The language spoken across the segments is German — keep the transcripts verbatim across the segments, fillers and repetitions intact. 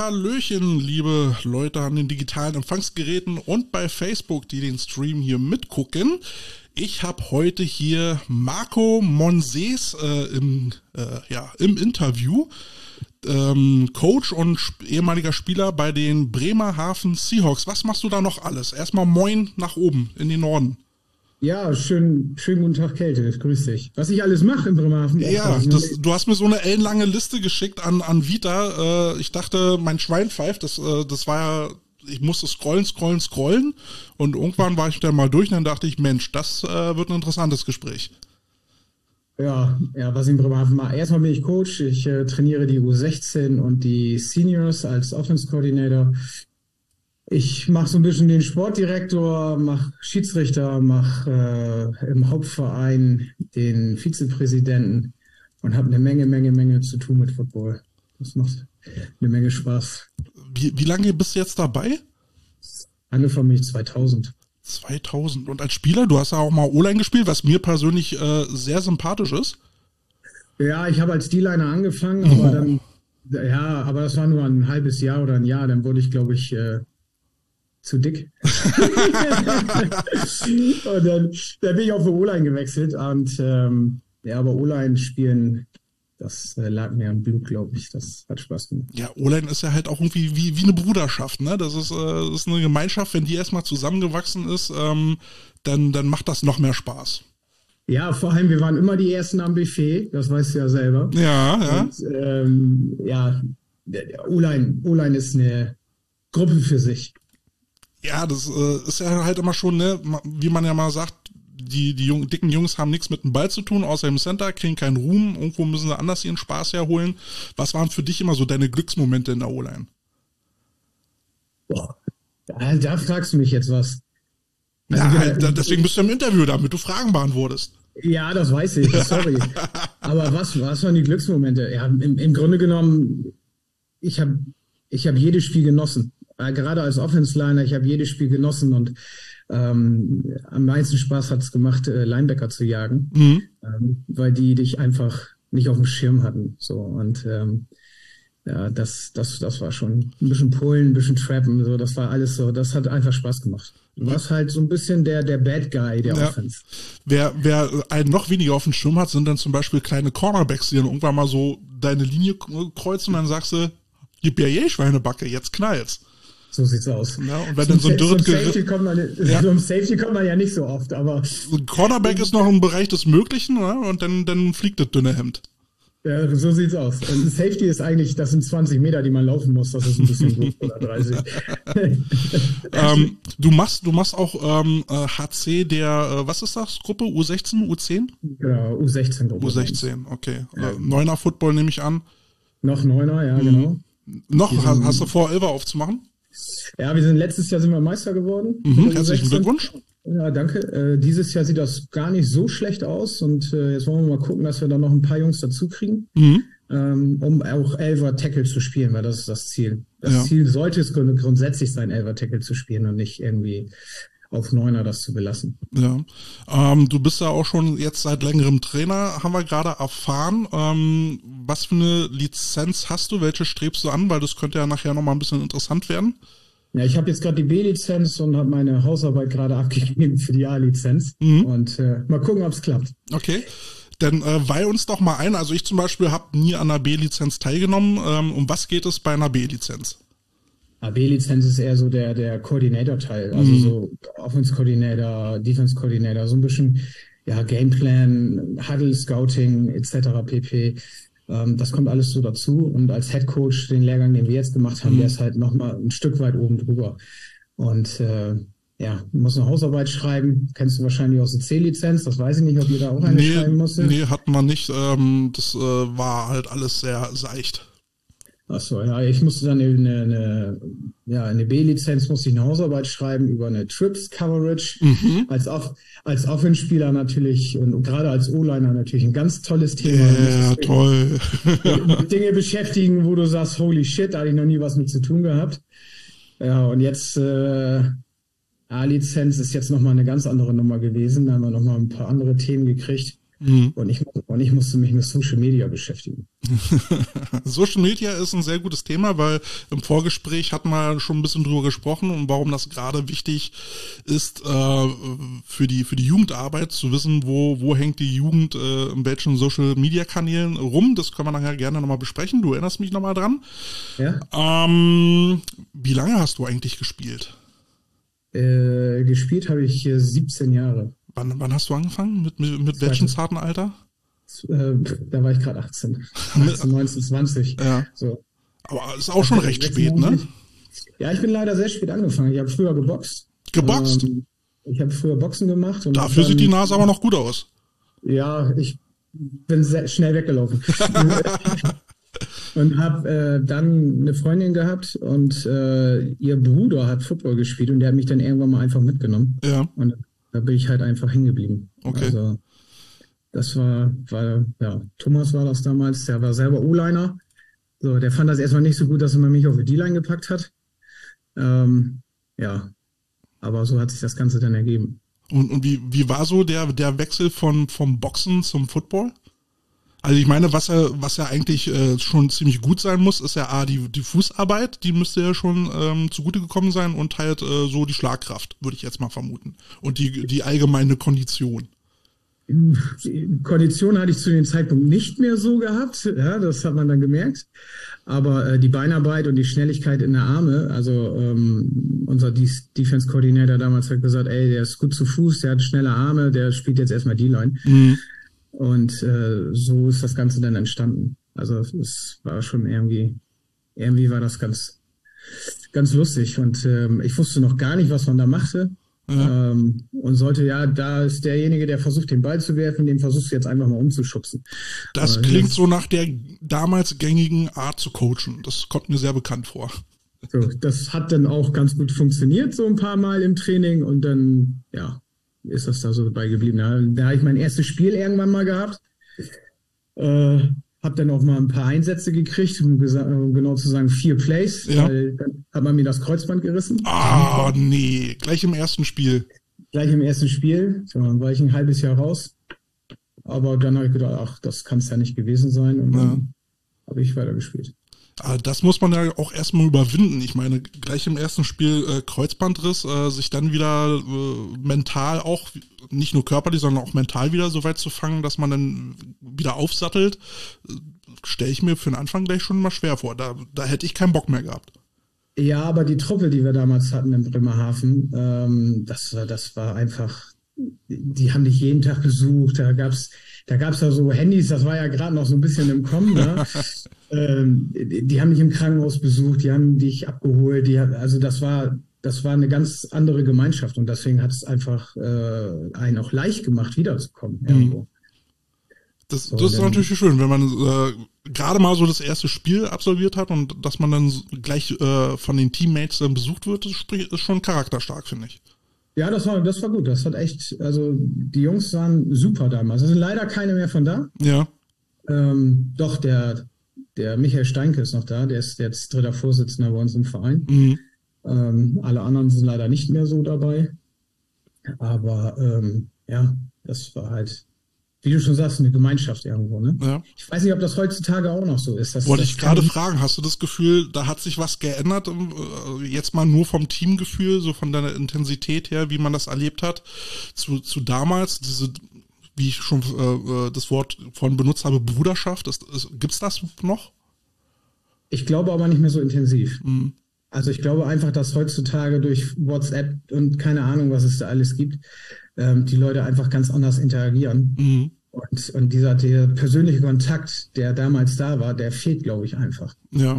Hallöchen, liebe Leute an den digitalen Empfangsgeräten und bei Facebook, die den Stream hier mitgucken. Ich habe heute hier Marco Monsees äh, im, äh, ja, im Interview, ähm, Coach und sp- ehemaliger Spieler bei den Bremerhaven Seahawks. Was machst du da noch alles? Erstmal moin nach oben in den Norden. Ja, schön, schönen guten Tag, Kälte. Grüß dich. Was ich alles mache in Bremerhaven. Ja, das, du hast mir so eine ellenlange Liste geschickt an, an Vita. Äh, ich dachte, mein Schwein pfeift. Das, äh, das war ja, ich musste scrollen, scrollen, scrollen. Und irgendwann war ich dann mal durch und dann dachte ich, Mensch, das äh, wird ein interessantes Gespräch. Ja, ja, was ich in Bremerhaven mache. Erstmal bin ich Coach. Ich äh, trainiere die U sechzehn und die Seniors als Offense Coordinator. Ich mache so ein bisschen den Sportdirektor, mache Schiedsrichter, mache äh, im Hauptverein den Vizepräsidenten und habe eine Menge, Menge, Menge zu tun mit Football. Das macht eine Menge Spaß. Wie, wie lange bist du jetzt dabei? Angefangen bin ich zweitausend. zweitausend. Und als Spieler, du hast ja auch mal O-Line gespielt, was mir persönlich äh, sehr sympathisch ist. Ja, ich habe als D-Liner angefangen, aber dann, ja, aber das war nur ein halbes Jahr oder ein Jahr, dann wurde ich, glaube ich, äh, zu dick. Und dann, dann bin ich auf die O-Line gewechselt und ähm, ja, aber O-Line spielen, das äh, lag mir am Blut, glaube ich. Das hat Spaß gemacht. Ja, O-Line ist ja halt auch irgendwie wie, wie eine Bruderschaft, ne? Das ist, äh, das ist eine Gemeinschaft, wenn die erstmal zusammengewachsen ist, ähm, dann, dann macht das noch mehr Spaß. Ja, vor allem, wir waren immer die Ersten am Buffet, das weißt du ja selber. Ja, ja. Und, ähm, ja, der- der O-Line, O-Line ist eine Gruppe für sich. Ja, das äh, ist ja halt immer schon, ne, ma- wie man ja mal sagt, die, die jungen, dicken Jungs haben nichts mit dem Ball zu tun, außer im Center, kriegen keinen Ruhm, irgendwo müssen sie anders ihren Spaß herholen. Was waren für dich immer so deine Glücksmomente in der O-Line? Boah, da, da fragst du mich jetzt was. Also, Ja, der- halt, da- deswegen bist du im Interview, damit du Fragen beantwortest. Ja, das weiß ich, sorry. Aber was, was waren die Glücksmomente? Ja, im, im Grunde genommen, ich habe ich hab jedes Spiel genossen. Äh, Gerade als Offense-Liner, ich habe jedes Spiel genossen und ähm, am meisten Spaß hat es gemacht, äh, Linebacker zu jagen, Mhm. ähm, weil die dich einfach nicht auf dem Schirm hatten. So und ähm, ja, das, das, das war schon ein bisschen Pullen, ein bisschen Trappen, so, das war alles so, das hat einfach Spaß gemacht. Du warst halt so ein bisschen der, der Bad Guy der Ja. Offense. Wer, wer einen noch weniger auf dem Schirm hat, sind dann zum Beispiel kleine Cornerbacks, die dann irgendwann mal so deine Linie kreuzen und dann sagst du, gib ja je Schweinebacke, jetzt knallt's. So sieht's aus. Ja, und wenn dann so ein Zum Dürret Safety geritten, kommt man, Ja. so im Safety kommt man ja nicht so oft, aber so ein Cornerback ist noch im Bereich des Möglichen, ne? Und dann, dann fliegt das dünne Hemd. ja, so sieht's aus. Und ein Safety ist eigentlich, das sind zwanzig Meter, die man laufen muss, das ist ein bisschen gut, oder dreißig. Ähm, du machst, du machst auch ähm, äh, H C der, äh, was ist das, Gruppe? U sechzehn, U zehn? Genau, U sechzehn. U sechzehn, okay. Äh, Neuner Football nehme ich an. Noch Neuner, ja, genau. Noch, ha- hast du vor, Elfer aufzumachen? Ja, wir sind letztes Jahr sind wir Meister geworden. Mhm, Mit der herzlichen U sechzehn. Glückwunsch. Ja, danke. Äh, dieses Jahr sieht das gar nicht so schlecht aus und äh, jetzt wollen wir mal gucken, dass wir da noch ein paar Jungs dazu kriegen, Mhm. ähm, um auch Elfer Tackle zu spielen, weil das ist das Ziel. Das Ja. Ziel sollte es grund- grundsätzlich sein, Elfer Tackle zu spielen und nicht irgendwie auf Neuner das zu belassen. Ja, ähm, du bist ja auch schon jetzt seit längerem Trainer, haben wir gerade erfahren. Ähm, was für eine Lizenz hast du? Welche strebst du an? Weil das könnte ja nachher nochmal ein bisschen interessant werden. Ja, ich habe jetzt gerade die B-Lizenz und habe meine Hausarbeit gerade abgegeben für die A-Lizenz Mhm. und äh, mal gucken, ob es klappt. Okay. Dann äh, weih uns doch mal ein. Also ich zum Beispiel habe nie an einer B-Lizenz teilgenommen. Ähm, um was geht es bei einer B-Lizenz? A B-Lizenz ist eher so der, der Coordinator-Teil, also Mhm. so Offense-Coordinator, Defense-Coordinator, so ein bisschen ja, Gameplan, Huddle, Scouting et cetera pp. Ähm, das kommt alles so dazu und als Head Coach, den Lehrgang, den wir jetzt gemacht haben, Mhm. der ist halt nochmal ein Stück weit oben drüber. Und äh, ja, du musst eine Hausarbeit schreiben, kennst du wahrscheinlich aus der C-Lizenz, das weiß ich nicht, ob ihr da auch eine Nee, schreiben musstet. nee, hatten wir nicht. Ähm, das äh, war halt alles sehr seicht. Ach so, ja, ich musste dann eine, eine, ja, eine B-Lizenz, musste ich eine Hausarbeit schreiben über eine Trips-Coverage. Mhm. Als, Off als Offense-Spieler natürlich und gerade als O-Liner natürlich ein ganz tolles Thema. Ja, Du toll. musst dich mit Dinge beschäftigen, wo du sagst, holy shit, da hatte ich noch nie was mit zu tun gehabt. Ja, und jetzt äh, A-Lizenz ist jetzt nochmal eine ganz andere Nummer gewesen. Da haben wir nochmal ein paar andere Themen gekriegt. Mhm. Und ich, und ich musste mich mit Social Media beschäftigen. Social Media ist ein sehr gutes Thema, weil im Vorgespräch hatten wir schon ein bisschen drüber gesprochen und warum das gerade wichtig ist äh, für die für die Jugendarbeit, zu wissen, wo wo hängt die Jugend äh, in welchen Social Media Kanälen rum. Das können wir nachher gerne nochmal besprechen. Du erinnerst mich nochmal dran. Ja? Ähm, wie lange hast du eigentlich gespielt? Äh, gespielt habe ich äh, siebzehn Jahre. Wann, wann hast du angefangen? Mit, mit, mit welchem zarten Alter? Äh, da war ich gerade achtzehn. achtzehn, neunzehn, zwanzig. Ja. So. Aber ist auch schon recht spät, ne? Ja, ich bin leider sehr spät angefangen. Ich habe früher geboxt. Geboxt? Ähm, ich habe früher Boxen gemacht. Und Dafür dann, sieht die Nase aber noch gut aus. Ja, ich bin sehr schnell weggelaufen. Und habe äh, dann eine Freundin gehabt und äh, ihr Bruder hat Football gespielt und der hat mich dann irgendwann mal einfach mitgenommen. Ja. Und da bin ich halt einfach hängen geblieben. Okay. Also das war, war, ja, Thomas war das damals, der war selber O-Liner. So, der fand das erstmal nicht so gut, dass man mich auf die D-Line gepackt hat. Ähm, ja, aber so hat sich das Ganze dann ergeben. Und, und wie, wie war so der, der Wechsel von, vom Boxen zum Football? Also ich meine, was ja, was ja eigentlich äh, schon ziemlich gut sein muss, ist ja A, die, die Fußarbeit, die müsste ja schon ähm, zugute gekommen sein und halt äh, so die Schlagkraft, würde ich jetzt mal vermuten. Und die, die allgemeine Kondition. Die Kondition hatte ich zu dem Zeitpunkt nicht mehr so gehabt, ja, das hat man dann gemerkt. Aber äh, die Beinarbeit und die Schnelligkeit in der Arme, also ähm, unser Defense Coordinator damals hat gesagt, ey, der ist gut zu Fuß, der hat schnelle Arme, der spielt jetzt erstmal D-Line. Mhm. Und äh, so ist das Ganze dann entstanden. Also es war schon irgendwie, irgendwie war das ganz, ganz lustig. Und ähm, ich wusste noch gar nicht, was man da machte. Ja. Ähm, und sollte, ja, da ist derjenige, der versucht, den Ball zu werfen, den versuchst du jetzt einfach mal umzuschubsen. Das Aber klingt das, so nach der damals gängigen Art zu coachen. Das kommt mir sehr bekannt vor. So, das hat dann auch ganz gut funktioniert, so ein paar Mal im Training. Und dann, ja, ist das da so dabei geblieben. Da, da habe ich mein erstes Spiel irgendwann mal gehabt. Äh, habe dann auch mal ein paar Einsätze gekriegt, um, um genau zu sagen vier Plays. Ja. Weil dann hat man mir das Kreuzband gerissen. Ah, oh, nee, gleich im ersten Spiel. Gleich im ersten Spiel. So, dann war ich ein halbes Jahr raus. Aber dann habe ich gedacht, ach, das kann es ja nicht gewesen sein. Und dann ja. habe ich weitergespielt. Das muss man ja auch erstmal überwinden. Ich meine, gleich im ersten Spiel äh, Kreuzbandriss, äh, sich dann wieder äh, mental auch, nicht nur körperlich, sondern auch mental wieder so weit zu fangen, dass man dann wieder aufsattelt, äh, stelle ich mir für den Anfang gleich schon mal schwer vor. Da, da hätte ich keinen Bock mehr gehabt. Ja, aber die Truppe, die wir damals hatten in Bremerhaven, ähm, das, das war einfach, die haben dich jeden Tag besucht, da gab's Da gab's da so Handys, das war ja gerade noch so ein bisschen im Kommen. Ne? ähm, die, die haben dich im Krankenhaus besucht, die haben dich abgeholt. Die, also das war, das war eine ganz andere Gemeinschaft und deswegen hat es einfach äh, einen auch leicht gemacht, wiederzukommen irgendwo. Mhm. Das, so, das ist natürlich schön, wenn man äh, gerade mal so das erste Spiel absolviert hat und dass man dann gleich äh, von den Teammates dann besucht wird, das ist schon charakterstark, finde ich. Ja, das war, das war gut. Das hat echt, also die Jungs waren super damals. Es sind leider keine mehr von da. Ja. Ähm, doch, der, der Michael Steinke ist noch da. Der ist jetzt dritter Vorsitzender bei uns im Verein. Mhm. Ähm, alle anderen sind leider nicht mehr so dabei. Aber ähm, ja, das war halt, wie du schon sagst, eine Gemeinschaft irgendwo. Ne? Ja. Ich weiß nicht, ob das heutzutage auch noch so ist. Das, Wollte das ich gerade fragen, hast du das Gefühl, da hat sich was geändert, jetzt mal nur vom Teamgefühl, so von deiner Intensität her, wie man das erlebt hat, zu, zu damals, diese, wie ich schon äh, das Wort von benutzt habe, Bruderschaft, ist, ist, gibt's das noch? Ich glaube aber nicht mehr so intensiv. Mhm. Also ich glaube einfach, dass heutzutage durch WhatsApp und keine Ahnung, was es da alles gibt, ähm, die Leute einfach ganz anders interagieren. Mhm. Und, und dieser der persönliche Kontakt, der damals da war, der fehlt, glaube ich, einfach. Ja.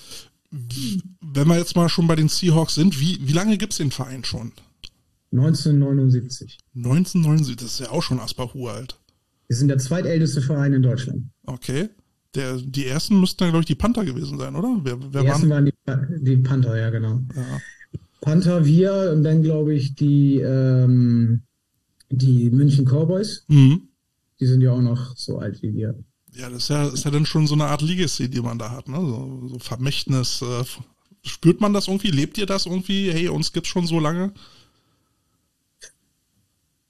Wenn wir jetzt mal schon bei den Seahawks sind, wie, wie lange gibt es den Verein schon? neunzehnhundertneunundsiebzig. neunzehnhundertneunundsiebzig, das ist ja auch schon Aspahu alt. Wir sind der zweitälteste Verein in Deutschland. Okay. Der, die ersten müssten dann, glaube ich, die Panther gewesen sein, oder? Wer, wer die ersten waren, waren die, die Panther, ja, genau. Ja. Panther, wir und dann, glaube ich, die, ähm, die München Cowboys. Mhm. Die sind ja auch noch so alt wie wir. Ja, das ist ja, ist ja dann schon so eine Art Legacy, die man da hat, ne? So, so Vermächtnis. Äh, spürt man das irgendwie? Lebt ihr das irgendwie? Hey, uns gibt's schon so lange?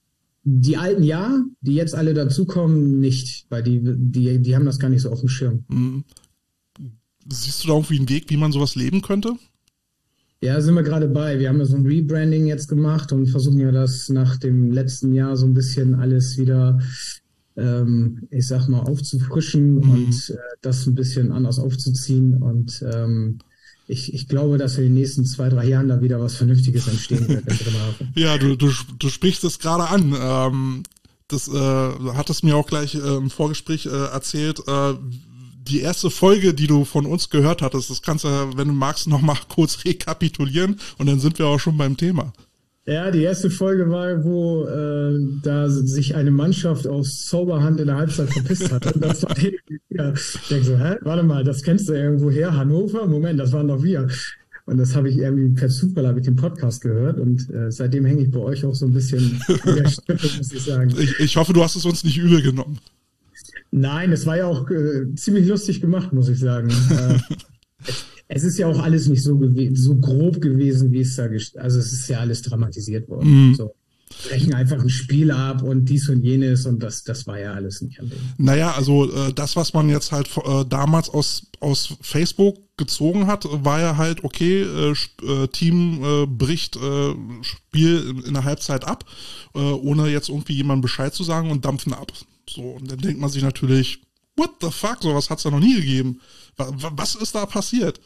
Die alten ja, die jetzt alle dazukommen, nicht, weil die, die, die haben das gar nicht so auf dem Schirm. Mhm. Siehst du da irgendwie einen Weg, wie man sowas leben könnte? Ja, sind wir gerade bei. Wir haben ja so ein Rebranding jetzt gemacht und versuchen ja das nach dem letzten Jahr so ein bisschen alles wieder, ähm, ich sag mal, aufzufrischen mhm. und äh, das ein bisschen anders aufzuziehen. Und ähm, ich, ich glaube, dass in den nächsten zwei, drei Jahren da wieder was Vernünftiges entstehen wird. Ja, du, du, du sprichst es gerade an. Ähm, das äh, hattest mir auch gleich äh, im Vorgespräch äh, erzählt. Äh, Die erste Folge, die du von uns gehört hattest, das kannst du, wenn du magst, noch mal kurz rekapitulieren und dann sind wir auch schon beim Thema. Ja, die erste Folge war, wo äh, da sich eine Mannschaft aus Zauberhand in der Halbzeit verpisst hat. Und das war ja, ich denke so, hä, warte mal, das kennst du irgendwo her, Hannover? Moment, das waren doch wir. Und das habe ich irgendwie per Zufall habe ich den Podcast gehört und äh, seitdem hänge ich bei euch auch so ein bisschen an der Stimme, muss ich sagen. Ich, ich hoffe, du hast es uns nicht übel genommen. Nein, es war ja auch äh, ziemlich lustig gemacht, muss ich sagen. äh, es ist ja auch alles nicht so gewe- so grob gewesen, wie es da gest- also es ist ja alles dramatisiert worden. Mm. So brechen einfach ein Spiel ab und dies und jenes und das das war ja alles nicht an dem. Naja, also äh, das, was man jetzt halt äh, damals aus aus Facebook gezogen hat, war ja halt, okay, äh, Team äh, bricht äh, Spiel in, in der Halbzeit ab, äh, ohne jetzt irgendwie jemandem Bescheid zu sagen und dampfen ab. So, und dann denkt man sich natürlich, what the fuck, sowas hat es ja noch nie gegeben. Was, was ist da passiert?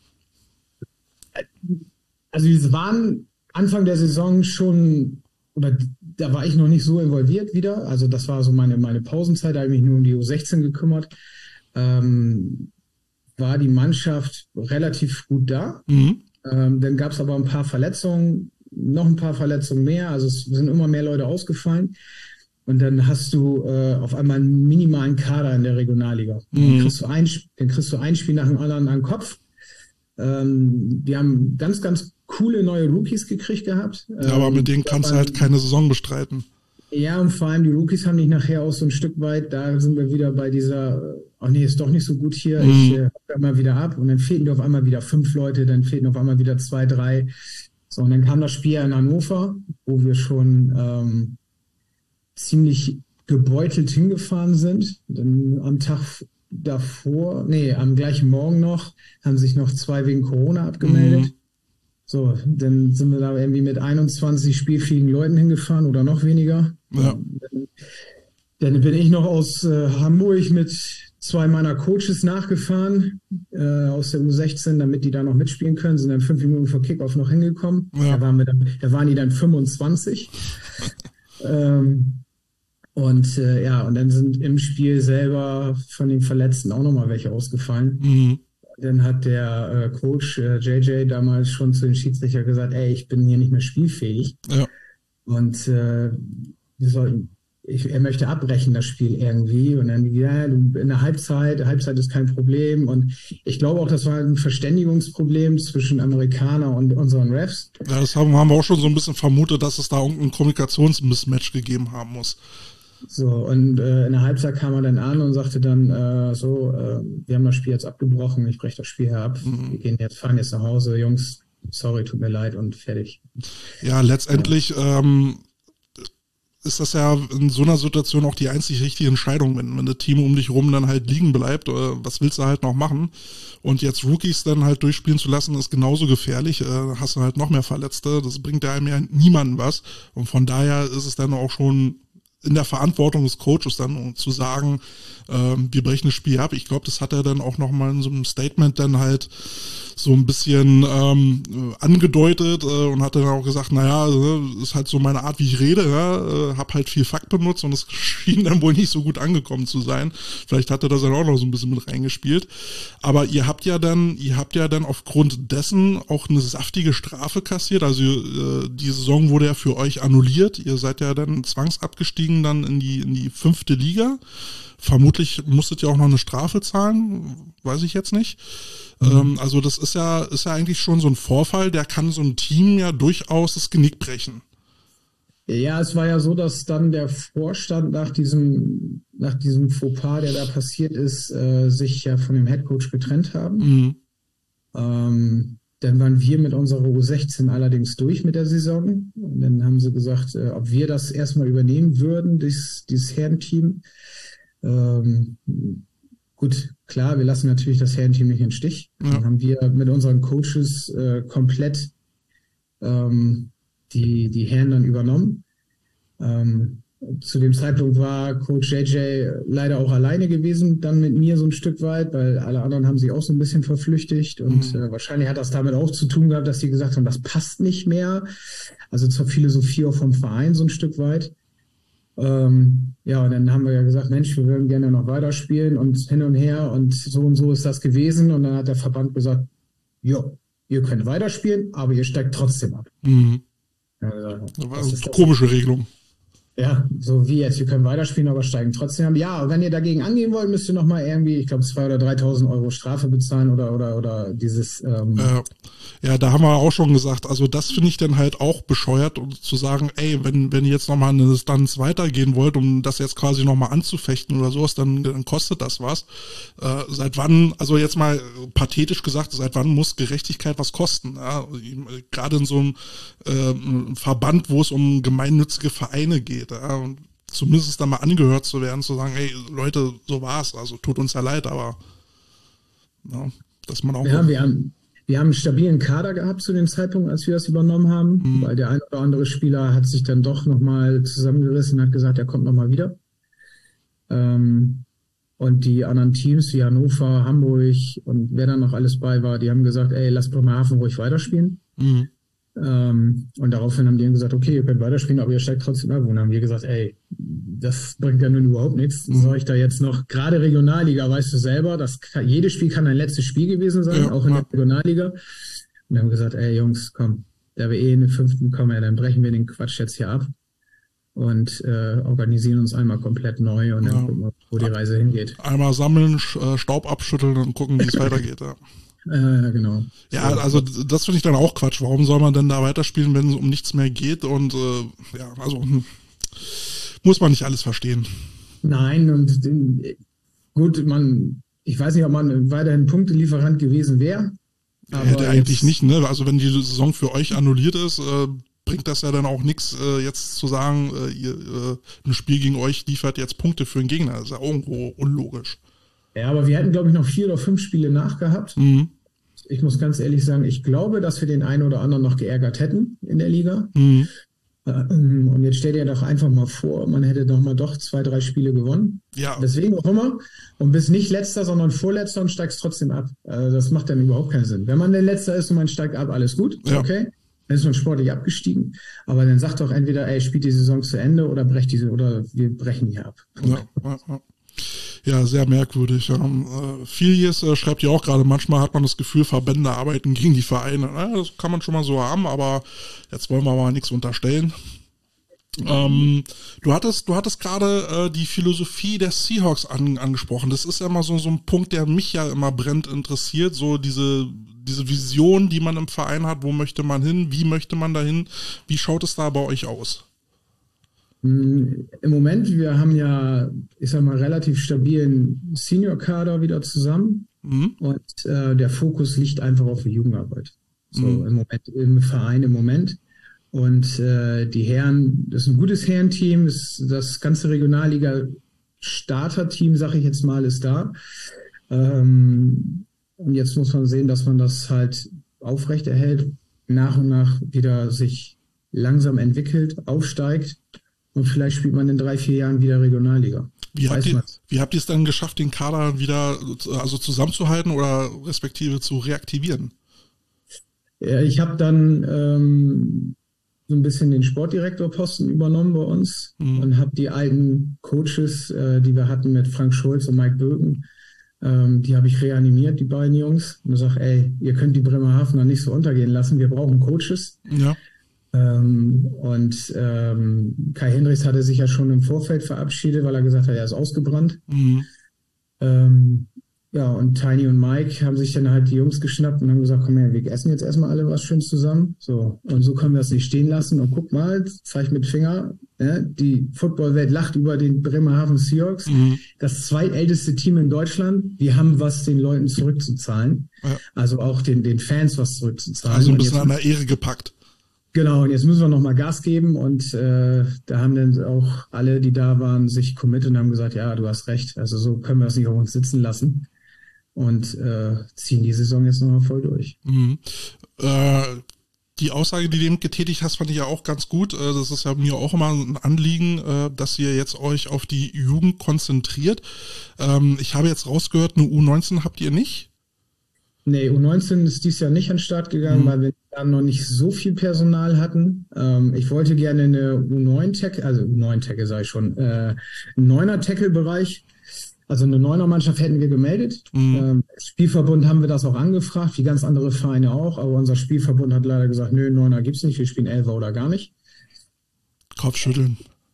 Also es waren Anfang der Saison schon, oder da war ich noch nicht so involviert wieder, also das war so meine, meine Pausenzeit, da habe ich mich nur um die U sechzehn gekümmert, ähm, war die Mannschaft relativ gut da. Mhm. Ähm, dann gab es aber ein paar Verletzungen, noch ein paar Verletzungen mehr, also es sind immer mehr Leute ausgefallen. Und dann hast du äh, auf einmal einen minimalen Kader in der Regionalliga. Mhm. Dann, kriegst du ein, dann kriegst du ein Spiel nach dem anderen an den Kopf. Ähm, wir haben ganz, ganz coole neue Rookies gekriegt gehabt. Ja, aber mit denen kannst du halt keine Saison bestreiten. Ja, und vor allem die Rookies haben dich nachher auch so ein Stück weit, da sind wir wieder bei dieser, ach nee, ist doch nicht so gut hier, mhm. ich äh, hau mal wieder ab. Und dann fehlten dir auf einmal wieder fünf Leute, dann fehlten auf einmal wieder zwei, drei. So, und dann kam das Spiel in Hannover, wo wir schon ähm, ziemlich gebeutelt hingefahren sind. Dann am Tag davor, nee, am gleichen Morgen noch, haben sich noch zwei wegen Corona abgemeldet. Mhm. So, dann sind wir da irgendwie mit einundzwanzig spielfähigen Leuten hingefahren oder noch weniger. Ja. Dann, dann bin ich noch aus äh, Hamburg mit zwei meiner Coaches nachgefahren, äh, aus der U sechzehn, damit die da noch mitspielen können, sind dann fünf Minuten vor Kickoff noch hingekommen. Ja. Da, waren wir dann, da waren die dann fünfundzwanzig. ähm, Und äh, ja, und dann sind im Spiel selber von den Verletzten auch nochmal welche ausgefallen. Mhm. Dann hat der äh, Coach äh, J J damals schon zu den Schiedsrichter gesagt, ey, ich bin hier nicht mehr spielfähig. Ja. Und äh, wir sollten, ich, er möchte abbrechen, das Spiel irgendwie. Und dann, ja, in der Halbzeit, Halbzeit ist kein Problem. Und ich glaube auch, das war ein Verständigungsproblem zwischen Amerikaner und unseren Refs. Ja, das haben, haben wir auch schon so ein bisschen vermutet, dass es da irgendein Kommunikationsmismatch gegeben haben muss. So, und äh, in der Halbzeit kam er dann an und sagte dann, äh, so, äh, wir haben das Spiel jetzt abgebrochen, ich breche das Spiel hier ab, mhm. wir gehen jetzt, fahren jetzt nach Hause, Jungs, sorry, tut mir leid und fertig. Ja, letztendlich ja. Ähm, ist das ja in so einer Situation auch die einzig richtige Entscheidung, wenn, wenn das Team um dich rum dann halt liegen bleibt, oder was willst du halt noch machen? Und jetzt Rookies dann halt durchspielen zu lassen, ist genauso gefährlich, äh, hast du halt noch mehr Verletzte, das bringt ja einem ja niemandem was und von daher ist es dann auch schon in der Verantwortung des Coaches dann, um zu sagen, ähm, wir brechen das Spiel ab. Ich glaube, das hat er dann auch nochmal in so einem Statement dann halt so ein bisschen ähm, angedeutet äh, und hat dann auch gesagt, naja, äh, ist halt so meine Art, wie ich rede, ja, äh, hab halt viel Fakt benutzt und es schien dann wohl nicht so gut angekommen zu sein. Vielleicht hat er das dann auch noch so ein bisschen mit reingespielt. Aber ihr habt ja dann, ihr habt ja dann aufgrund dessen auch eine saftige Strafe kassiert. Also äh, die Saison wurde ja für euch annulliert. Ihr seid ja dann zwangsabgestiegen dann in die in die fünfte Liga. Vermutlich musstet ihr auch noch eine Strafe zahlen, weiß ich jetzt nicht. Mhm. Ähm, also das ist ja ist ja eigentlich schon so ein Vorfall, der kann so ein Team ja durchaus das Genick brechen. Ja, es war ja so, dass dann der Vorstand nach diesem nach diesem Fauxpas, der da passiert ist, äh, sich ja von dem Headcoach getrennt haben. Mhm. Ähm, Dann waren wir mit unserer U sechzehn allerdings durch mit der Saison. Und dann haben sie gesagt, äh, ob wir das erstmal übernehmen würden, dieses, dieses Herrenteam. Ähm, gut, klar, wir lassen natürlich das Herrenteam nicht im Stich. Ja. Dann haben wir mit unseren Coaches äh, komplett ähm, die, die Herren dann übernommen. Ähm, Zu dem Zeitpunkt war Coach J J leider auch alleine gewesen, dann mit mir so ein Stück weit, weil alle anderen haben sich auch so ein bisschen verflüchtigt und mhm. äh, wahrscheinlich hat das damit auch zu tun gehabt, dass die gesagt haben, das passt nicht mehr. Also zur Philosophie auch vom Verein so ein Stück weit. Ähm, ja, und dann haben wir ja gesagt, Mensch, wir würden gerne noch weiterspielen und hin und her und so und so ist das gewesen. Und dann hat der Verband gesagt, jo, ihr könnt weiterspielen, aber ihr steigt trotzdem ab. Mhm. Ja, gesagt, das war eine komische Regelung. Ja, so wie jetzt, wir können weiterspielen, aber steigen trotzdem. Ja, und wenn ihr dagegen angehen wollt, müsst ihr nochmal irgendwie, ich glaube, zweitausend oder dreitausend Euro Strafe bezahlen oder oder oder dieses... Ähm äh, ja, da haben wir auch schon gesagt, also das finde ich dann halt auch bescheuert, um zu sagen, ey, wenn wenn ihr jetzt nochmal eine Distanz weitergehen wollt, um das jetzt quasi nochmal anzufechten oder sowas, dann, dann kostet das was. Äh, seit wann, also jetzt mal pathetisch gesagt, seit wann muss Gerechtigkeit was kosten? Ja? Gerade in so einem äh, Verband, wo es um gemeinnützige Vereine geht. Ja, und zumindest da mal angehört zu werden, zu sagen, hey Leute, so war's, also tut uns ja leid, aber ja, dass man auch... Ja, wir haben, wir haben einen stabilen Kader gehabt zu dem Zeitpunkt, als wir das übernommen haben, mhm. weil der ein oder andere Spieler hat sich dann doch nochmal zusammengerissen und hat gesagt, er kommt nochmal wieder. Ähm, und die anderen Teams wie Hannover, Hamburg und wer dann noch alles bei war, die haben gesagt, ey, lass Bremerhaven ruhig weiterspielen. Mhm. Ähm, und daraufhin haben die dann gesagt, okay, ihr könnt weiterspielen, aber ihr steigt trotzdem ab. Und dann haben wir gesagt, ey, das bringt ja nun überhaupt nichts. Mhm. Soll ich da jetzt noch, gerade Regionalliga, weißt du selber, das kann, jedes Spiel kann ein letztes Spiel gewesen sein, ja, auch in ja. der Regionalliga. Und dann haben wir gesagt, ey Jungs, komm, da wir eh in den fünften kommen, ja, dann brechen wir den Quatsch jetzt hier ab und äh, organisieren uns einmal komplett neu und dann ja. gucken wir, wo die Reise hingeht. Einmal sammeln, Staub abschütteln und gucken, wie es weitergeht, ja. Ja, genau. Ja, also das finde ich dann auch Quatsch. Warum soll man denn da weiterspielen, wenn es um nichts mehr geht? Und äh, ja, also hm, muss man nicht alles verstehen. Nein, und gut, man, ich weiß nicht, ob man weiterhin Punktelieferant gewesen wäre. Ja, hätte eigentlich nicht, ne? Also wenn die Saison für euch annulliert ist, äh, bringt das ja dann auch nichts, äh, jetzt zu sagen, äh, ihr, äh, ein Spiel gegen euch liefert jetzt Punkte für einen Gegner. Das ist ja irgendwo unlogisch. Ja, aber wir hatten, glaube ich, noch vier oder fünf Spiele nachgehabt. Mhm. Ich muss ganz ehrlich sagen, ich glaube, dass wir den einen oder anderen noch geärgert hätten in der Liga. Mhm. Und jetzt stell dir doch einfach mal vor, man hätte doch mal doch zwei, drei Spiele gewonnen. Ja. Deswegen auch immer. Und bist nicht Letzter, sondern Vorletzter und steigst trotzdem ab. Also das macht dann überhaupt keinen Sinn. Wenn man der Letzter ist und man steigt ab, alles gut. Ja. Okay. Dann ist man sportlich abgestiegen. Aber dann sagt doch entweder, ey, spielt die Saison zu Ende oder brecht diese, oder wir brechen hier ab. Ja, ja, ja. Ja, sehr merkwürdig. Ähm, äh, Filius äh, schreibt ja auch gerade, manchmal hat man das Gefühl, Verbände arbeiten gegen die Vereine. Naja, das kann man schon mal so haben, aber jetzt wollen wir mal nichts unterstellen. Ähm, du hattest, du hattest gerade äh, die Philosophie der Seahawks an, angesprochen. Das ist ja immer so, so ein Punkt, der mich ja immer brennend interessiert. So diese, diese Vision, die man im Verein hat. Wo möchte man hin? Wie möchte man dahin? Wie schaut es da bei euch aus? Im Moment, wir haben ja, ich sag mal, relativ stabilen Senior-Kader wieder zusammen mhm. und äh, der Fokus liegt einfach auf die Jugendarbeit. So mhm. im Moment, im Verein im Moment. Und äh, die Herren, das ist ein gutes Herrenteam, ist das ganze Regionalliga-Starter-Team, sag ich jetzt mal, ist da. Ähm, und jetzt muss man sehen, dass man das halt aufrechterhält, nach und nach wieder sich langsam entwickelt, aufsteigt. Und vielleicht spielt man in drei, vier Jahren wieder Regionalliga. Wie habt, ihr, wie habt ihr es dann geschafft, den Kader wieder also zusammenzuhalten oder respektive zu reaktivieren? Ja, ich habe dann ähm, so ein bisschen den Sportdirektorposten übernommen bei uns mhm. und habe die alten Coaches, äh, die wir hatten mit Frank Schulz und Mike Bögen, ähm, die habe ich reanimiert, die beiden Jungs. Und sage, ey, ihr könnt die Bremerhavener nicht so untergehen lassen, wir brauchen Coaches. Ja. Ähm, und ähm, Kai Hendricks hatte sich ja schon im Vorfeld verabschiedet, weil er gesagt hat, er ist ausgebrannt. Mhm. Ähm, Ja, und Tiny und Mike haben sich dann halt die Jungs geschnappt und haben gesagt, komm her, wir essen jetzt erstmal alle was Schönes zusammen. So, und so können wir es nicht stehen lassen. Und guck mal, zeig mit Finger, ja, die Footballwelt lacht über den Bremerhaven Seahawks. Mhm. Das zweitälteste Team in Deutschland. Die haben was den Leuten zurückzuzahlen. Ja. Also auch den, den Fans was zurückzuzahlen. Also ein Und bisschen jetzt, an der Ehre gepackt. genau, und jetzt müssen wir nochmal Gas geben. Und äh, da haben dann auch alle, die da waren, sich committed und haben gesagt, ja, du hast recht. Also so können wir es nicht auf uns sitzen lassen. Und äh, ziehen die Saison jetzt nochmal voll durch. Mhm. Äh, die Aussage, die du eben getätigt hast, fand ich ja auch ganz gut. Äh, das ist ja mir auch immer ein Anliegen, äh, dass ihr jetzt euch auf die Jugend konzentriert. Ähm, ich habe jetzt rausgehört, eine U neunzehn habt ihr nicht? Nee, U neunzehn ist dieses Jahr nicht an den Start gegangen, Mhm. weil wir dann noch nicht so viel Personal hatten. Ähm, ich wollte gerne eine U neun Tackle, also U neun Tackle sage ich schon, äh, einen Neuner Tackle-Bereich. Also eine Neuner-Mannschaft hätten wir gemeldet. Mhm. Ähm, als Spielverbund haben wir das auch angefragt, wie ganz andere Vereine auch. Aber unser Spielverbund hat leider gesagt, nö, Neuner gibt's nicht, wir spielen Elfer oder gar nicht. Kopfschütteln.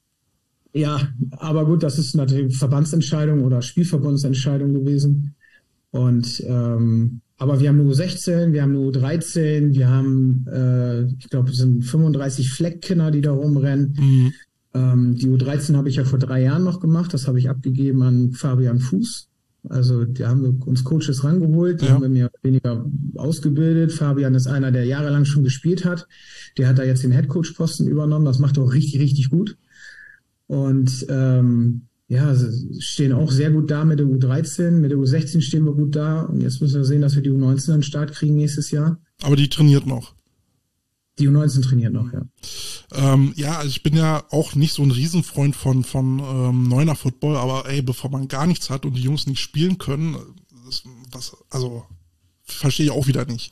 Ja, aber gut, das ist natürlich Verbandsentscheidung oder Spielverbundsentscheidung gewesen. Und ähm, aber wir haben eine U sechzehn, wir haben eine U dreizehn, wir haben, äh, ich glaube, es sind fünfunddreißig Fleckkinder, die da rumrennen. Mhm. Ähm, die U dreizehn habe ich ja vor drei Jahren noch gemacht. Das habe ich abgegeben an Fabian Fuß. Also da haben wir uns Coaches rangeholt, die Ja. haben wir mehr oder weniger ausgebildet. Fabian ist einer, der jahrelang schon gespielt hat. Der hat da jetzt den Headcoach-Posten übernommen. Das macht er auch richtig, richtig gut. Und ähm, ja, stehen auch sehr gut da mit der U dreizehn. Mit der U sechzehn stehen wir gut da. Und jetzt müssen wir sehen, dass wir die U neunzehn an den Start kriegen nächstes Jahr. Aber die trainiert noch. Die U neunzehn trainiert noch, ja. Ähm, ja, also ich bin ja auch nicht so ein Riesenfreund von, von ähm, Neuner Football, aber ey, bevor man gar nichts hat und die Jungs nicht spielen können, das, was, also verstehe ich auch wieder nicht.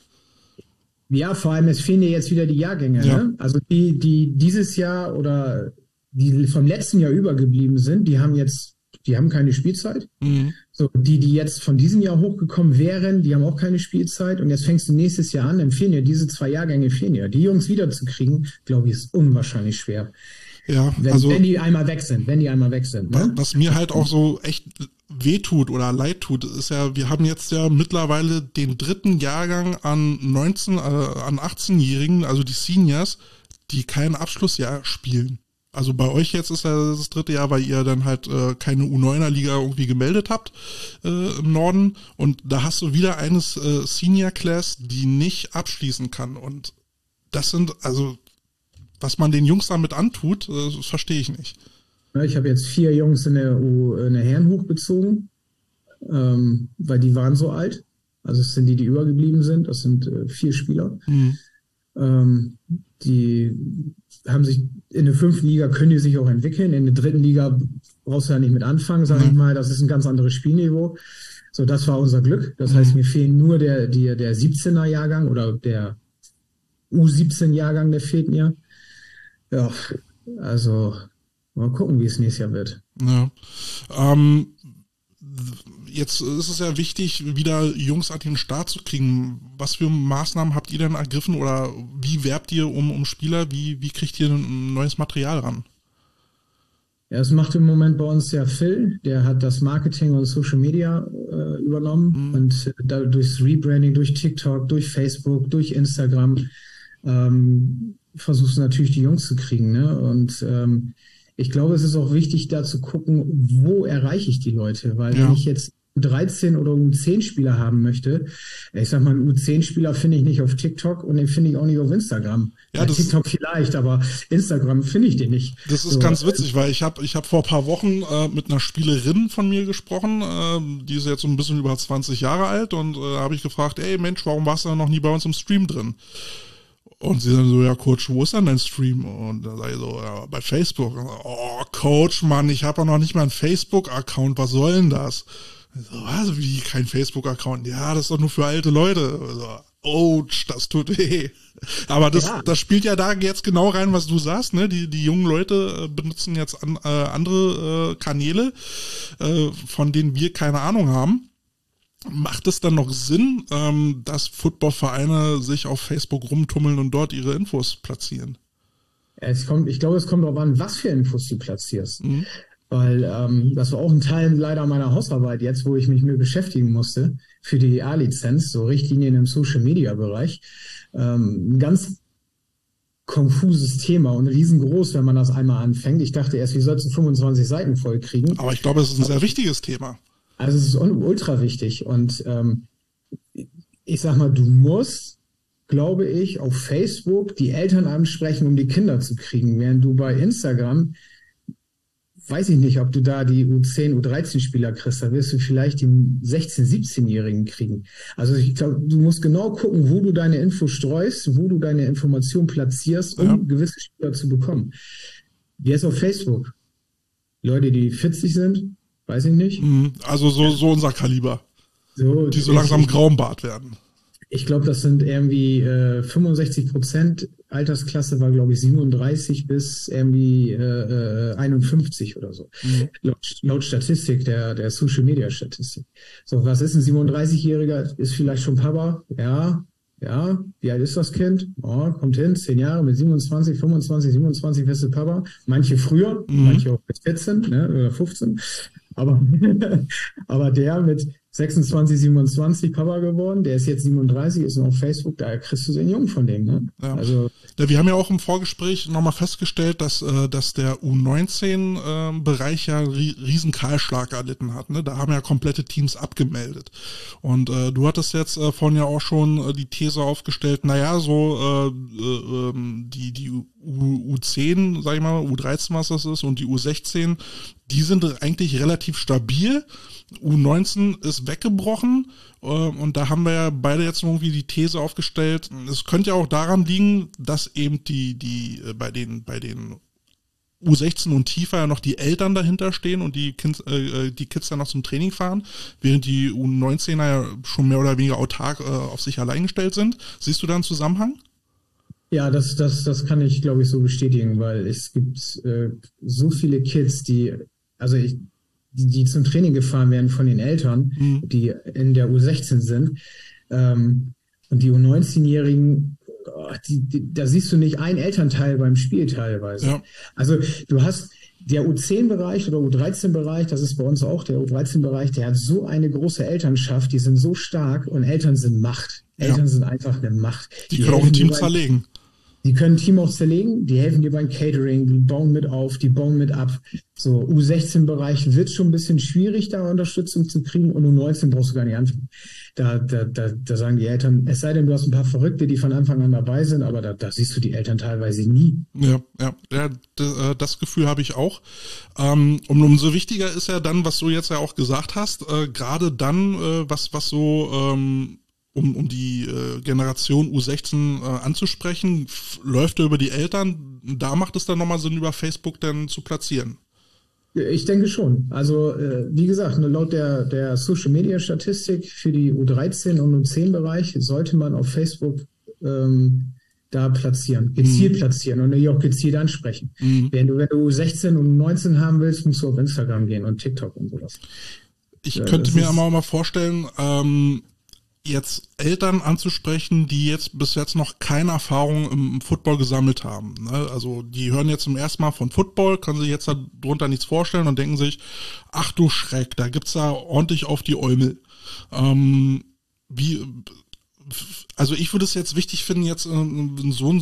Ja, vor allem, es fehlen ja jetzt wieder die Jahrgänge. Ja. Ne? Also die, die dieses Jahr oder die vom letzten Jahr übergeblieben sind, die haben jetzt, die haben keine Spielzeit. Mhm. So, die, die jetzt von diesem Jahr hochgekommen wären, die haben auch keine Spielzeit. Und jetzt fängst du nächstes Jahr an, dann fehlen ja diese zwei Jahrgänge, fehlen ja. Die Jungs wiederzukriegen, glaube ich, ist unwahrscheinlich schwer. Ja, Wenn, also wenn die einmal weg sind, wenn die einmal weg sind. wa- Ne? was mir halt auch so echt wehtut oder leid tut, ist ja, wir haben jetzt ja mittlerweile den dritten Jahrgang an neunzehn, äh, an achtzehn-Jährigen, also die Seniors, die kein Abschlussjahr spielen. Also bei euch jetzt ist ja das dritte Jahr, weil ihr dann halt äh, keine U neuner Liga irgendwie gemeldet habt äh, im Norden. Und da hast du wieder eines äh, Senior Class, die nicht abschließen kann. Und das sind, also, was man den Jungs damit antut, äh, das verstehe ich nicht. Ja, ich habe jetzt vier Jungs in der, U, in der Herren hochgezogen, ähm, weil die waren so alt. Also es sind die, die übergeblieben sind. Das sind äh, vier Spieler. Mhm. Ähm, die haben sich in der fünften Liga können die sich auch entwickeln. In der dritten Liga brauchst du ja nicht mit anfangen, sage Mhm. ich mal. Das ist ein ganz anderes Spielniveau. So, das war unser Glück. Das heißt, mir fehlen nur der, der, der siebzehner Jahrgang oder der U siebzehn Jahrgang, der fehlt mir. Ja, also mal gucken, wie es nächstes Jahr wird. Ja. Ähm, jetzt ist es ja wichtig, wieder Jungs an den Start zu kriegen. Was für Maßnahmen habt ihr denn ergriffen oder wie werbt ihr um, um Spieler? Wie, wie kriegt ihr ein neues Material ran? Ja, das macht im Moment bei uns ja Phil. Der hat das Marketing und Social Media äh, übernommen Mhm. und äh, da durchs Rebranding, durch TikTok, durch Facebook, durch Instagram ähm, versuchst du natürlich die Jungs zu kriegen. Ne? Und ähm, ich glaube, es ist auch wichtig, da zu gucken, wo erreiche ich die Leute. Weil Ja. wenn ich jetzt U dreizehn oder U zehn Spieler haben möchte, ich sag mal, einen U zehn Spieler finde ich nicht auf TikTok und den finde ich auch nicht auf Instagram. Ja, Bei das- TikTok vielleicht, aber Instagram finde ich den nicht. Das ist So, ganz witzig, weil ich habe ich hab vor ein paar Wochen äh, mit einer Spielerin von mir gesprochen, äh, die ist jetzt so ein bisschen über zwanzig Jahre alt und äh, habe ich gefragt, ey Mensch, warum warst du noch nie bei uns im Stream drin? Und sie dann so, ja Coach, wo ist denn dein Stream? Und dann sage ich so, ja, bei Facebook. Und, oh Coach, Mann, ich habe ja noch nicht mal einen Facebook-Account, was soll denn das? Ich so, was, wie, kein Facebook-Account? Ja, das ist doch nur für alte Leute. So, ouch, das tut weh. Aber das, Ja. das spielt ja da jetzt genau rein, was du sagst, ne? Die, die jungen Leute äh, benutzen jetzt an, äh, andere äh, Kanäle, äh, von denen wir keine Ahnung haben. Macht es dann noch Sinn, ähm, dass Footballvereine sich auf Facebook rumtummeln und dort ihre Infos platzieren? Es kommt, ich glaube, es kommt darauf an, was für Infos du platzierst. Mhm. Weil ähm, das war auch ein Teil leider meiner Hausarbeit jetzt, wo ich mich mit beschäftigen musste für die A-Lizenz, so Richtlinien im Social-Media-Bereich. Ähm, ein ganz konfuses Thema und riesengroß, wenn man das einmal anfängt. Ich dachte erst, wir sollten fünfundzwanzig Seiten voll kriegen. Aber ich glaube, es ist ein sehr wichtiges Thema. Also es ist ultra wichtig. Und ähm, ich sag mal, du musst, glaube ich, auf Facebook die Eltern ansprechen, um die Kinder zu kriegen, während du bei Instagram, weiß ich nicht, ob du da die U zehn, U dreizehn Spieler kriegst, da wirst du vielleicht die sechzehn-, siebzehn-Jährigen kriegen. Also ich glaube, du musst genau gucken, wo du deine Info streust, wo du deine Information platzierst, um ja. gewisse Spieler zu bekommen. Jetzt auf Facebook. Leute, die vierzig sind, weiß ich nicht. Also so, so unser Kaliber. So, die so langsam graumbart werden. Ich glaube, das sind irgendwie äh, fünfundsechzig Prozent. Altersklasse war, glaube ich, siebenunddreißig bis irgendwie äh, einundfünfzig oder so. Mhm. Laut, laut Statistik, der, der Social-Media-Statistik. So, was ist ein siebenunddreißigjähriger? Ist vielleicht schon Papa? Ja, ja. Wie alt ist das Kind? Oh, kommt hin, zehn Jahre mit siebenundzwanzig, fünfundzwanzig, siebenundzwanzig bist du Papa. Manche früher, mhm. manche auch mit vierzehn, ne, oder fünfzehn. Aber, aber der mit sechsundzwanzig, siebenundzwanzig Papa geworden, der ist jetzt siebenunddreißig, ist noch auf Facebook, da kriegst du den Jungen von dem, ne? Ja. Also, ja, wir haben ja auch im Vorgespräch nochmal festgestellt, dass, äh, dass der U neunzehn Bereich ja einen riesen Kahlschlag erlitten hat, ne? Da haben ja komplette Teams abgemeldet. Und äh, du hattest jetzt äh, vorhin ja auch schon äh, die These aufgestellt, naja, so äh, äh, die, die U, U zehn, sag ich mal, U dreizehn, was das ist, und die U sechzehn, die sind eigentlich relativ stabil. U neunzehn ist weggebrochen äh, und da haben wir ja beide jetzt irgendwie die These aufgestellt, es könnte ja auch daran liegen, dass eben die, die äh, bei den, bei den U sechzehn und tiefer ja noch die Eltern dahinter stehen und die, kind, äh, die Kids dann noch zum Training fahren, während die U neunzehner ja schon mehr oder weniger autark äh, auf sich allein gestellt sind. Siehst du da einen Zusammenhang? Ja, das, das, das kann ich, glaube ich, so bestätigen, weil es gibt äh, so viele Kids, die, also ich, die, die zum Training gefahren werden von den Eltern, mhm. die in der U sechzehn sind. Ähm, und die U neunzehn-Jährigen, oh, die, die, da siehst du nicht einen Elternteil beim Spiel teilweise. Ja. Also du hast der U zehn-Bereich oder U dreizehn-Bereich, das ist bei uns auch der U dreizehn-Bereich, der hat so eine große Elternschaft, die sind so stark und Eltern sind Macht. Eltern ja. sind einfach eine Macht. Die, die können auch ein Team zerlegen. Die können ein Team auch zerlegen, die helfen dir beim Catering, die bauen mit auf, die bauen mit ab. So, U sechzehn-Bereich wird schon ein bisschen schwierig, da Unterstützung zu kriegen, und U neunzehn brauchst du gar nicht anfangen. Da, da, da, da sagen die Eltern, es sei denn, du hast ein paar Verrückte, die von Anfang an dabei sind, aber da, da siehst du die Eltern teilweise nie. Ja, ja, ja, das, das Gefühl habe ich auch. Ähm, und umso wichtiger ist ja dann, was du jetzt ja auch gesagt hast, äh, gerade dann, äh, was, was so, ähm, um, um die äh, Generation U sechzehn äh, anzusprechen, f- läuft er über die Eltern. Da macht es dann nochmal Sinn, über Facebook dann zu platzieren. Ich denke schon. Also äh, wie gesagt, nur laut der, der Social-Media-Statistik für die U dreizehn und U zehn-Bereich sollte man auf Facebook ähm, da platzieren, gezielt mhm. platzieren und die auch gezielt ansprechen. Mhm. Wenn du, wenn du U sechzehn und U neunzehn haben willst, musst du auf Instagram gehen und TikTok und sowas. Ich äh, könnte mir aber mal vorstellen, ähm, jetzt Eltern anzusprechen, die jetzt bis jetzt noch keine Erfahrung im Football gesammelt haben. Ne? Also die hören jetzt zum ersten Mal von Football, können sich jetzt darunter nichts vorstellen und denken sich, ach du Schreck, da gibt's da ordentlich auf die Eumel. Ähm, wie, also ich würde es jetzt wichtig finden, jetzt in so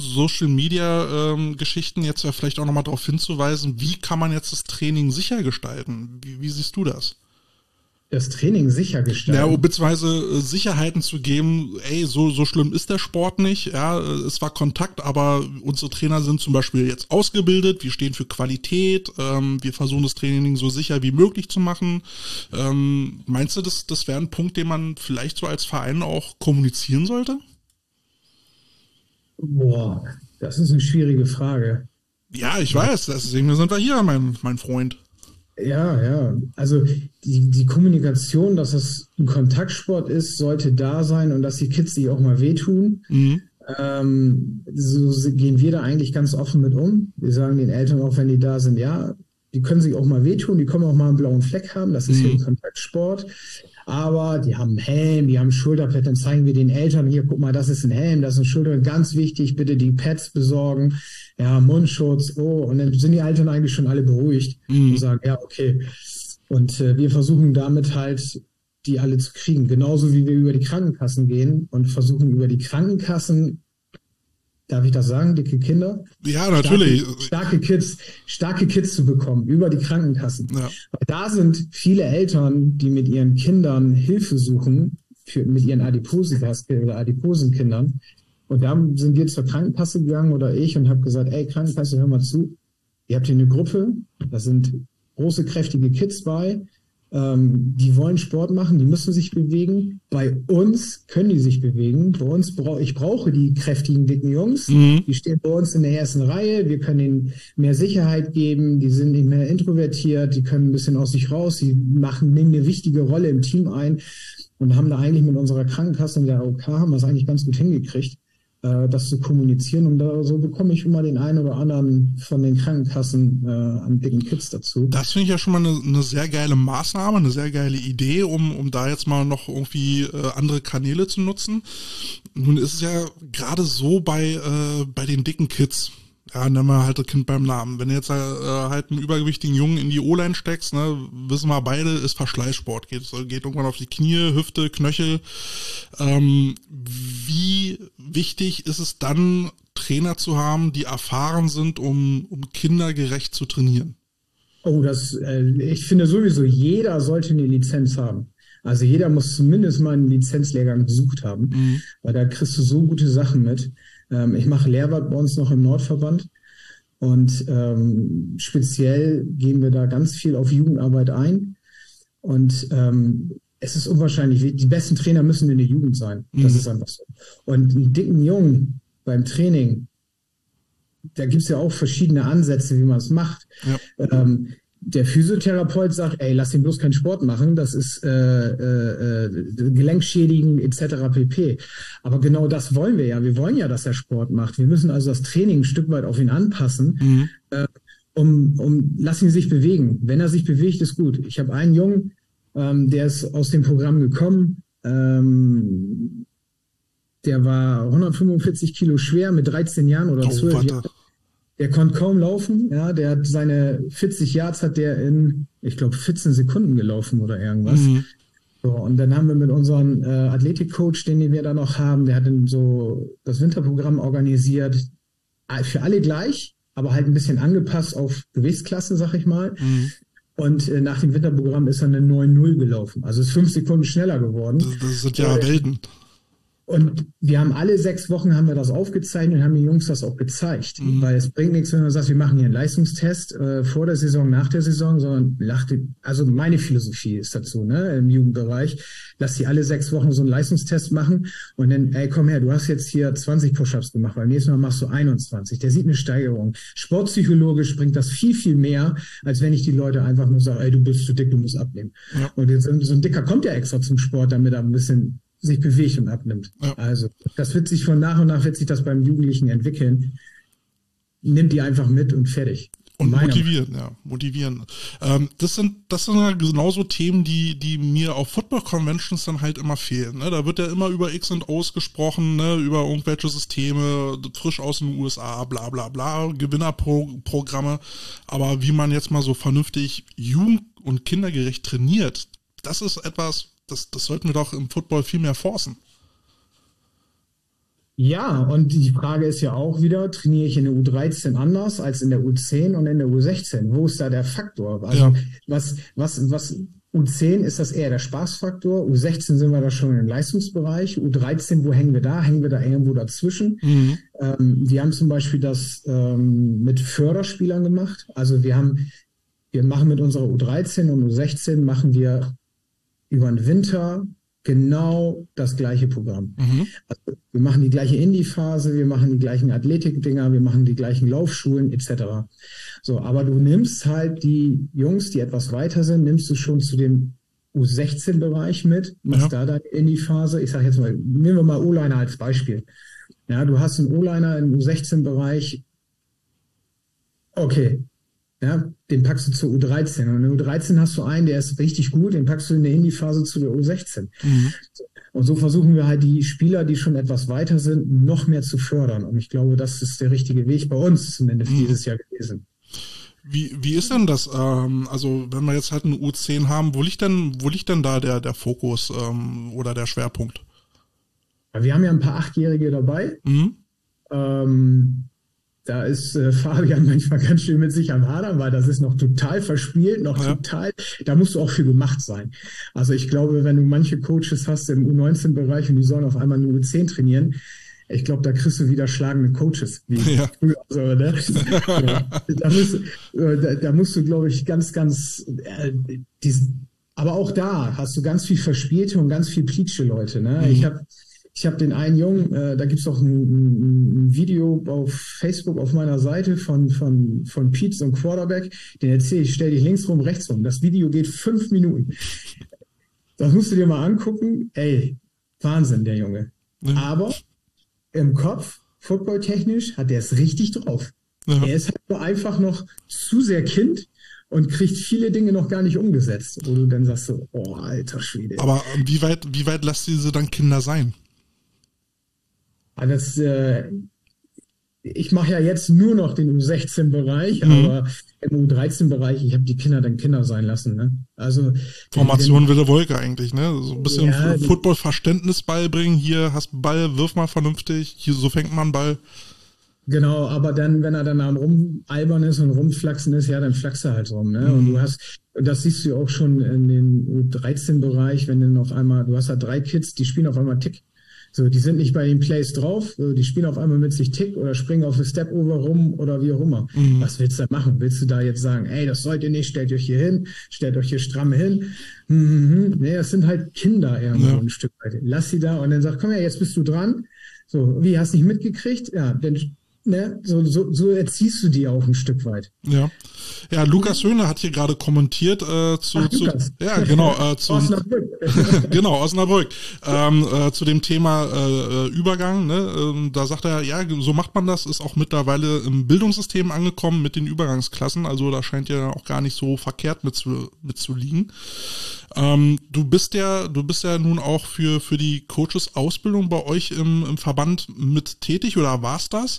Social-Media-Geschichten jetzt ja vielleicht auch nochmal darauf hinzuweisen, wie kann man jetzt das Training sicher gestalten? Wie, wie siehst du das? Das Training sicher gestalten. Ja, beziehungsweise Sicherheiten zu geben, ey, so, so schlimm ist der Sport nicht, ja, es war Kontakt, aber unsere Trainer sind zum Beispiel jetzt ausgebildet, wir stehen für Qualität, ähm, wir versuchen das Training so sicher wie möglich zu machen. Ähm, meinst du, das, das wäre ein Punkt, den man vielleicht so als Verein auch kommunizieren sollte? Boah, das ist eine schwierige Frage. Ja, ich weiß, deswegen sind wir hier, mein, mein Freund. Ja, ja. Also die, die Kommunikation, dass es ein Kontaktsport ist, sollte da sein und dass die Kids sich auch mal wehtun. Mhm. Ähm, so gehen wir da eigentlich ganz offen mit um. Wir sagen den Eltern auch, wenn die da sind, ja, die können sich auch mal wehtun, die können auch mal einen blauen Fleck haben, das ist mhm. hier ein Kontaktsport. Aber die haben einen Helm, die haben ein Schulterpad, dann zeigen wir den Eltern, hier, guck mal, das ist ein Helm, das ist ein Schulterpad, ganz wichtig, bitte die Pads besorgen, ja, Mundschutz, oh, und dann sind die Eltern eigentlich schon alle beruhigt Mhm. und sagen, ja, okay. Und äh, wir versuchen damit halt, die alle zu kriegen. Genauso wie wir über die Krankenkassen gehen und versuchen über die Krankenkassen, darf ich das sagen, dicke Kinder? Ja, natürlich. Starke, starke Kids, starke Kids zu bekommen über die Krankenkassen. Ja. Weil da sind viele Eltern, die mit ihren Kindern Hilfe suchen, für, mit ihren Adipositas oder Adiposenkindern. Und da sind wir zur Krankenkasse gegangen oder ich und habe gesagt, ey, Krankenkasse, hör mal zu. Ihr habt hier eine Gruppe, da sind große, kräftige Kids bei, ähm, die wollen Sport machen, die müssen sich bewegen. Bei uns können die sich bewegen. Bei uns brauche ich brauche die kräftigen, dicken Jungs. Mhm. Die stehen bei uns in der ersten Reihe. Wir können ihnen mehr Sicherheit geben. Die sind nicht mehr introvertiert. Die können ein bisschen aus sich raus. Die machen, nehmen eine wichtige Rolle im Team ein und haben da eigentlich mit unserer Krankenkasse und der A O K haben wir es eigentlich ganz gut hingekriegt, das zu kommunizieren, und da, so bekomme ich immer den einen oder anderen von den Krankenkassen äh, an dicken Kids dazu. Das finde ich ja schon mal eine, eine sehr geile Maßnahme, eine sehr geile Idee, um, um da jetzt mal noch irgendwie äh, andere Kanäle zu nutzen. Nun ist es ja gerade so bei, äh, bei den dicken Kids. Ja, nennen wir halt das Kind beim Namen. Wenn du jetzt äh, halt einen übergewichtigen Jungen in die O-Line steckst, ne, wissen wir beide, ist Verschleißsport. Geht, geht irgendwann auf die Knie, Hüfte, Knöchel. Ähm, wie wichtig ist es dann, Trainer zu haben, die erfahren sind, um, um kindergerecht zu trainieren? Oh, das, äh, ich finde sowieso, jeder sollte eine Lizenz haben. Also jeder muss zumindest mal einen Lizenzlehrgang besucht haben, mhm. weil da kriegst du so gute Sachen mit. Ähm, ich mache Lehrwart bei uns noch im Nordverband und ähm, speziell gehen wir da ganz viel auf Jugendarbeit ein. Und ähm, es ist unwahrscheinlich, die besten Trainer müssen in der Jugend sein. Das mhm. ist einfach so. Und einen dicken Jungen beim Training, da gibt's ja auch verschiedene Ansätze, wie man es macht. Ja. Ähm, der Physiotherapeut sagt, ey, lass ihn bloß keinen Sport machen, das ist äh, äh, Gelenkschädigen et cetera pp. Aber genau das wollen wir ja. Wir wollen ja, dass er Sport macht. Wir müssen also das Training ein Stück weit auf ihn anpassen, mhm. äh, um, um lass ihn sich bewegen. Wenn er sich bewegt, ist gut. Ich habe einen Jungen, ähm, der ist aus dem Programm gekommen, ähm, der war hundertfünfundvierzig Kilo schwer mit dreizehn Jahren oder zwölf oh, Jahren. Der konnte kaum laufen, ja, der hat seine vierzig Yards hat der in, ich glaube, vierzehn Sekunden gelaufen oder irgendwas. Mhm. So, und dann haben wir mit unserem äh, Athletikcoach, den wir da noch haben, der hat dann so das Winterprogramm organisiert, für alle gleich, aber halt ein bisschen angepasst auf Gewichtsklasse, sag ich mal. Mhm. Und äh, nach dem Winterprogramm ist er eine neun null gelaufen, also ist fünf Sekunden schneller geworden. Das, das sind ja äh, Welten. Und wir haben alle sechs Wochen haben wir das aufgezeichnet und haben den Jungs das auch gezeigt. Mhm. Weil es bringt nichts, wenn man sagt, wir machen hier einen Leistungstest äh, vor der Saison, nach der Saison, sondern lachte, also meine Philosophie ist dazu, ne, im Jugendbereich, dass die alle sechs Wochen so einen Leistungstest machen und dann, ey, komm her, du hast jetzt hier zwanzig Push-Ups gemacht, beim nächsten Mal machst du einundzwanzig. Der sieht eine Steigerung. Sportpsychologisch bringt das viel, viel mehr, als wenn ich die Leute einfach nur sage, ey, du bist zu dick, du musst abnehmen. Ja. Und jetzt, so ein Dicker kommt ja extra zum Sport, damit er ein bisschen sich bewegt und abnimmt. Ja. Also das wird sich von nach und nach wird sich das beim Jugendlichen entwickeln. Nimmt die einfach mit und fertig. Und motivieren, ja, motivieren. Ähm, das sind das sind ja genauso Themen, die die mir auf Football Conventions dann halt immer fehlen. Ne? Da wird ja immer über X und O's gesprochen, ne? Über irgendwelche Systeme, frisch aus den U S A, bla bla bla, Gewinnerprogramme. Aber wie man jetzt mal so vernünftig jugend- und kindergerecht trainiert, das ist etwas, Das, das sollten wir doch im Football viel mehr forcen. Ja, und die Frage ist ja auch wieder, trainiere ich in der U dreizehn anders als in der U zehn und in der U sechzehn? Wo ist da der Faktor? Also ja. was, was, was U zehn ist das eher der Spaßfaktor, U sechzehn sind wir da schon im Leistungsbereich, U dreizehn, wo hängen wir da? Hängen wir da irgendwo dazwischen? Mhm. Ähm, wir haben zum Beispiel das ähm, mit Förderspielern gemacht. Also wir haben, wir machen mit unserer U dreizehn und U sechzehn machen wir über den Winter genau das gleiche Programm. Mhm. Also wir machen die gleiche Indie-Phase, wir machen die gleichen Athletik-Dinger, wir machen die gleichen Laufschulen et cetera. So, aber du nimmst halt die Jungs, die etwas weiter sind, nimmst du schon zu dem U sechzehn-Bereich mit, machst ja. da deine Indie-Phase. Ich sage jetzt mal, nehmen wir mal O-Liner als Beispiel. Ja, du hast einen O-Liner im U sechzehn-Bereich. Okay, Ja, den packst du zur U dreizehn. Und in der U dreizehn hast du einen, der ist richtig gut, den packst du in der Indie-Phase zu der U sechzehn. Mhm. Und so versuchen wir halt die Spieler, die schon etwas weiter sind, noch mehr zu fördern. Und ich glaube, das ist der richtige Weg bei uns zumindest mhm. dieses Jahr gewesen. Wie, wie ist denn das? Ähm, also wenn wir jetzt halt eine U zehn haben, wo liegt denn, wo liegt denn da der, der Fokus ähm, oder der Schwerpunkt? Wir haben ja ein paar Achtjährige dabei. Mhm. Ähm, da ist äh, Fabian manchmal ganz schön mit sich am Hadern, weil das ist noch total verspielt, noch ja. total, da musst du auch für gemacht sein. Also ich glaube, wenn du manche Coaches hast im U neunzehn-Bereich und die sollen auf einmal nur U zehn trainieren, ich glaube, da kriegst du wieder schlagende Coaches. Wie ja. früher. So, ne? ja. da, musst, da, da musst du, glaube ich, ganz, ganz, äh, diesen, aber auch da hast du ganz viel verspielte und ganz viel Plitsche Leute. Ne? Mhm. Ich habe Ich habe den einen Jungen, äh, da gibt's auch ein, ein Video auf Facebook auf meiner Seite von von von Pete, so ein Quarterback, den erzähle ich, stell dich links rum, rechts rum. Das Video geht fünf Minuten. Das musst du dir mal angucken. Ey, Wahnsinn, der Junge. Mhm. Aber im Kopf, footballtechnisch, hat der es richtig drauf. Ja. Er ist halt nur einfach noch zu sehr Kind und kriegt viele Dinge noch gar nicht umgesetzt, wo du dann sagst so, oh, alter Schwede. Aber wie weit, wie weit lässt diese dann Kinder sein? Das, äh, ich mache ja jetzt nur noch den U sechzehn-Bereich, mhm. aber im U dreizehn-Bereich, ich habe die Kinder dann Kinder sein lassen. Ne? Also Formation Wille Wolke eigentlich, ne? So ein bisschen ja, Football-Verständnis beibringen. Hier hast Ball, wirf mal vernünftig. Hier so fängt man Ball. Genau, aber dann, wenn er dann am rumalbern ist und rumflaxen ist, ja, dann flachst er halt rum. Ne? Mhm. Und du hast, das siehst du ja auch schon in den U dreizehn-Bereich, wenn dann auf einmal, du hast da drei Kids, die spielen auf einmal Tick. So, die sind nicht bei den Plays drauf, die spielen auf einmal mit sich Tick oder springen auf das Step-Over rum oder wie auch immer. Mhm. Was willst du da machen? Willst du da jetzt sagen, ey, das sollt ihr nicht, stellt euch hier hin, stellt euch hier stramm hin? Mhm. Nee, das sind halt Kinder irgendwo ja. ein Stück weit. Lass sie da und dann sag, komm her, jetzt bist du dran. So, wie, hast nicht mitgekriegt? Ja, dann ne, so, so, so erziehst du die auch ein Stück weit. Ja, ja, Lukas Höhne hat hier gerade kommentiert äh, zu, Ach, zu ja genau äh, zu Osnabrück. genau Osnabrück ähm, äh, zu dem Thema äh, Übergang. Ne? Ähm, da sagt er, ja, so macht man das, ist auch mittlerweile im Bildungssystem angekommen mit den Übergangsklassen. Also da scheint ja auch gar nicht so verkehrt mit zu, mit zu liegen. Ähm, du bist ja, du bist ja nun auch für für die Coaches-Ausbildung bei euch im, im Verband mit tätig oder warst das?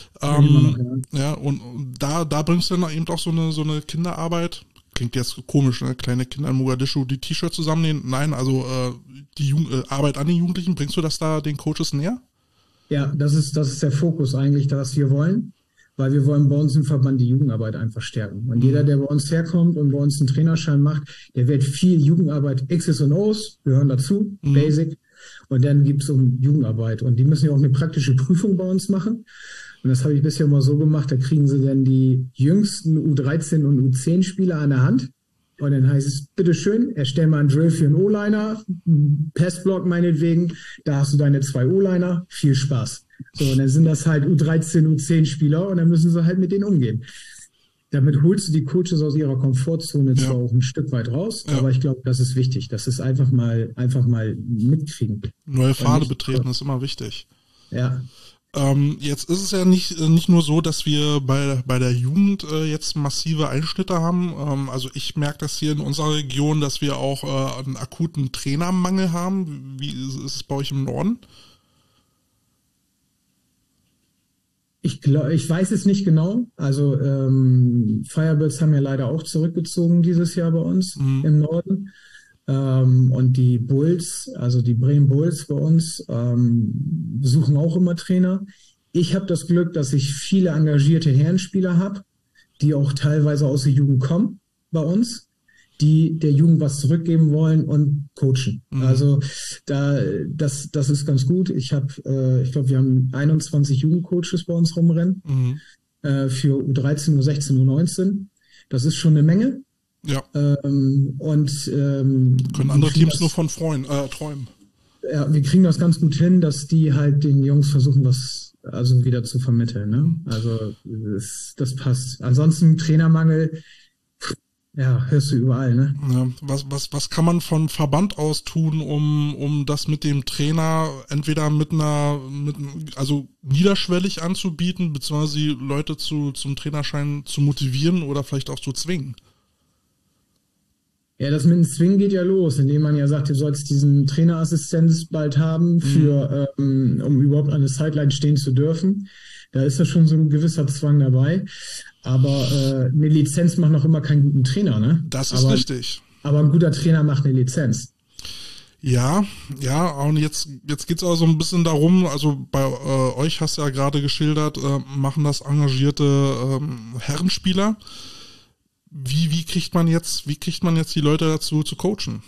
Ähm, ja, ja und, und da da bringst du dann eben auch so eine so eine Kinderarbeit. Klingt jetzt komisch, ne? Kleine Kinder in Mogadischu die T-Shirts zusammennehmen. Nein, also äh, die Jugend, äh, Arbeit an den Jugendlichen, bringst du das da den Coaches näher? Ja, das ist das ist der Fokus eigentlich, das wir wollen. Weil wir wollen bei uns im Verband die Jugendarbeit einfach stärken. Und jeder, der bei uns herkommt und bei uns einen Trainerschein macht, der wird viel Jugendarbeit, X's und O's, gehören dazu, mhm. Basic. Und dann gibt's um Jugendarbeit. Und die müssen ja auch eine praktische Prüfung bei uns machen. Und das habe ich bisher immer so gemacht, da kriegen sie dann die jüngsten U dreizehn und U zehn Spieler an der Hand. Und dann heißt es, bitteschön, erstell mal einen Drill für einen O-Liner, Passblock meinetwegen, da hast du deine zwei O-Liner, viel Spaß. So, und dann sind das halt U dreizehn, U zehn Spieler und dann müssen sie halt mit denen umgehen. Damit holst du die Coaches aus ihrer Komfortzone ja. zwar auch ein Stück weit raus, ja. aber ich glaube, das ist wichtig. Das ist einfach mal, einfach mal mitkriegen. Neue Pfade betreten ist immer wichtig. Ja. Ähm, jetzt ist es ja nicht, nicht nur so, dass wir bei, bei der Jugend äh, jetzt massive Einschnitte haben. Ähm, also ich merke das hier in unserer Region, dass wir auch äh, einen akuten Trainermangel haben. Wie ist es bei euch im Norden? Ich, glaub, ich weiß es nicht genau. Also ähm, Firebirds haben ja leider auch zurückgezogen dieses Jahr bei uns mhm. im Norden. Ähm, und die Bulls, also die Bremen Bulls bei uns, ähm, suchen auch immer Trainer. Ich habe das Glück, dass ich viele engagierte Herrenspieler habe, die auch teilweise aus der Jugend kommen bei uns, die der Jugend was zurückgeben wollen und coachen. Mhm. Also da das das ist ganz gut. Ich habe, äh, ich glaube, wir haben einundzwanzig Jugendcoaches bei uns rumrennen mhm. äh, für U dreizehn, U sechzehn, U neunzehn. Das ist schon eine Menge. Ja. Ähm, und ähm, können andere Teams das, nur von freuen, äh, träumen. Ja, wir kriegen das ganz gut hin, dass die halt den Jungs versuchen, was also wieder zu vermitteln. Ne? Also das, das passt. Ansonsten Trainermangel. Ja, hörst du überall, ne? Ja, was, was, was kann man von Verband aus tun, um, um das mit dem Trainer entweder mit einer, mit, also niederschwellig anzubieten, beziehungsweise die Leute zu, zum Trainerschein zu motivieren oder vielleicht auch zu zwingen? Ja, das mit dem Swing geht ja los, indem man ja sagt, du sollst diesen Trainerassistenz bald haben, für, mhm. ähm, um überhaupt an der Sideline stehen zu dürfen. Da ist ja schon so ein gewisser Zwang dabei. Aber äh, eine Lizenz macht noch immer keinen guten Trainer, ne? Das ist aber, richtig. Aber ein guter Trainer macht eine Lizenz. Ja, ja, und jetzt, jetzt geht's auch so ein bisschen darum, also bei äh, euch hast du ja gerade geschildert, äh, machen das engagierte ähm, Herrenspieler. Wie, wie kriegt man jetzt, wie kriegt man jetzt die Leute dazu zu coachen?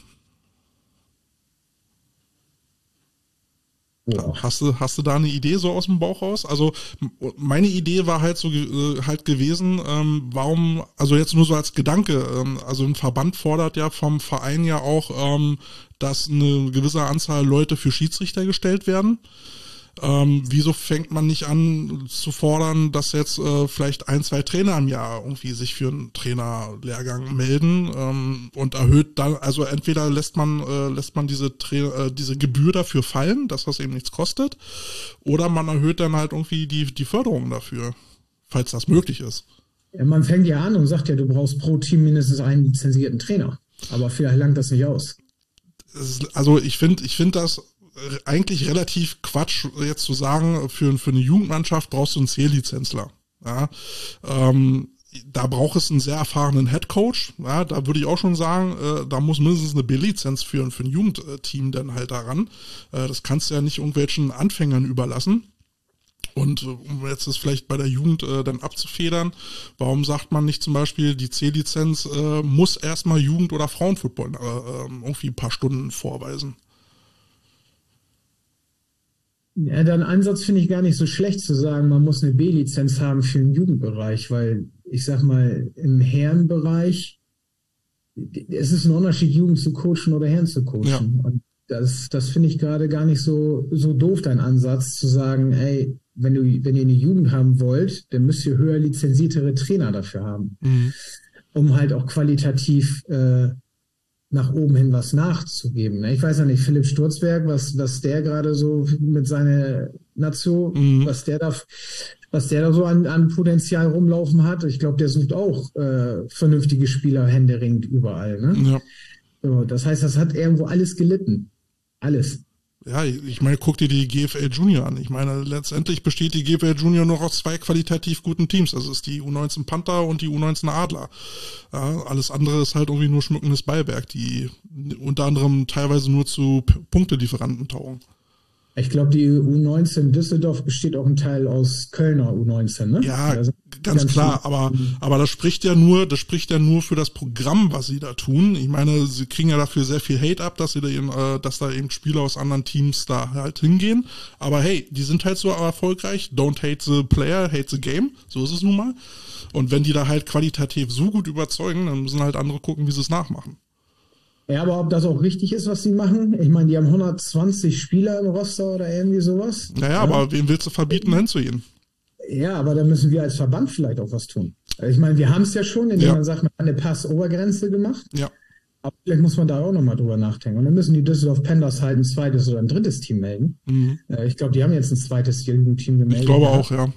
Ja. Hast du, hast du da eine Idee so aus dem Bauch raus? Also meine Idee war halt so äh, halt gewesen, ähm, warum, also jetzt nur so als Gedanke, ähm, also ein Verband fordert ja vom Verein ja auch, ähm, dass eine gewisse Anzahl Leute für Schiedsrichter gestellt werden. Ähm, wieso fängt man nicht an zu fordern, dass jetzt äh, vielleicht ein, zwei Trainer im Jahr irgendwie sich für einen Trainerlehrgang melden ähm, und erhöht dann, also entweder lässt man äh, lässt man diese Tra- äh, diese Gebühr dafür fallen, dass das eben nichts kostet, oder man erhöht dann halt irgendwie die die Förderung dafür, falls das möglich ist. Ja, man fängt ja an und sagt ja, du brauchst pro Team mindestens einen lizenzierten Trainer, aber vielleicht langt das nicht aus. Ist, also ich finde ich finde das eigentlich relativ Quatsch, jetzt zu sagen, für, für eine Jugendmannschaft brauchst du einen C-Lizenzler. Ja, ähm, da braucht es einen sehr erfahrenen Headcoach. Ja, da würde ich auch schon sagen, äh, da muss mindestens eine B-Lizenz für, für ein Jugendteam dann halt daran. Äh, das kannst du ja nicht irgendwelchen Anfängern überlassen. Und um jetzt das vielleicht bei der Jugend äh, dann abzufedern, warum sagt man nicht zum Beispiel, die C-Lizenz äh, muss erstmal Jugend- oder Frauenfootball äh, irgendwie ein paar Stunden vorweisen? Ja, dein Ansatz finde ich gar nicht so schlecht zu sagen, man muss eine B-Lizenz haben für den Jugendbereich, weil ich sag mal, im Herrenbereich, es ist ein Unterschied, Jugend zu coachen oder Herren zu coachen. Ja. Und das, das finde ich gerade gar nicht so, so doof, dein Ansatz, zu sagen, ey, wenn du, wenn ihr eine Jugend haben wollt, dann müsst ihr höher lizenziertere Trainer dafür haben, mhm. um halt auch qualitativ äh, nach oben hin was nachzugeben. Ich weiß ja nicht, Philipp Sturzberg, was, was der gerade so mit seiner Nation, mhm. was der da, was der da so an, an Potenzial rumlaufen hat. Ich glaube, der sucht auch äh, vernünftige Spieler händeringend überall. Ne? Ja. So, das heißt, das hat irgendwo alles gelitten. Alles. Ja, ich meine, guck dir die G F L Junior an. Ich meine, letztendlich besteht die G F L Junior noch aus zwei qualitativ guten Teams. Das ist die U neunzehn Panther und die U neunzehn Adler. Ja, alles andere ist halt irgendwie nur schmückendes Beiwerk, die unter anderem teilweise nur zu P- Punktelieferanten taugen. Ich glaube, die U neunzehn Düsseldorf besteht auch ein Teil aus Kölner U neunzehn, ne? Ja, ganz, ganz klar, aber, aber das spricht ja nur, das spricht ja nur für das Programm, was sie da tun. Ich meine, sie kriegen ja dafür sehr viel Hate ab, dass sie da eben, äh, dass da eben Spieler aus anderen Teams da halt hingehen. Aber hey, die sind halt so erfolgreich. Don't hate the player, hate the game. So ist es nun mal. Und wenn die da halt qualitativ so gut überzeugen, dann müssen halt andere gucken, wie sie es nachmachen. Ja, aber ob das auch richtig ist, was die machen? Ich meine, die haben hundertzwanzig Spieler im Roster oder irgendwie sowas. Naja, ja. Aber wem willst du verbieten, hinzugehen? Ja, aber da müssen wir als Verband vielleicht auch was tun. Ich meine, wir haben es ja schon, indem ja. man sagt, man hat eine Passobergrenze gemacht. Ja. Aber vielleicht muss man da auch nochmal drüber nachdenken. Und dann müssen die Düsseldorf Panthers halt ein zweites oder ein drittes Team melden. Mhm. Ich glaube, die haben jetzt ein zweites Jugendteam gemeldet. Ich glaube auch, ja.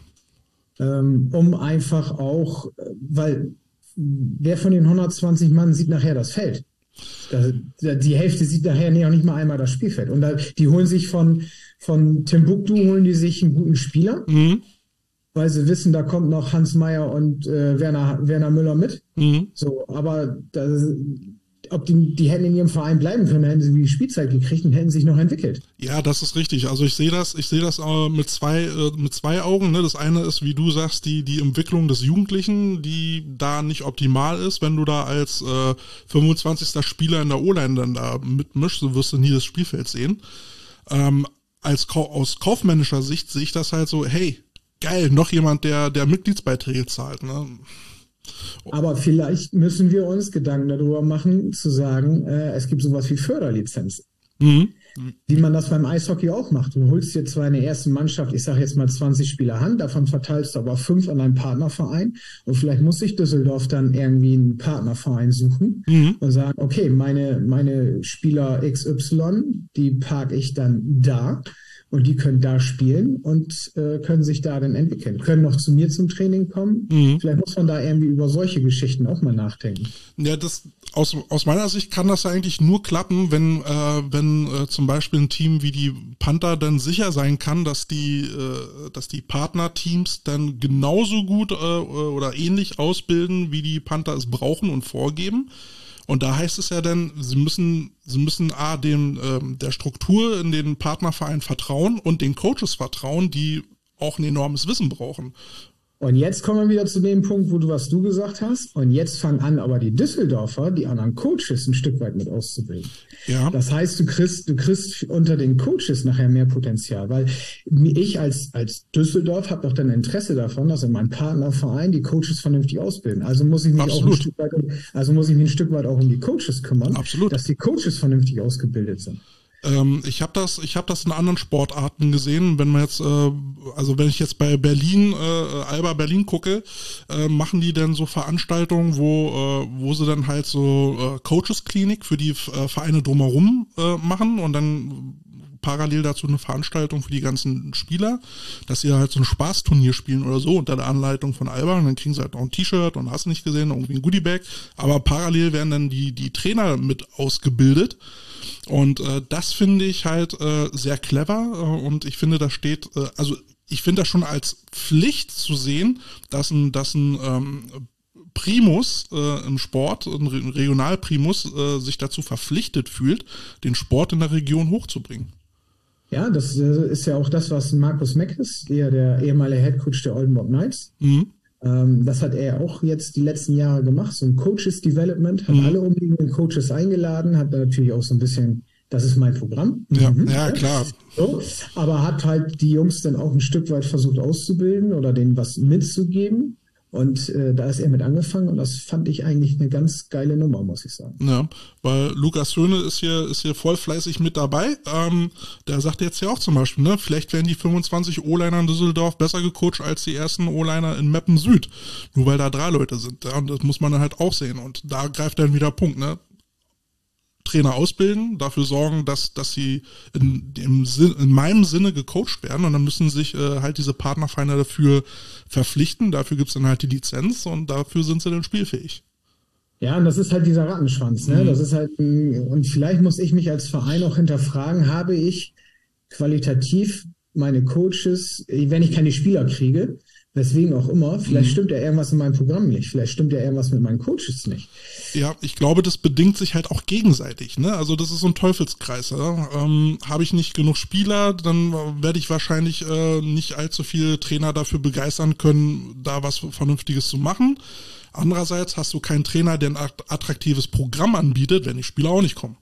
Um einfach auch, weil wer von den hundertzwanzig Mann sieht nachher das Feld? Die Hälfte sieht nachher noch nicht mal einmal das Spielfeld. Und da, die holen sich von, von Timbuktu, holen die sich einen guten Spieler, mhm. weil sie wissen, da kommt noch Hans Meyer und äh, Werner, Werner Müller mit. Mhm. So, aber das, ob die, die hätten in ihrem Verein bleiben können, hätten sie die Spielzeit gekriegt und hätten sich noch entwickelt. Ja, das ist richtig. Also ich sehe das, ich sehe das äh, mit zwei, äh, mit zwei Augen. Ne? Das eine ist, wie du sagst, die die Entwicklung des Jugendlichen, die da nicht optimal ist. Wenn du da als äh, fünfundzwanzigster Spieler in der O-Line dann da mitmischst, so wirst du nie das Spielfeld sehen. Ähm, als aus kaufmännischer Sicht sehe ich das halt so: Hey, geil, noch jemand, der der Mitgliedsbeiträge zahlt. Ne? Aber vielleicht müssen wir uns Gedanken darüber machen, zu sagen, äh, es gibt sowas wie Förderlizenzen. Mhm. wie man das beim Eishockey auch macht. Du holst dir zwar eine erste Mannschaft, ich sage jetzt mal zwanzig Spieler Hand, davon verteilst du aber fünf an einen Partnerverein und vielleicht muss sich Düsseldorf dann irgendwie einen Partnerverein suchen mhm. und sagen, okay, meine, meine Spieler X Y, die parke ich dann da. Und die können da spielen und äh, können sich da dann entwickeln, können noch zu mir zum Training kommen. Mhm. Vielleicht muss man da irgendwie über solche Geschichten auch mal nachdenken. Ja, das aus, aus meiner Sicht kann das ja eigentlich nur klappen, wenn, äh, wenn äh, zum Beispiel ein Team wie die Panther dann sicher sein kann, dass die, äh, dass die Partnerteams dann genauso gut äh, oder ähnlich ausbilden, wie die Panther es brauchen und vorgeben. Und da heißt es ja dann, sie müssen, sie müssen A, dem, ähm, der Struktur in den Partnerverein vertrauen und den Coaches vertrauen, die auch ein enormes Wissen brauchen. Und jetzt kommen wir wieder zu dem Punkt, wo du, was du gesagt hast. Und jetzt fangen an, aber die Düsseldorfer, die anderen Coaches ein Stück weit mit auszubilden. Ja. Das heißt, du kriegst, du kriegst unter den Coaches nachher mehr Potenzial, weil ich als, als Düsseldorf habe doch dann Interesse davon, dass in meinem Partnerverein die Coaches vernünftig ausbilden. Also muss ich mich Absolut. auch ein Stück weit, also muss ich mich ein Stück weit auch um die Coaches kümmern, Absolut. dass die Coaches vernünftig ausgebildet sind. Ähm, ich habe das, ich habe das in anderen Sportarten gesehen. Wenn man jetzt, äh, also wenn ich jetzt bei Berlin, äh, Alba Berlin gucke, äh, machen die dann so Veranstaltungen, wo, äh, wo sie dann halt so äh, Coaches-Klinik für die äh, Vereine drumherum äh, machen und dann parallel dazu eine Veranstaltung für die ganzen Spieler, dass sie halt so ein Spaßturnier spielen oder so unter der Anleitung von Alba und dann kriegen sie halt noch ein T-Shirt und hast du nicht gesehen, irgendwie ein Goodiebag, aber parallel werden dann die, die Trainer mit ausgebildet. Und äh, das finde ich halt äh, sehr clever äh, und ich finde, das steht, äh, also ich finde das schon als Pflicht zu sehen, dass ein, dass ein ähm, Primus äh, im Sport, ein Re- Regionalprimus, äh, sich dazu verpflichtet fühlt, den Sport in der Region hochzubringen. Ja, das äh, ist ja auch das, was Markus Meckes, der, der ehemalige Headcoach der Oldenburg Knights, mhm. ähm, das hat er auch jetzt die letzten Jahre gemacht, so ein Coaches Development, hat mhm. alle umliegenden Coaches eingeladen, hat natürlich auch so ein bisschen, das ist mein Programm. Ja, mhm. ja klar. So, aber hat halt die Jungs dann auch ein Stück weit versucht auszubilden oder denen was mitzugeben. Und äh, da ist er mit angefangen und das fand ich eigentlich eine ganz geile Nummer, muss ich sagen. Ja, weil Lukas Höhne ist hier, ist hier voll fleißig mit dabei. Ähm, der sagt jetzt ja auch zum Beispiel, ne, vielleicht werden die fünfundzwanzig O-Liner in Düsseldorf besser gecoacht als die ersten O-Liner in Meppen Süd. Nur weil da drei Leute sind. Ja, und das muss man dann halt auch sehen. Und da greift dann wieder Punkt, ne? Trainer ausbilden, dafür sorgen, dass dass sie in, im Sinn, in meinem Sinne gecoacht werden und dann müssen sich äh, halt diese Partnervereine dafür verpflichten, dafür gibt's dann halt die Lizenz und dafür sind sie dann spielfähig. Ja, und das ist halt dieser Rattenschwanz, ne? Mhm. Das ist halt ein, und vielleicht muss ich mich als Verein auch hinterfragen, habe ich qualitativ meine Coaches, wenn ich keine Spieler kriege, weswegen auch immer, vielleicht mhm. stimmt ja irgendwas in meinem Programm nicht, vielleicht stimmt ja irgendwas mit meinen Coaches nicht. Ja, ich glaube, das bedingt sich halt auch gegenseitig, ne? Also das ist so ein Teufelskreis. Ja? Ähm, habe ich nicht genug Spieler, dann werde ich wahrscheinlich äh, nicht allzu viele Trainer dafür begeistern können, da was Vernünftiges zu machen. Andererseits hast du keinen Trainer, der ein attraktives Programm anbietet, wenn die Spieler auch nicht kommen.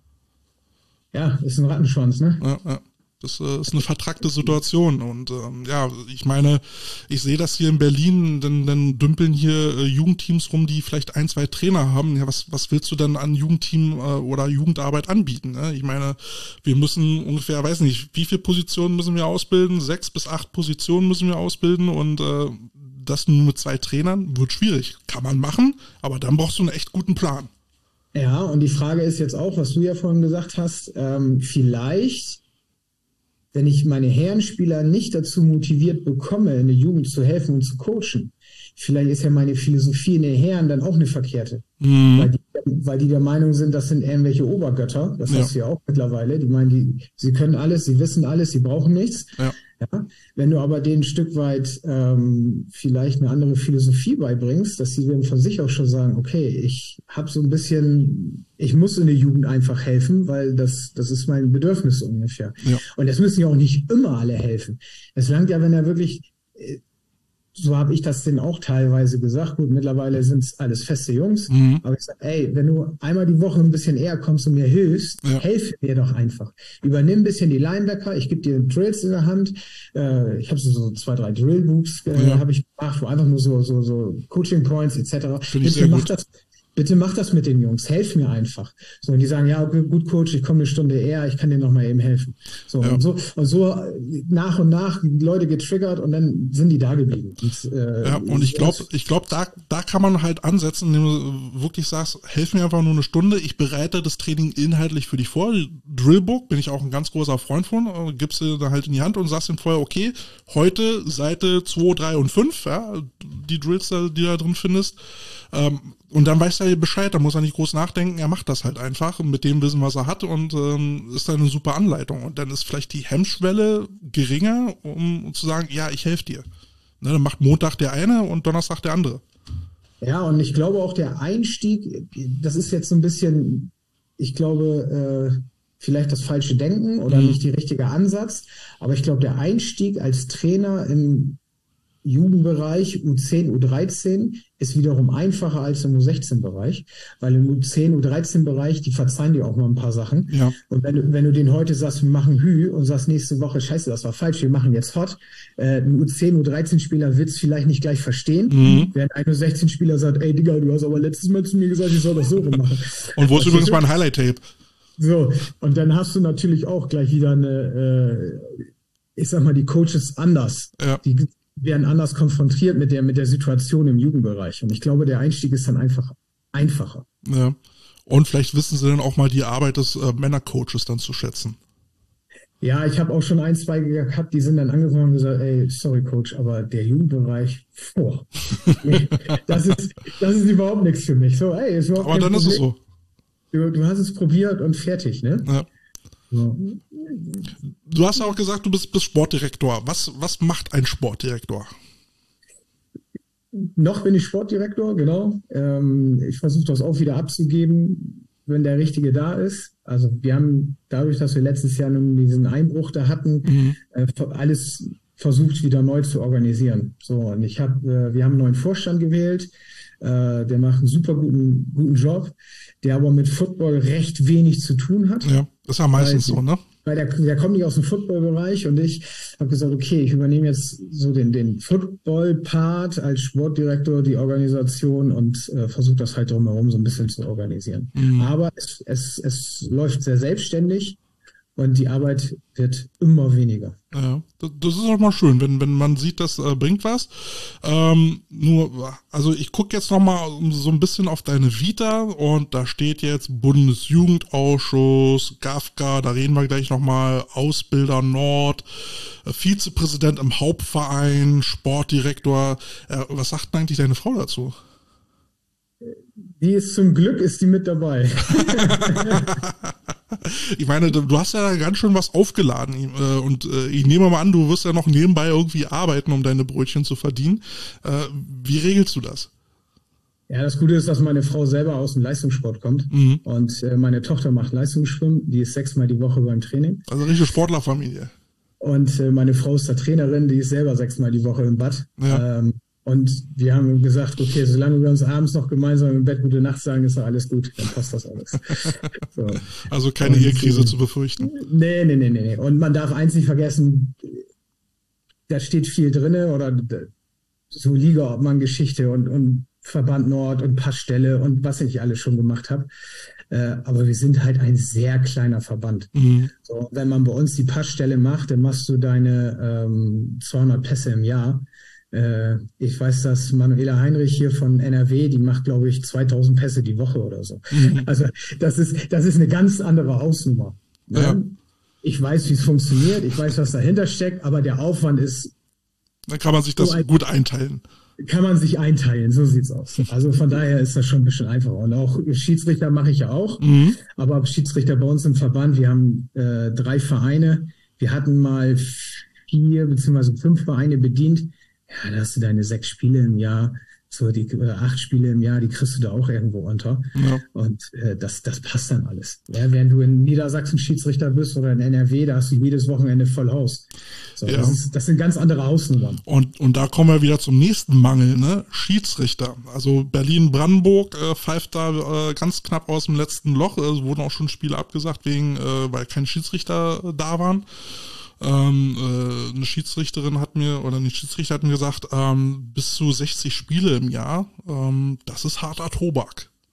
Ja, ist ein Rattenschwanz, ne? Ja, ja. Das äh, ist eine vertrackte Situation und ähm, ja, ich meine, ich sehe das hier in Berlin, dann, dann dümpeln hier äh, Jugendteams rum, die vielleicht ein, zwei Trainer haben. Ja, was, was willst du denn an Jugendteam äh, oder Jugendarbeit anbieten? Ne? Ich meine, wir müssen ungefähr, weiß nicht, wie viele Positionen müssen wir ausbilden? Sechs bis acht Positionen müssen wir ausbilden und äh, das nur mit zwei Trainern wird schwierig. Kann man machen, aber dann brauchst du einen echt guten Plan. Ja, und die Frage ist jetzt auch, was du ja vorhin gesagt hast, ähm, vielleicht wenn ich meine Herrenspieler nicht dazu motiviert bekomme, in der Jugend zu helfen und zu coachen, vielleicht ist ja meine Philosophie in den Herren dann auch eine verkehrte. Mhm. Weil, die, weil die der Meinung sind, das sind irgendwelche Obergötter, das ja. hast du ja auch mittlerweile, die meinen, die, sie können alles, sie wissen alles, sie brauchen nichts. Ja. Ja? Wenn du aber denen ein Stück weit ähm, vielleicht eine andere Philosophie beibringst, dass sie dann von sich auch schon sagen, okay, ich habe so ein bisschen, ich muss in der Jugend einfach helfen, weil das das ist mein Bedürfnis ungefähr. Ja. Und das müssen ja auch nicht immer alle helfen. Es langt ja, wenn er wirklich, so habe ich das denn auch teilweise gesagt, gut, mittlerweile sind es alles feste Jungs, mhm. aber ich sage, ey, wenn du einmal die Woche ein bisschen eher kommst und mir hilfst, ja. helf mir doch einfach. Übernimm ein bisschen die Linebacker, ich gebe dir Drills in der Hand, äh, ich habe so, so zwei, drei Drillbooks, äh, ja. habe ich gemacht, wo einfach nur so so so Coaching Points et cetera. Finde ich sehr gut. Das, bitte mach das mit den Jungs, helf mir einfach. So, und die sagen, ja, okay, gut, Coach, ich komme eine Stunde eher, ich kann dir noch mal eben helfen. So, ja. und so, und so nach und nach Leute getriggert und dann sind die da geblieben. Und, äh, ja, und ich glaube, ich glaube, da, da kann man halt ansetzen, indem du wirklich sagst, helf mir einfach nur eine Stunde, ich bereite das Training inhaltlich für dich vor. Drillbook bin ich auch ein ganz großer Freund von, gibst du da halt in die Hand und sagst ihm vorher, okay, heute Seite zwei, drei und fünf, ja, die Drills, die du da drin findest. Ähm, und dann weiß er Bescheid, da muss er nicht groß nachdenken, er macht das halt einfach mit dem Wissen, was er hat und ähm, ist dann eine super Anleitung. Und dann ist vielleicht die Hemmschwelle geringer, um, um zu sagen, ja, ich helfe dir. Ne, dann macht Montag der eine und Donnerstag der andere. Ja, und ich glaube auch der Einstieg, das ist jetzt so ein bisschen, ich glaube, äh, vielleicht das falsche Denken oder mhm. nicht der richtige Ansatz, aber ich glaube, der Einstieg als Trainer im Jugendbereich U zehn, U dreizehn ist wiederum einfacher als im U sechzehn Bereich, weil im U zehn, U dreizehn Bereich, die verzeihen dir auch mal ein paar Sachen. Ja. Und wenn du, wenn du denen heute sagst, wir machen Hü und sagst nächste Woche, scheiße, das war falsch, wir machen jetzt Hot, äh, ein U zehn, U dreizehn Spieler wird es vielleicht nicht gleich verstehen, mhm. während ein U sechzehn Spieler sagt, ey Digga, du hast aber letztes Mal zu mir gesagt, ich soll das so rummachen. Und wo ist übrigens mein Highlight-Tape? So, und dann hast du natürlich auch gleich wieder eine, äh, ich sag mal, die Coaches anders. Ja. Die werden anders konfrontiert mit der, mit der Situation im Jugendbereich. Und ich glaube, der Einstieg ist dann einfach einfacher. Ja. Und vielleicht wissen sie dann auch mal die Arbeit des äh, Männercoaches dann zu schätzen. Ja, ich habe auch schon ein, zwei gehabt, die sind dann angekommen und gesagt, ey, sorry Coach, aber der Jugendbereich, boah, nee, das ist, das ist überhaupt nichts für mich. So, ey, ist überhaupt aber dann Problem. Ist es so. Du, du hast es probiert und fertig, ne? Ja. So. Du hast auch gesagt, du bist, bist Sportdirektor. Was, was macht ein Sportdirektor? Noch bin ich Sportdirektor, genau. Ähm, ich versuche das auch wieder abzugeben, wenn der Richtige da ist. Also wir haben dadurch, dass wir letztes Jahr nun diesen Einbruch da hatten, mhm. äh, alles versucht wieder neu zu organisieren. So, und ich habe, äh, wir haben einen neuen Vorstand gewählt. Äh, der macht einen super guten, guten Job, der aber mit Football recht wenig zu tun hat. Ja, das ist ja meistens weil, so, ne? Weil der, der kommt nicht aus dem Football-Bereich und ich habe gesagt, okay, ich übernehme jetzt so den, den Football-Part als Sportdirektor, die Organisation und äh, versuche das halt drumherum so ein bisschen zu organisieren. Mhm. Aber es, es, es läuft sehr selbstständig. Und die Arbeit wird immer weniger. Ja, das ist auch mal schön, wenn, wenn man sieht, das äh, bringt was. Ähm, nur, also ich gucke jetzt nochmal so ein bisschen auf deine Vita und da steht jetzt Bundesjugendausschuss, GAFGA, da reden wir gleich nochmal, Ausbilder Nord, äh, Vizepräsident im Hauptverein, Sportdirektor. Äh, was sagt denn eigentlich deine Frau dazu? Die ist zum Glück, ist die mit dabei. Ich meine, du hast ja ganz schön was aufgeladen und ich nehme mal an, du wirst ja noch nebenbei irgendwie arbeiten, um deine Brötchen zu verdienen. Wie regelst du das? Ja, das Gute ist, dass meine Frau selber aus dem Leistungssport kommt mhm. und meine Tochter macht Leistungsschwimmen, die ist sechsmal die Woche beim Training. Also eine richtige Sportlerfamilie. Und meine Frau ist da Trainerin, die ist selber sechsmal die Woche im Bad. Ja. Ähm, Und wir haben gesagt, okay, solange wir uns abends noch gemeinsam im Bett gute Nacht sagen, ist doch alles gut, dann passt das alles. So. Also keine und, Ehekrise zu befürchten. Nee, nee, nee, nee. Und man darf eins nicht vergessen, da steht viel drinne oder so Liga-Obmann-Geschichte und, und Verband Nord und Passstelle und was ich alles schon gemacht habe. Äh, aber wir sind halt ein sehr kleiner Verband. Mhm. So, wenn man bei uns die Passstelle macht, dann machst du deine ähm, zweihundert Pässe im Jahr. Ich weiß, dass Manuela Heinrich hier von N R W, die macht, glaube ich, zweitausend Pässe die Woche oder so. Mhm. Also das ist, das ist eine ganz andere Hausnummer. Ja. Ich weiß, wie es funktioniert, ich weiß, was dahinter steckt, aber der Aufwand ist... Dann kann man sich das so ein, gut einteilen. Kann man sich einteilen, so sieht's aus. Also von daher ist das schon ein bisschen einfacher. Und auch Schiedsrichter mache ich ja auch, mhm. aber Schiedsrichter bei uns im Verband, wir haben äh, drei Vereine, wir hatten mal vier beziehungsweise fünf Vereine bedient. Ja, da hast du deine sechs Spiele im Jahr, so die oder acht Spiele im Jahr, die kriegst du da auch irgendwo unter. Ja. Und äh, das, das passt dann alles. Ja, während du in Niedersachsen Schiedsrichter bist oder in N R W, da hast du jedes Wochenende voll Haus. So, ja. das, ist, das sind ganz andere Hausnummern. Und, und da kommen wir wieder zum nächsten Mangel, ne? Schiedsrichter. Also Berlin-Brandenburg äh, pfeift da äh, ganz knapp aus dem letzten Loch. Es äh, wurden auch schon Spiele abgesagt, wegen, äh, weil keine Schiedsrichter äh, da waren. Ähm, äh, eine Schiedsrichterin hat mir, oder eine Schiedsrichter hat mir gesagt, ähm, bis zu sechzig Spiele im Jahr, ähm, das ist harter Tobak.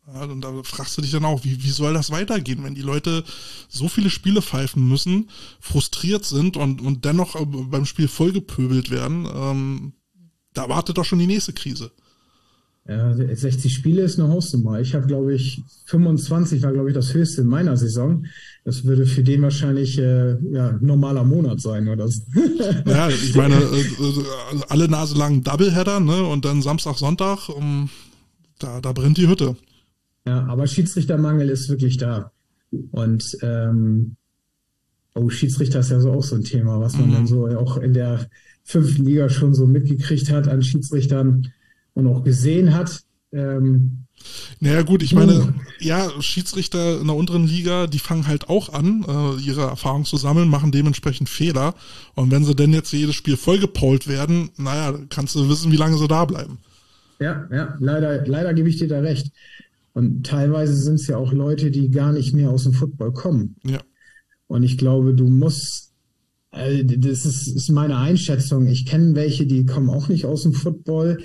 Ja, und da fragst du dich dann auch, wie, wie soll das weitergehen, wenn die Leute so viele Spiele pfeifen müssen, frustriert sind und, und dennoch beim Spiel vollgepöbelt werden. Ähm, da wartet doch schon die nächste Krise. Ja, sechzig Spiele ist eine Hausnummer. Ich habe, glaube ich, fünfundzwanzig war, glaube ich, das höchste in meiner Saison. Das würde für den wahrscheinlich äh, ja, ein normaler Monat sein oder so. Ja, ich meine, äh, alle Nase lang Doubleheader, ne? Und dann Samstag, Sonntag, um, da, da brennt die Hütte. Ja, aber Schiedsrichtermangel ist wirklich da. Und ähm, oh, Schiedsrichter ist ja so auch so ein Thema, was man mhm. dann so auch in der fünften Liga schon so mitgekriegt hat an Schiedsrichtern und auch gesehen hat. Ähm, naja gut, ich meine, ja, Schiedsrichter in der unteren Liga, die fangen halt auch an, äh, ihre Erfahrung zu sammeln, machen dementsprechend Fehler. Und wenn sie denn jetzt jedes Spiel vollgepault werden, naja, kannst du wissen, wie lange sie da bleiben. Ja, ja, leider, leider gebe ich dir da recht. Und teilweise sind es ja auch Leute, die gar nicht mehr aus dem Football kommen. Ja. Und ich glaube, du musst, also das ist, ist meine Einschätzung. Ich kenne welche, die kommen auch nicht aus dem Football.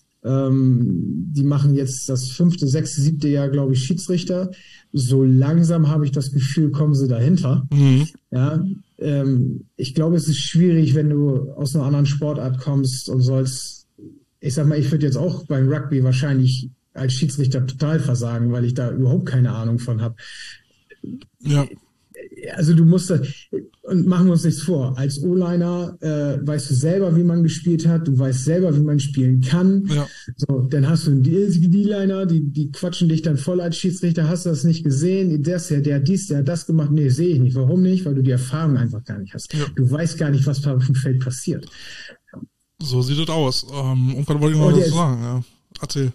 Ähm, die machen jetzt das fünfte, sechste, siebte Jahr, glaube ich, Schiedsrichter. So langsam habe ich das Gefühl, kommen sie dahinter. Mhm. Ja, ähm, ich glaube, es ist schwierig, wenn du aus einer anderen Sportart kommst und sollst, ich sag mal, ich würde jetzt auch beim Rugby wahrscheinlich als Schiedsrichter total versagen, weil ich da überhaupt keine Ahnung von habe. Ja. Also du musst das, und machen wir uns nichts vor, als O-Liner äh, weißt du selber, wie man gespielt hat, du weißt selber, wie man spielen kann. Ja. So, dann hast du einen D-Liner, die, die quatschen dich dann voll als Schiedsrichter, hast du das nicht gesehen, der, der, der dies, der hat das gemacht, nee, sehe ich nicht. Warum nicht? Weil du die Erfahrung einfach gar nicht hast. Ja. Du weißt gar nicht, was auf dem Feld passiert. So sieht es aus. Ähm, irgendwann wollte ich noch Oh, was ist, sagen. Ja. Erzähl.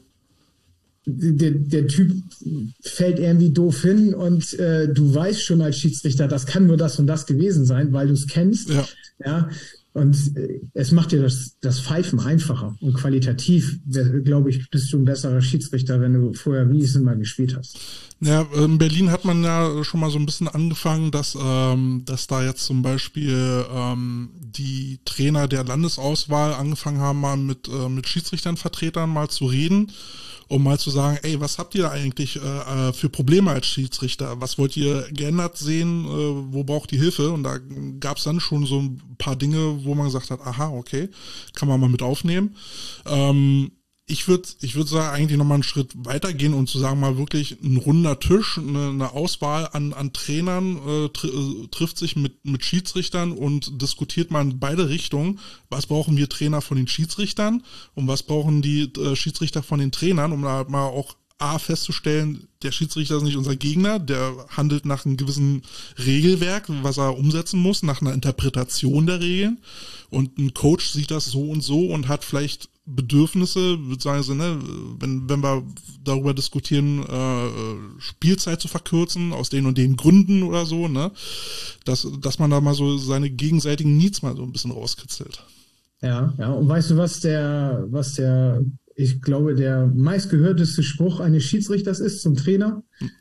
Der, der Typ fällt irgendwie doof hin und äh, du weißt schon als Schiedsrichter, das kann nur das und das gewesen sein, weil du es kennst. Ja. Ja. Und äh, es macht dir das, das Pfeifen einfacher. Und qualitativ, glaube ich, bist du ein besserer Schiedsrichter, wenn du vorher wenigstens mal gespielt hast. Ja, in Berlin hat man ja schon mal so ein bisschen angefangen, dass, ähm, dass da jetzt zum Beispiel ähm, die Trainer der Landesauswahl angefangen haben, mal mit, äh, mit Schiedsrichternvertretern mal zu reden, um mal zu sagen, ey, was habt ihr eigentlich äh, für Probleme als Schiedsrichter? Was wollt ihr geändert sehen? Äh, wo braucht ihr Hilfe? Und da gab es dann schon so ein paar Dinge, wo man gesagt hat, aha, okay, kann man mal mit aufnehmen. Ähm, ich würde ich würd sagen, eigentlich nochmal einen Schritt weitergehen und zu sagen, mal wirklich ein runder Tisch, eine, eine Auswahl an, an Trainern äh, tr äh, trifft sich mit, mit Schiedsrichtern und diskutiert mal in beide Richtungen. Was brauchen wir Trainer von den Schiedsrichtern und was brauchen die äh, Schiedsrichter von den Trainern, um da mal auch A, festzustellen, der Schiedsrichter ist nicht unser Gegner, der handelt nach einem gewissen Regelwerk, was er umsetzen muss, nach einer Interpretation der Regeln. Und ein Coach sieht das so und so und hat vielleicht Bedürfnisse, beziehungsweise, ne, wenn, wenn wir darüber diskutieren, äh, Spielzeit zu verkürzen, aus den und den Gründen oder so, ne, dass, dass man da mal so seine gegenseitigen Needs mal so ein bisschen rauskitzelt. Ja, ja, und weißt du, was der, was der, ich glaube, der meistgehörteste Spruch eines Schiedsrichters ist zum Trainer?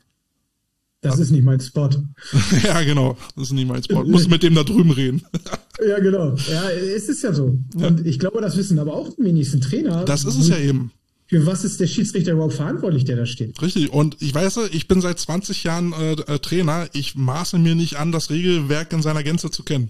Das ist nicht mein Spot. Ja, genau. Das ist nicht mein Spot. Muss mit dem da drüben reden. Ja, genau. Ja, es ist ja so. Ja. Und ich glaube, das wissen aber auch wenigstens Trainer. Das ist es ja eben. Für was ist der Schiedsrichter überhaupt verantwortlich, der da steht? Richtig. Und ich weiß, ich bin seit zwanzig Jahren äh, äh, Trainer. Ich maße mir nicht an, das Regelwerk in seiner Gänze zu kennen.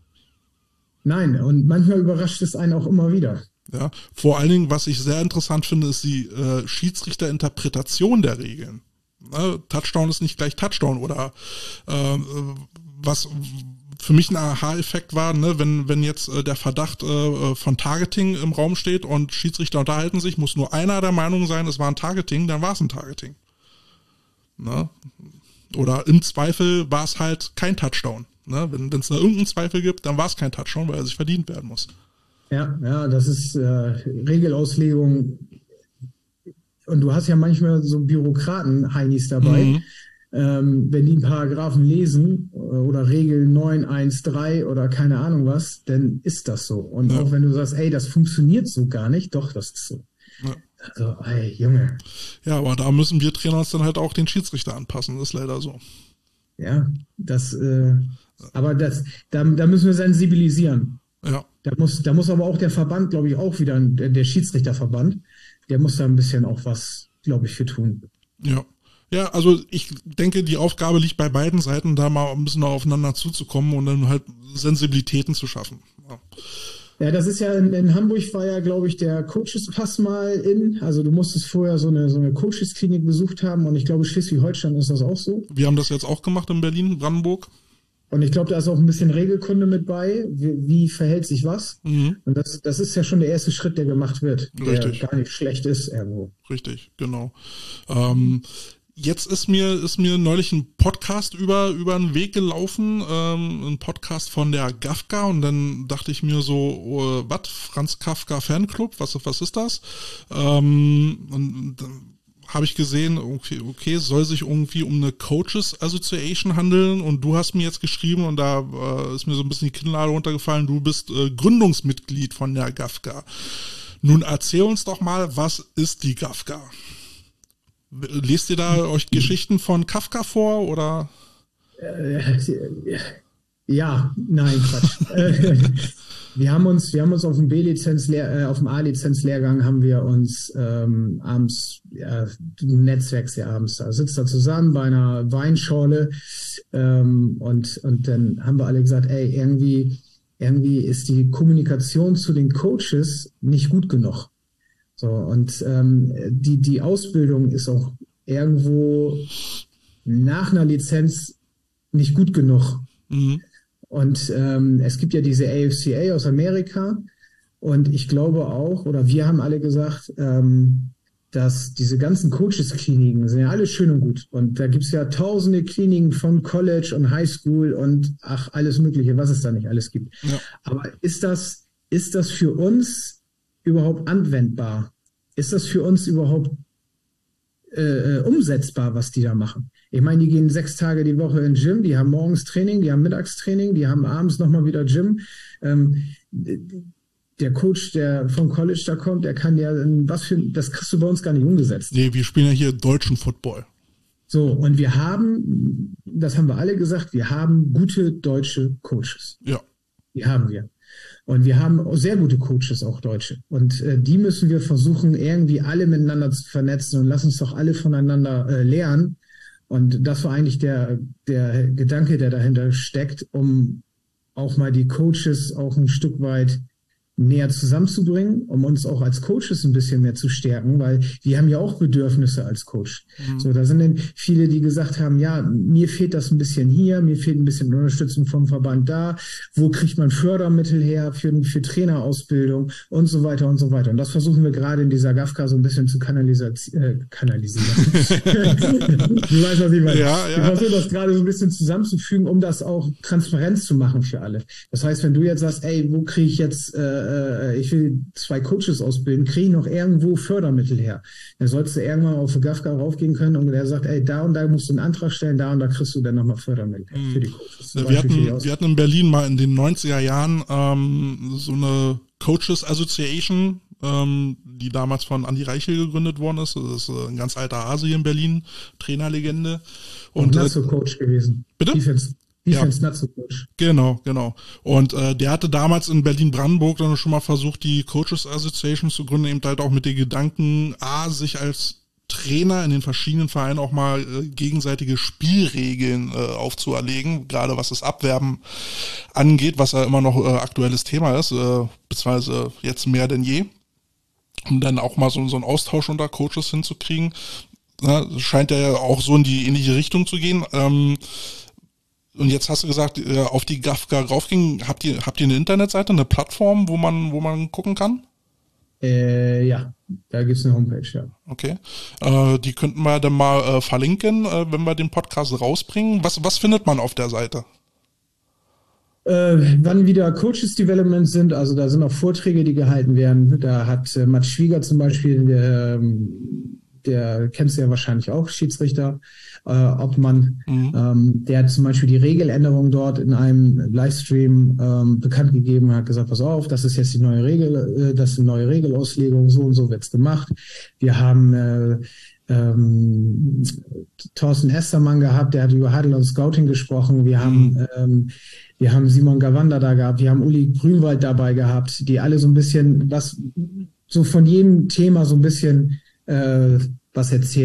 Nein. Und manchmal überrascht es einen auch immer wieder. Ja. Vor allen Dingen, was ich sehr interessant finde, ist die äh, Schiedsrichterinterpretation der Regeln. Touchdown ist nicht gleich Touchdown oder äh, was für mich ein Aha-Effekt war, ne, wenn wenn jetzt äh, der Verdacht äh, von Targeting im Raum steht und Schiedsrichter unterhalten sich, muss nur einer der Meinung sein, es war ein Targeting, dann war es ein Targeting. Ne? Oder im Zweifel war es halt kein Touchdown. Ne? Wenn es da irgendeinen Zweifel gibt, dann war es kein Touchdown, weil er sich verdient werden muss. Ja, ja, das ist äh, Regelauslegung. Und du hast ja manchmal so Bürokraten-Heinis dabei, mhm. ähm, wenn die einen Paragraphen lesen oder Regel neun eins drei oder keine Ahnung was, dann ist das so. Und ja. auch wenn du sagst, ey, das funktioniert so gar nicht, doch, das ist so. Ja. Also, ey, Junge. Ja, aber da müssen wir Trainer uns dann halt auch den Schiedsrichter anpassen, das ist leider so. Ja, das, äh, aber das, da, da müssen wir sensibilisieren. Ja. Da muss, da muss aber auch der Verband, glaube ich, auch wieder, der, der Schiedsrichterverband, der muss da ein bisschen auch was, glaube ich, für tun. Ja. Ja, also ich denke, die Aufgabe liegt bei beiden Seiten, da mal ein bisschen aufeinander zuzukommen und dann halt Sensibilitäten zu schaffen. Ja. Ja, das ist ja in, in Hamburg war ja, glaube ich, der Coaches-Pass mal in. Also du musstest vorher so eine, so eine Coaches-Klinik besucht haben und ich glaube, Schleswig-Holstein ist das auch so. Wir haben das jetzt auch gemacht in Berlin, Brandenburg. Und ich glaube, da ist auch ein bisschen Regelkunde mit bei. Wie, wie verhält sich was? Mhm. Und das, das ist ja schon der erste Schritt, der gemacht wird, Richtig. Der gar nicht schlecht ist irgendwo. Richtig, genau. Ähm, Jetzt ist mir ist mir neulich ein Podcast über über den Weg gelaufen, ähm, ein Podcast von der Gafka und dann dachte ich mir so, oh, was, Franz Kafka Fanclub, was was ist das? Ähm, und dann habe ich gesehen, okay, okay, es soll sich irgendwie um eine Coaches Association handeln und du hast mir jetzt geschrieben und da äh, ist mir so ein bisschen die Kinnlade runtergefallen, du bist äh, Gründungsmitglied von der Gafka. Nun erzähl uns doch mal, was ist die Gafka? Lest ihr da euch Geschichten von Kafka vor, oder? Ja, nein, Quatsch. wir haben uns, wir haben uns auf dem B-Lizenz, äh, auf dem A-Lizenz-Lehrgang haben wir uns ähm, abends, ja, du netzwerkst ja abends da, sitzt da zusammen bei einer Weinschorle ähm, und, und dann haben wir alle gesagt, ey, irgendwie, irgendwie ist die Kommunikation zu den Coaches nicht gut genug. So, und ähm, die, die Ausbildung ist auch irgendwo nach einer Lizenz nicht gut genug. Mhm. Und ähm, es gibt ja diese A F C A aus Amerika und ich glaube auch, oder wir haben alle gesagt, ähm, dass diese ganzen Coaches-Kliniken sind ja alle schön und gut. Und da gibt's ja tausende Kliniken von College und Highschool und ach, alles Mögliche, was es da nicht alles gibt. Ja. Aber ist das, ist das für uns überhaupt anwendbar? Ist das für uns überhaupt äh, umsetzbar, was die da machen? Ich meine, die gehen sechs Tage die Woche in Gym, die haben morgens Training, die haben Mittagstraining, die haben abends nochmal wieder Gym. Ähm, der Coach, der vom College da kommt, der kann ja, was für, das kriegst du bei uns gar nicht umgesetzt. Nee, wir spielen ja hier deutschen Football. So, und wir haben, das haben wir alle gesagt, wir haben gute deutsche Coaches. Ja. Die haben wir. Und wir haben sehr gute Coaches, auch Deutsche. Und äh, die müssen wir versuchen, irgendwie alle miteinander zu vernetzen und lass uns doch alle voneinander äh, lernen. Und das war eigentlich der, der Gedanke, der dahinter steckt, um auch mal die Coaches auch ein Stück weit näher zusammenzubringen, um uns auch als Coaches ein bisschen mehr zu stärken, weil wir haben ja auch Bedürfnisse als Coach. Mhm. So, da sind dann viele, die gesagt haben, ja, mir fehlt das ein bisschen hier, mir fehlt ein bisschen Unterstützung vom Verband da, wo kriegt man Fördermittel her für, für Trainerausbildung und so weiter und so weiter. Und das versuchen wir gerade in dieser Gafka so ein bisschen zu kanalisi- äh, kanalisieren. Du weißt, was ich meine. Ja, ja. Wir versuchen das gerade so ein bisschen zusammenzufügen, um das auch transparent zu machen für alle. Das heißt, wenn du jetzt sagst, ey, wo kriege ich jetzt äh, ich will zwei Coaches ausbilden, kriege ich noch irgendwo Fördermittel her. Dann sollst du irgendwann auf Gafka raufgehen können und der sagt, ey, da und da musst du einen Antrag stellen, da und da kriegst du dann nochmal Fördermittel her für die Coaches. Wir hatten, die wir hatten in Berlin mal in den neunziger Jahren ähm, so eine Coaches Association, ähm, die damals von Andi Reichel gegründet worden ist. Das ist ein ganz alter Hase hier in Berlin, Trainerlegende. Und äh, Coach gewesen. Bitte? Defense. Defense ja. Nazi Coach. Genau, genau. Und äh, der hatte damals in Berlin-Brandenburg dann schon mal versucht, die Coaches Association zu gründen, eben halt auch mit den Gedanken, A, sich als Trainer in den verschiedenen Vereinen auch mal äh, gegenseitige Spielregeln äh, aufzuerlegen, gerade was das Abwerben angeht, was ja immer noch äh, aktuelles Thema ist, äh, beziehungsweise jetzt mehr denn je, um dann auch mal so, so einen Austausch unter Coaches hinzukriegen. Na, scheint ja auch so in die ähnliche Richtung zu gehen. Ähm, Und jetzt hast du gesagt, auf die Gafka raufgehen. Habt ihr, habt ihr eine Internetseite, eine Plattform, wo man, wo man gucken kann? Äh, ja, da gibt es eine Homepage, ja. Okay. Äh, die könnten wir dann mal äh, verlinken, äh, wenn wir den Podcast rausbringen. Was, was findet man auf der Seite? Äh, wann wieder Coaches Development sind, also da sind auch Vorträge, die gehalten werden. Da hat äh, Matt Schwieger zum Beispiel, der, der kennst du ja wahrscheinlich auch, Schiedsrichter, äh, Obmann, mhm. ähm, der hat zum Beispiel die Regeländerung dort in einem Livestream ähm, bekannt gegeben, hat gesagt, pass auf, das ist jetzt die neue Regel, äh, das ist eine neue Regelauslegung, so und so wird's gemacht. Wir haben äh, ähm, Thorsten Estermann gehabt, der hat über Huddle und Scouting gesprochen. Wir mhm. haben ähm, wir haben Simon Gawanda da gehabt, wir haben Uli Grünwald dabei gehabt, die alle so ein bisschen was, so von jedem Thema so ein bisschen äh, was erzählen.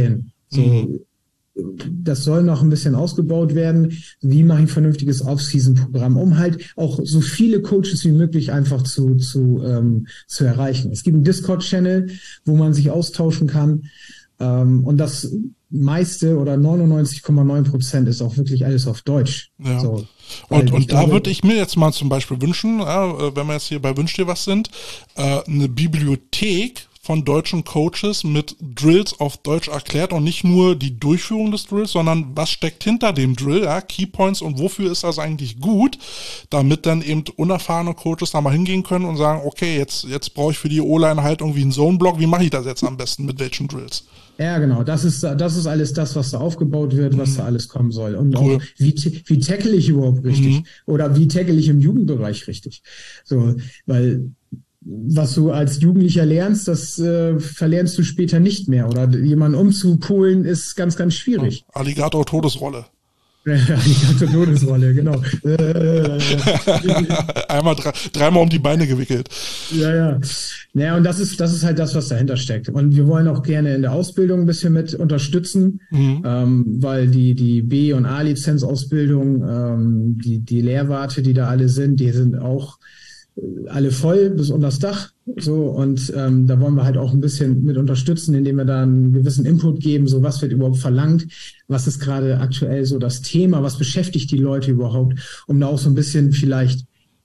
So, Mhm. das soll noch ein bisschen ausgebaut werden. Wie mache ich ein vernünftiges Off-Season-Programm, um halt auch so viele Coaches wie möglich einfach zu, zu, ähm, zu erreichen. Es gibt einen Discord-Channel, wo man sich austauschen kann. Ähm, und das meiste oder neunundneunzig Komma neun Prozent ist auch wirklich alles auf Deutsch. Ja. So, Und, weil ich und da würde glaube, ich mir jetzt mal zum Beispiel wünschen, ja, wenn wir jetzt hier bei Wünsch dir was sind, äh, eine Bibliothek von deutschen Coaches mit Drills auf Deutsch erklärt und nicht nur die Durchführung des Drills, sondern was steckt hinter dem Drill, ja, Keypoints und wofür ist das eigentlich gut, damit dann eben unerfahrene Coaches da mal hingehen können und sagen, okay, jetzt, jetzt brauche ich für die O-Line halt irgendwie einen Zone-Block, wie mache ich das jetzt am besten, mit welchen Drills? ja, genau. Das ist, das ist alles das, was da aufgebaut wird, was da Mhm. alles kommen soll. Und auch, Cool. wie, wie tackle ich überhaupt richtig? Mhm. Oder wie tackle ich im Jugendbereich richtig? So, weil, was du als Jugendlicher lernst, das äh, verlernst du später nicht mehr. Oder jemanden umzupolen ist ganz, ganz schwierig. Alligator-Todesrolle. Die ganze Todesrolle, genau. Äh, Einmal drei, dreimal um die Beine gewickelt. Ja, ja. Naja, und das ist, das ist halt das, was dahinter steckt. Und wir wollen auch gerne in der Ausbildung ein bisschen mit unterstützen, Mhm. ähm, weil die, die B- und A-Lizenzausbildung, ähm, die, die Lehrwarte, die da alle sind, die sind auch äh, alle voll bis unter das Dach. So, und ähm, da wollen wir halt auch ein bisschen mit unterstützen, indem wir da einen gewissen Input geben, so was wird überhaupt verlangt, was ist gerade aktuell so das Thema, was beschäftigt die Leute überhaupt, um da auch so ein bisschen vielleicht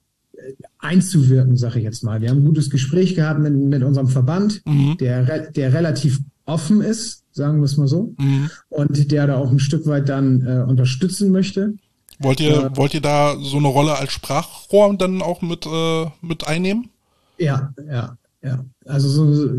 einzuwirken, sage ich jetzt mal. Wir haben ein gutes Gespräch gehabt mit, mit unserem Verband, Mhm. der, der relativ offen ist, sagen wir es mal so, Mhm. und der da auch ein Stück weit dann äh, unterstützen möchte. Wollt ihr, äh, wollt ihr da so eine Rolle als Sprachrohr dann auch mit, äh, mit einnehmen? Ja, ja, ja. Also so, so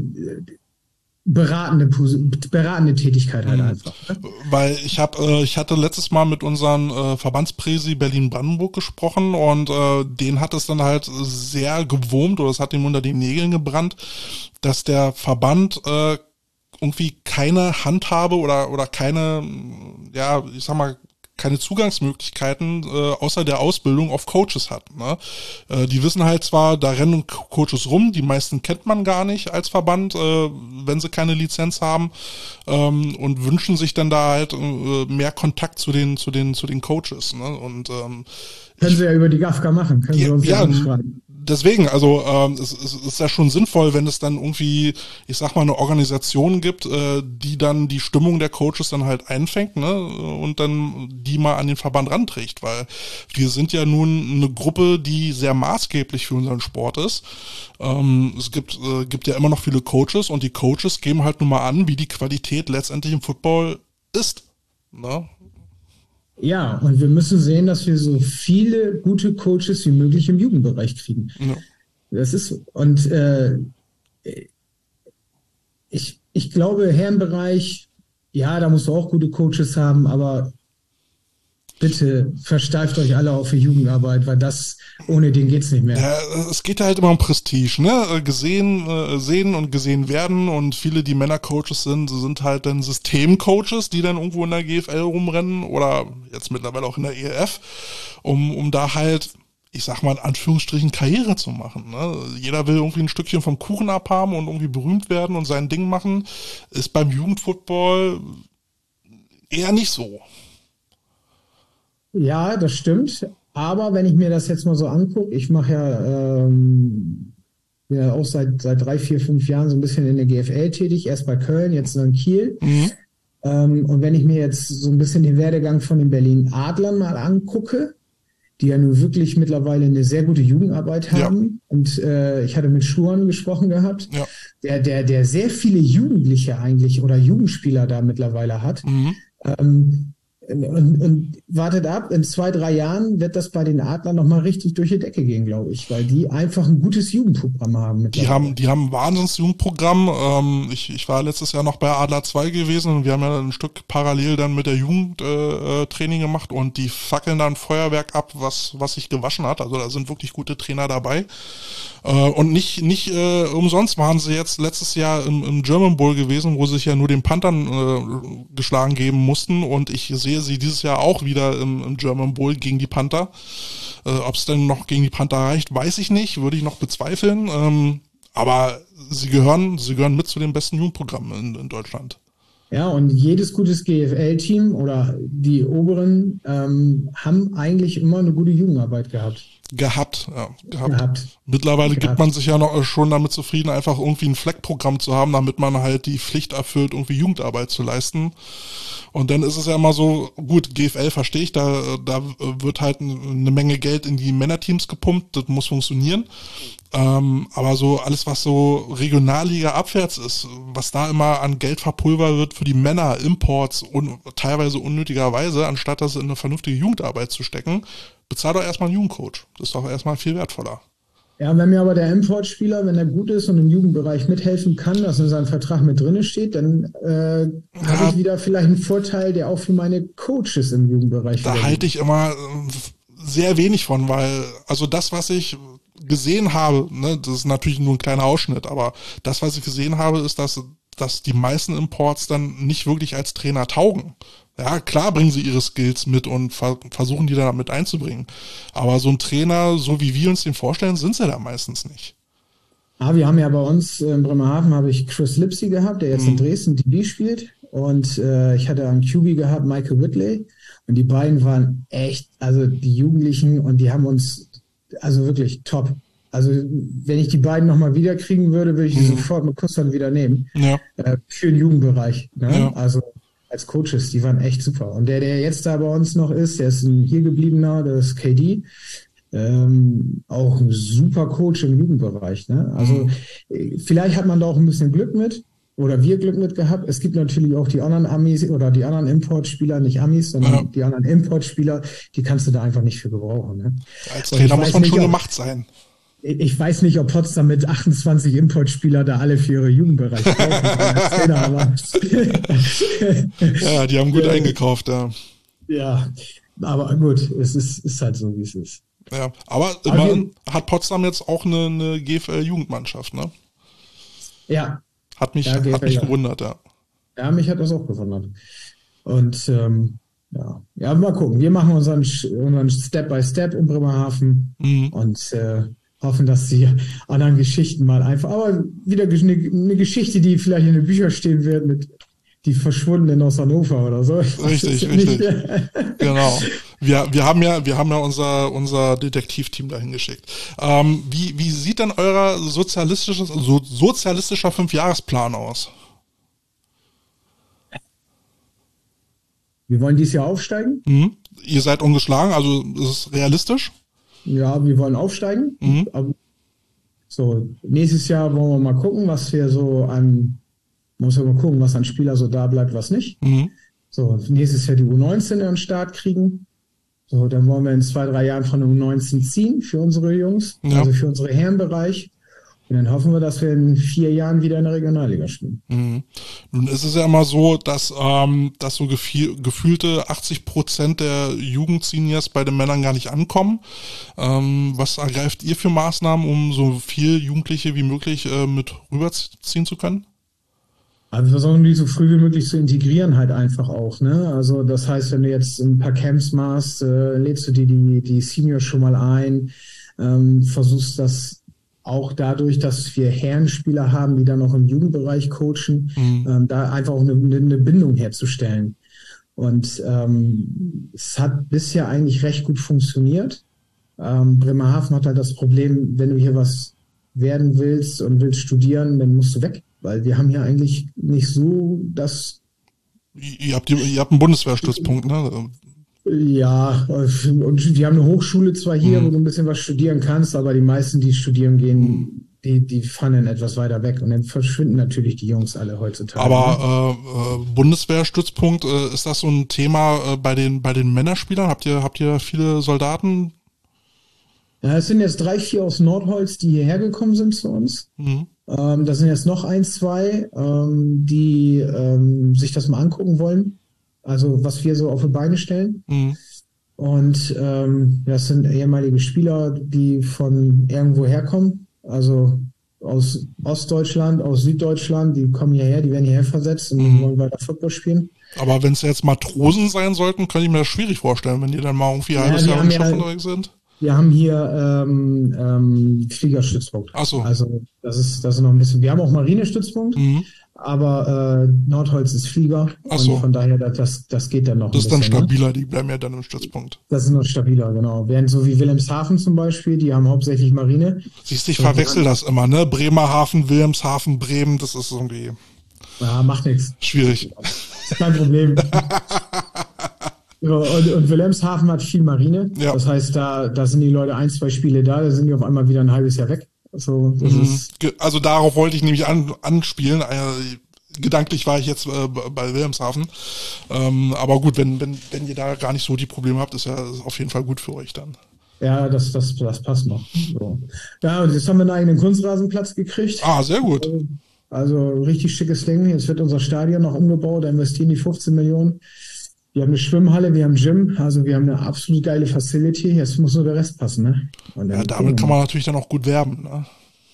beratende, beratende Tätigkeit halt mhm. einfach. Ne? Weil ich habe, äh, ich hatte letztes Mal mit unserem äh, Verbandspräsi Berlin-Brandenburg gesprochen und äh, den hat es dann halt sehr gewurmt oder es hat ihm unter den Nägeln gebrannt, dass der Verband äh, irgendwie keine Handhabe oder oder keine, ja, ich sag mal, keine Zugangsmöglichkeiten äh, außer der Ausbildung auf Coaches hat. Ne? Äh, die wissen halt zwar, da rennen Coaches rum, die meisten kennt man gar nicht als Verband, äh, wenn sie keine Lizenz haben ähm, und wünschen sich dann da halt äh, mehr Kontakt zu den zu den zu den Coaches. Ne? Und ähm, können ich, sie ja über die G A F K machen, können ja, sie uns ja, ja anschreiben. Deswegen, also ähm, es, es ist ja schon sinnvoll, wenn es dann irgendwie, ich sag mal, eine Organisation gibt, äh, die dann die Stimmung der Coaches dann halt einfängt, ne, und dann die mal an den Verband ranträgt, weil wir sind ja nun eine Gruppe, die sehr maßgeblich für unseren Sport ist. Ähm, es gibt äh, gibt ja immer noch viele Coaches und die Coaches geben halt nun mal an, wie die Qualität letztendlich im Football ist, ne? Ja, und wir müssen sehen, dass wir so viele gute Coaches wie möglich im Jugendbereich kriegen. Ja. Das ist, und äh, ich, ich glaube, Herrenbereich, ja, da musst du auch gute Coaches haben, aber bitte versteift euch alle auf die Jugendarbeit, weil das, ohne den geht's nicht mehr. Ja, es geht ja halt immer um Prestige, ne? Gesehen, äh, sehen und gesehen werden und viele, die Männercoaches sind, sind halt dann Systemcoaches, die dann irgendwo in der G F L rumrennen oder jetzt mittlerweile auch in der E L F, um, um da halt, ich sag mal in Anführungsstrichen, Karriere zu machen. Ne? Jeder will irgendwie ein Stückchen vom Kuchen abhaben und irgendwie berühmt werden und sein Ding machen. Ist beim Jugendfootball eher nicht so. Ja, das stimmt. Aber wenn ich mir das jetzt mal so angucke, ich mache ja, ähm, ja auch seit, seit drei, vier, fünf Jahren so ein bisschen in der G F L tätig, erst bei Köln, jetzt in Kiel. Mhm. Ähm, und wenn ich mir jetzt so ein bisschen den Werdegang von den Berlin Adlern mal angucke, die ja nun wirklich mittlerweile eine sehr gute Jugendarbeit haben. Ja. Und äh, ich hatte mit Schuhan gesprochen gehabt, ja. der, der, der sehr viele Jugendliche eigentlich oder Jugendspieler da mittlerweile hat. Mhm. Ähm, Und, und wartet ab, in zwei, drei Jahren wird das bei den Adlern nochmal richtig durch die Decke gehen, glaube ich, weil die einfach ein gutes Jugendprogramm haben. Die haben, die haben ein Wahnsinns-Jugendprogramm. Ähm, ich, ich war letztes Jahr noch bei Adler zwei gewesen und wir haben ja ein Stück parallel dann mit der Jugend äh, Training gemacht und die fackeln dann Feuerwerk ab, was, was sich gewaschen hat. Also da sind wirklich gute Trainer dabei. Äh, und nicht, nicht äh, umsonst waren sie jetzt letztes Jahr im, im German Bowl gewesen, wo sie sich ja nur den Panthern äh, geschlagen geben mussten und ich sehe sie dieses Jahr auch wieder im, im German Bowl gegen die Panther. Äh, ob es denn noch gegen die Panther reicht, weiß ich nicht, würde ich noch bezweifeln. Ähm, aber sie gehören, sie gehören mit zu den besten Jugendprogrammen in, in Deutschland. Ja, und jedes gutes G F L-Team oder die oberen ähm, haben eigentlich immer eine gute Jugendarbeit gehabt. Gehabt, ja, gehabt. Gehabt. Mittlerweile gehabt. gibt man sich ja noch schon damit zufrieden, einfach irgendwie ein Fleckprogramm zu haben, damit man halt die Pflicht erfüllt, irgendwie Jugendarbeit zu leisten. Und dann ist es ja immer so, gut, G F L verstehe ich, da, da wird halt eine Menge Geld in die Männerteams gepumpt, das muss funktionieren. Ähm, aber so alles, was so Regionalliga abwärts ist, was da immer an Geld verpulvert wird für die Männer, Imports und teilweise unnötigerweise, anstatt das in eine vernünftige Jugendarbeit zu stecken, bezahl doch erstmal einen Jugendcoach. Das ist doch erstmal viel wertvoller. Ja, wenn mir aber der Importspieler, wenn er gut ist und im Jugendbereich mithelfen kann, dass in seinem Vertrag mit drin steht, dann äh, ja, habe ich wieder vielleicht einen Vorteil, der auch für meine Coaches im Jugendbereich Da halte ich immer sehr wenig von, weil also das, was ich gesehen habe, ne, das ist natürlich nur ein kleiner Ausschnitt, aber das, was ich gesehen habe, ist, dass, dass die meisten Imports dann nicht wirklich als Trainer taugen. Ja, klar bringen sie ihre Skills mit und ver- versuchen die da mit einzubringen. Aber so ein Trainer, so wie wir uns den vorstellen, sind sie da meistens nicht. Ah, wir haben ja bei uns in Bremerhaven habe ich Chris Lipsy gehabt, der jetzt mhm. in Dresden D B spielt. Und äh, ich hatte einen Q B gehabt, Michael Whitley. Und die beiden waren echt, also die Jugendlichen, und die haben uns, also wirklich top. Also wenn ich die beiden nochmal wiederkriegen würde, würde ich die mhm. sofort mit Kusshand wieder nehmen. Ja. Äh, für den Jugendbereich. Ne? Ja. Also als Coaches, die waren echt super. Und der, der jetzt da bei uns noch ist, der ist ein hier gebliebener, das ist K D. Ähm, auch ein super Coach im Jugendbereich. Ne? Also mhm. vielleicht hat man da auch ein bisschen Glück mit. Oder wir Glück mit gehabt. Es gibt natürlich auch die anderen Amis oder die anderen Importspieler, nicht Amis, sondern ja. die anderen Importspieler, die kannst du da einfach nicht für gebrauchen. Ne? Als Trainer muss man nicht, schon ob, gemacht sein. Ich weiß nicht, ob Potsdam mit achtundzwanzig Importspieler da alle für ihre Jugendbereich brauchen. Als Trainer, aber ja, die haben gut ja. eingekauft, ja. Ja, aber gut, es ist, ist halt so, wie es ist. Ja, aber immerhin hat Potsdam jetzt auch eine, eine G F L-Jugendmannschaft, ne? Ja. Hat mich, ja, hat mich gewundert, ja. Ja, mich hat das auch gewundert. Und ähm, ja. ja, mal gucken. Wir machen unseren, unseren Step by Step in Bremerhaven mhm. und äh, hoffen, dass die anderen Geschichten mal einfach, aber wieder eine, eine Geschichte, die vielleicht in den Büchern stehen wird mit die Verschwundenen aus Hannover oder so. Richtig, richtig. Genau. Wir, wir haben ja, wir haben ja unser, unser Detektivteam dahin geschickt. Ähm, wie, wie sieht denn euer sozialistisches, so, sozialistischer Fünfjahresplan aus? Wir wollen dieses Jahr aufsteigen. Mhm. Ihr seid ungeschlagen, also ist es realistisch? Ja, wir wollen aufsteigen. Mhm. So, nächstes Jahr wollen wir mal gucken, was wir so an muss man mal gucken, was an Spieler so da bleibt, was nicht. Mhm. So, nächstes Jahr die U neunzehn an den Start kriegen. So, dann wollen wir in zwei, drei Jahren von der U neunzehn ziehen für unsere Jungs, ja. also für unsere Herrenbereich. Und dann hoffen wir, dass wir in vier Jahren wieder in der Regionalliga spielen. Mhm. Nun ist es ja immer so, dass, ähm, dass so gefühl, gefühlte achtzig Prozent der Jugendseniors bei den Männern gar nicht ankommen. Ähm, was ergreift ihr für Maßnahmen, um so viel Jugendliche wie möglich äh, mit rüberziehen zu können? Also wir versuchen die so früh wie möglich zu integrieren halt einfach auch, ne? Also das heißt, wenn du jetzt ein paar Camps machst, äh, lädst du dir die, die Seniors schon mal ein, ähm, versuchst das auch dadurch, dass wir Herrenspieler haben, die dann auch im Jugendbereich coachen, mhm. ähm, da einfach auch eine, eine Bindung herzustellen. Und ähm, es hat bisher eigentlich recht gut funktioniert. Ähm, Bremerhaven hat halt das Problem, wenn du hier was werden willst und willst studieren, dann musst du weg. Weil wir haben hier eigentlich nicht so das... Ihr habt, ihr habt einen Bundeswehrstützpunkt, ne? Ja, und wir haben eine Hochschule zwar hier, mhm. wo du ein bisschen was studieren kannst, aber die meisten, die studieren gehen, mhm. die, die fahren etwas weiter weg. Und dann verschwinden natürlich die Jungs alle heutzutage. Aber äh, äh, Bundeswehrstützpunkt, äh, ist das so ein Thema äh, bei den bei den Männerspielern? Habt ihr, habt ihr viele Soldaten? Ja, es sind jetzt drei, vier aus Nordholz, die hierher gekommen sind zu uns. Mhm. Ähm, da sind jetzt noch ein, zwei, ähm, die ähm, sich das mal angucken wollen. Also was wir so auf die Beine stellen. Mhm. Und ähm, das sind ehemalige Spieler, die von irgendwo herkommen. Also aus Ostdeutschland, aus Süddeutschland, die kommen hierher, die werden hierher versetzt und mhm. wollen weiter Football spielen. Aber wenn es jetzt Matrosen sein sollten, kann ich mir das schwierig vorstellen, wenn die dann mal irgendwie ein halbes Jahr im Stoff unterwegs sind. Wir haben hier ähm, ähm, Fliegerstützpunkt. Ach so. Also das ist, das ist noch ein bisschen. Wir haben auch Marinestützpunkt, mhm. aber äh, Nordholz ist Flieger Ach so. und von daher, das, das geht dann noch Das ein ist dann bisschen. Ne? stabiler, die bleiben ja dann im Stützpunkt. Das ist noch stabiler, genau. Während so wie Wilhelmshaven zum Beispiel, die haben hauptsächlich Marine. Siehst du, ich So, die verwechsel haben- das immer, ne? Bremerhaven, Wilhelmshaven, Bremen, das ist irgendwie Ja, macht nichts. schwierig. Ist kein Problem. So, und, und Wilhelmshaven hat viel Marine. Ja. Das heißt, da, da sind die Leute ein, zwei Spiele da, da sind die auf einmal wieder ein halbes Jahr weg. So, das Mhm. ist, Ge- Also darauf wollte ich nämlich an, anspielen. Äh, gedanklich war ich jetzt äh, bei Wilhelmshaven. Ähm, aber gut, wenn, wenn, wenn ihr da gar nicht so die Probleme habt, ist ja auf jeden Fall gut für euch dann. ja, das, das, das passt noch. So. Ja, und jetzt haben wir einen eigenen Kunstrasenplatz gekriegt. Ah, sehr gut. Also richtig schickes Ding. Jetzt wird unser Stadion noch umgebaut, da investieren die fünfzehn Millionen. Wir haben eine Schwimmhalle, wir haben ein Gym, also wir haben eine absolut geile Facility. Jetzt muss nur der Rest passen, ne? Und dann Ja, damit kann man natürlich dann auch gut werben. Ne?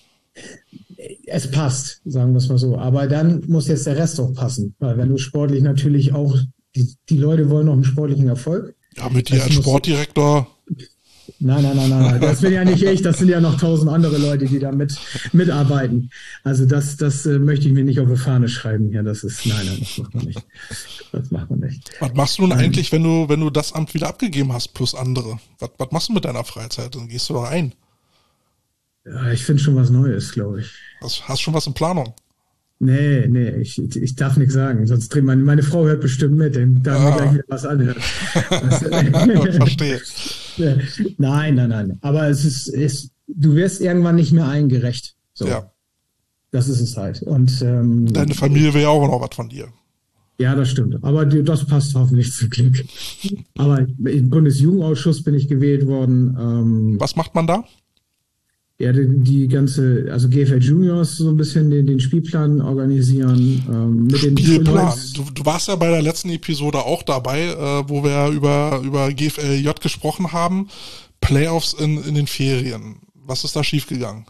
Es passt, sagen wir es mal so. Aber dann muss jetzt der Rest auch passen. Weil wenn du sportlich natürlich auch, die, die Leute wollen noch einen sportlichen Erfolg. Ja, mit dir Das als muss- Sportdirektor. Nein, nein, nein, nein, nein. Das bin ja nicht ich, das sind ja noch tausend andere Leute, die da mit, mitarbeiten. Also das, das äh, möchte ich mir nicht auf die Fahne schreiben hier. Das ist, nein, nein, das macht man nicht. Das macht man nicht. Was machst du denn eigentlich, wenn du, wenn du das Amt wieder abgegeben hast, plus andere? Was, was machst du mit deiner Freizeit? Dann gehst du doch ein. Ja, ich finde schon was Neues, glaube ich. Hast, hast schon was in Planung? Nee, nee, ich, ich darf nichts sagen, sonst dreht meine, meine Frau hört bestimmt mit, dann darf Ah. mir gleich wieder was anhören. Verstehe. Ja, nein, nein, nein. Aber es ist, es, du wirst irgendwann nicht mehr eingerecht. So. Ja. Das ist es halt. Und ähm, Deine Familie will ja auch noch was von dir. ja, das stimmt. Aber die, das passt hoffentlich zum Glück. Aber im Bundesjugendausschuss bin ich gewählt worden. Ähm, Was macht man da? ja, die, die ganze, also G F L Juniors so ein bisschen den, den Spielplan organisieren. Ähm, mit den Spielplan. Schulleits- Du, du warst ja bei der letzten Episode auch dabei, äh, wo wir über, über G F L J gesprochen haben. Playoffs in, in den Ferien. Was ist da schiefgegangen?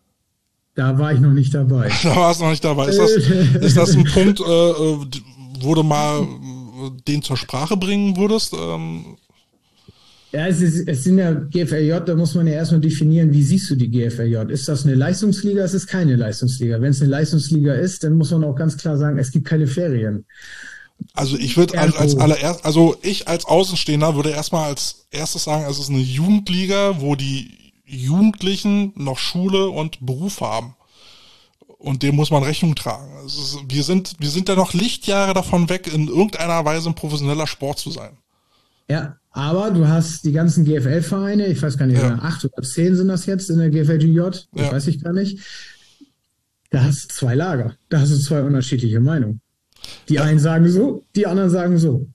Da war ich noch nicht dabei. Da warst du noch nicht dabei. Ist das, ist das ein Punkt, äh, äh, wo du mal äh, den zur Sprache bringen würdest? Ähm, Ja, es, ist, es sind ja G F L J, da muss man ja erstmal definieren, wie siehst du die G F L J? Ist das eine Leistungsliga? Es ist keine Leistungsliga. Wenn es eine Leistungsliga ist, dann muss man auch ganz klar sagen, es gibt keine Ferien. Also ich würde als, als allererst, also ich als Außenstehender würde erstmal als erstes sagen, es ist eine Jugendliga, wo die Jugendlichen noch Schule und Beruf haben. Und dem muss man Rechnung tragen. Es ist, wir sind, wir sind ja noch Lichtjahre davon weg, in irgendeiner Weise ein professioneller Sport zu sein. Ja, aber du hast die ganzen G F L-Vereine, ich weiß gar nicht, Ja. acht oder zehn sind das jetzt in der G F L G J, das Ja. weiß ich gar nicht. Da hast du zwei Lager, da hast du zwei unterschiedliche Meinungen. Die Ja. einen sagen so, die anderen sagen so.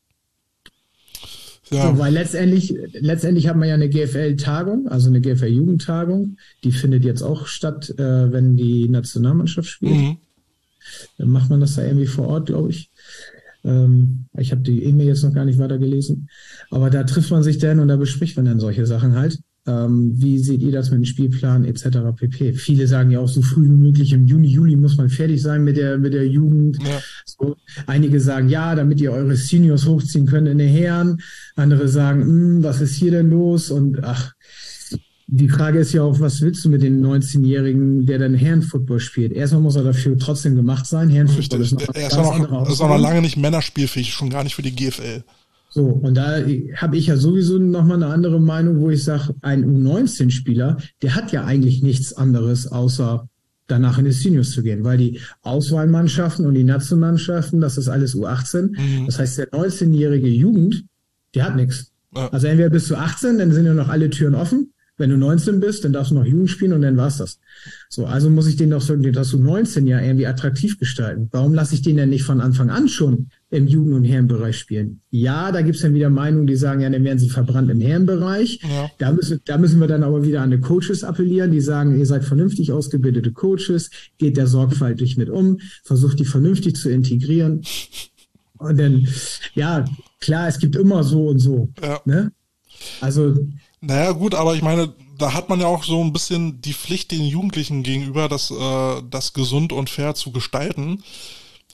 Ja, So, weil letztendlich, letztendlich haben wir ja eine G F L-Tagung, also eine G F L-Jugendtagung, die findet jetzt auch statt, äh, wenn die Nationalmannschaft spielt. mhm. Dann macht man das da irgendwie vor Ort, glaube ich. Ähm, ich habe die E-Mail jetzt noch gar nicht weiter gelesen. Aber da trifft man sich dann und da bespricht man dann solche Sachen halt. Ähm, wie seht ihr das mit dem Spielplan et cetera pp. Viele sagen ja auch so früh wie möglich, im Juni, Juli muss man fertig sein mit der, mit der Jugend. Ja. So, einige sagen, ja, damit ihr eure Seniors hochziehen könnt in den Herren. Andere sagen, hm, was ist hier denn los? Und ach, die Frage ist ja auch, was willst du mit dem neunzehnjährigen, der dann Herrenfootball spielt? Erstmal muss er dafür trotzdem gemacht sein. Herrenfootball Richtig. ist noch Er eine ist ganz auch andere noch, ist auch noch Hausnummer. lange nicht männerspielfähig, schon gar nicht für die G F L. So, und da habe ich ja sowieso nochmal eine andere Meinung, wo ich sage, ein U neunzehn-Spieler, der hat ja eigentlich nichts anderes, außer danach in die Seniors zu gehen, weil die Auswahlmannschaften und die Nationalmannschaften, das ist alles U achtzehn. Mhm. Das heißt, der neunzehnjährige Jugend, der hat nichts. Ja. Also entweder bist du achtzehn, dann sind ja noch alle Türen offen. Wenn du neunzehn bist, dann darfst du noch Jugend spielen und dann war's das. So, also muss ich den doch so, das U neunzehn ja irgendwie attraktiv gestalten. Warum lasse ich den denn nicht von Anfang an schon im Jugend- und Herrenbereich spielen? Ja, da gibt's dann wieder Meinungen, die sagen, ja, dann werden sie verbrannt im Herrenbereich. Ja. Da müssen, da müssen wir dann aber wieder an die Coaches appellieren, die sagen, ihr seid vernünftig ausgebildete Coaches, geht da sorgfältig mit um, versucht die vernünftig zu integrieren. Und dann, ja, klar, es gibt immer so und so. Ja. Ne? Also, Naja, gut, aber ich meine, da hat man ja auch so ein bisschen die Pflicht den Jugendlichen gegenüber, das, äh, das gesund und fair zu gestalten.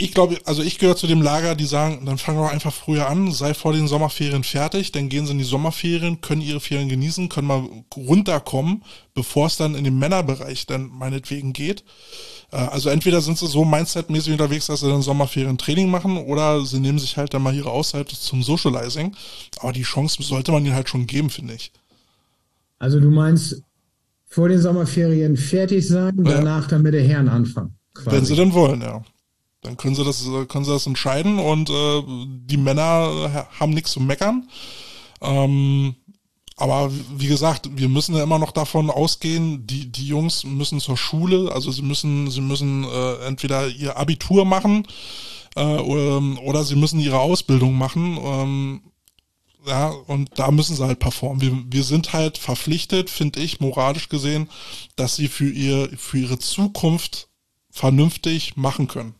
Ich glaube, also ich gehöre zu dem Lager, die sagen, dann fangen wir doch einfach früher an, sei vor den Sommerferien fertig, dann gehen sie in die Sommerferien, können ihre Ferien genießen, können mal runterkommen, bevor es dann in den Männerbereich dann meinetwegen geht. Also entweder sind sie so mindsetmäßig unterwegs, dass sie dann Sommerferien Training machen, oder sie nehmen sich halt dann mal ihre Auszeit zum Socializing. Aber die Chance sollte man ihnen halt schon geben, finde ich. Also du meinst, vor den Sommerferien fertig sein, danach ja. dann mit der Herren anfangen. Quasi. Wenn sie denn wollen, ja. Dann können sie das, können sie das entscheiden und äh, die Männer haben nichts zu meckern. Ähm, aber wie gesagt, wir müssen ja immer noch davon ausgehen, die die Jungs müssen zur Schule, also sie müssen sie müssen äh, entweder ihr Abitur machen äh, oder, oder sie müssen ihre Ausbildung machen. Ähm, ja, und da müssen sie halt performen. Wir, wir sind halt verpflichtet, finde ich, moralisch gesehen, dass sie für ihr für ihre Zukunft vernünftig machen können.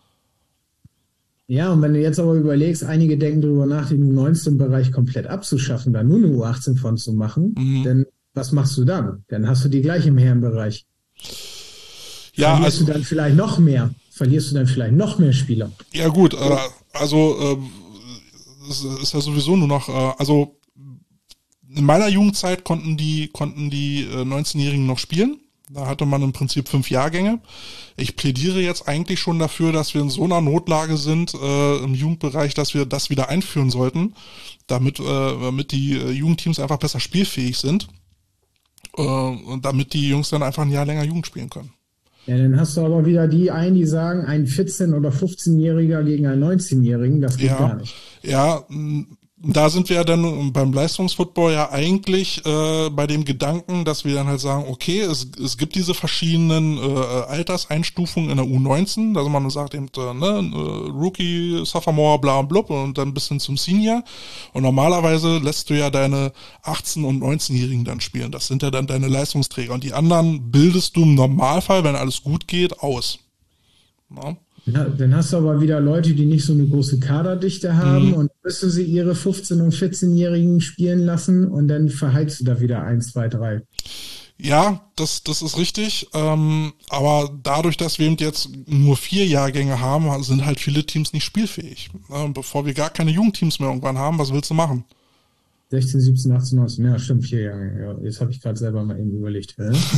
Ja, und wenn du jetzt aber überlegst, einige denken darüber nach, den U neunzehn-Bereich komplett abzuschaffen, da nur eine U achtzehn von zu machen, mhm. dann was machst du dann? Dann hast du die gleich im Herrenbereich. Ja, Verlierst also, du dann vielleicht noch mehr? Verlierst du dann vielleicht noch mehr Spieler? Ja gut, äh, also äh, es ist ja sowieso nur noch, äh, also in meiner Jugendzeit konnten die konnten die äh, neunzehnjährigen noch spielen. Da hatte man im Prinzip fünf Jahrgänge. Ich plädiere jetzt eigentlich schon dafür, dass wir in so einer Notlage sind äh, im Jugendbereich, dass wir das wieder einführen sollten, damit, äh, damit die äh, Jugendteams einfach besser spielfähig sind äh, und damit die Jungs dann einfach ein Jahr länger Jugend spielen können. Ja, dann hast du aber wieder die einen, die sagen, ein vierzehn- oder fünfzehnjähriger gegen einen neunzehnjährigen, das geht ja, gar nicht. Ja, da sind wir ja dann beim Leistungsfootball ja eigentlich äh, bei dem Gedanken, dass wir dann halt sagen, okay, es, es gibt diese verschiedenen äh, Alterseinstufungen in der U neunzehn, also man sagt eben, äh, ne, Rookie, Sophomore, bla und blub und dann bis hin zum Senior. Und normalerweise lässt du ja deine achtzehn- und neunzehnjährigen dann spielen. Das sind ja dann deine Leistungsträger. Und die anderen bildest du im Normalfall, wenn alles gut geht, aus. Ja. Ja, dann hast du aber wieder Leute, die nicht so eine große Kaderdichte haben, mhm. und müssen sie ihre fünfzehn- und vierzehnjährigen spielen lassen und dann verheizt du da wieder eins, zwei, drei. Ja, das, das ist richtig, ähm, aber dadurch, dass wir eben jetzt nur vier Jahrgänge haben, sind halt viele Teams nicht spielfähig. Ähm, bevor wir gar keine Jugendteams mehr irgendwann haben, was willst du machen? sechzehn, siebzehn, achtzehn, neunzehn, ja stimmt, vier Jahre. Ja, jetzt habe ich gerade selber mal eben überlegt.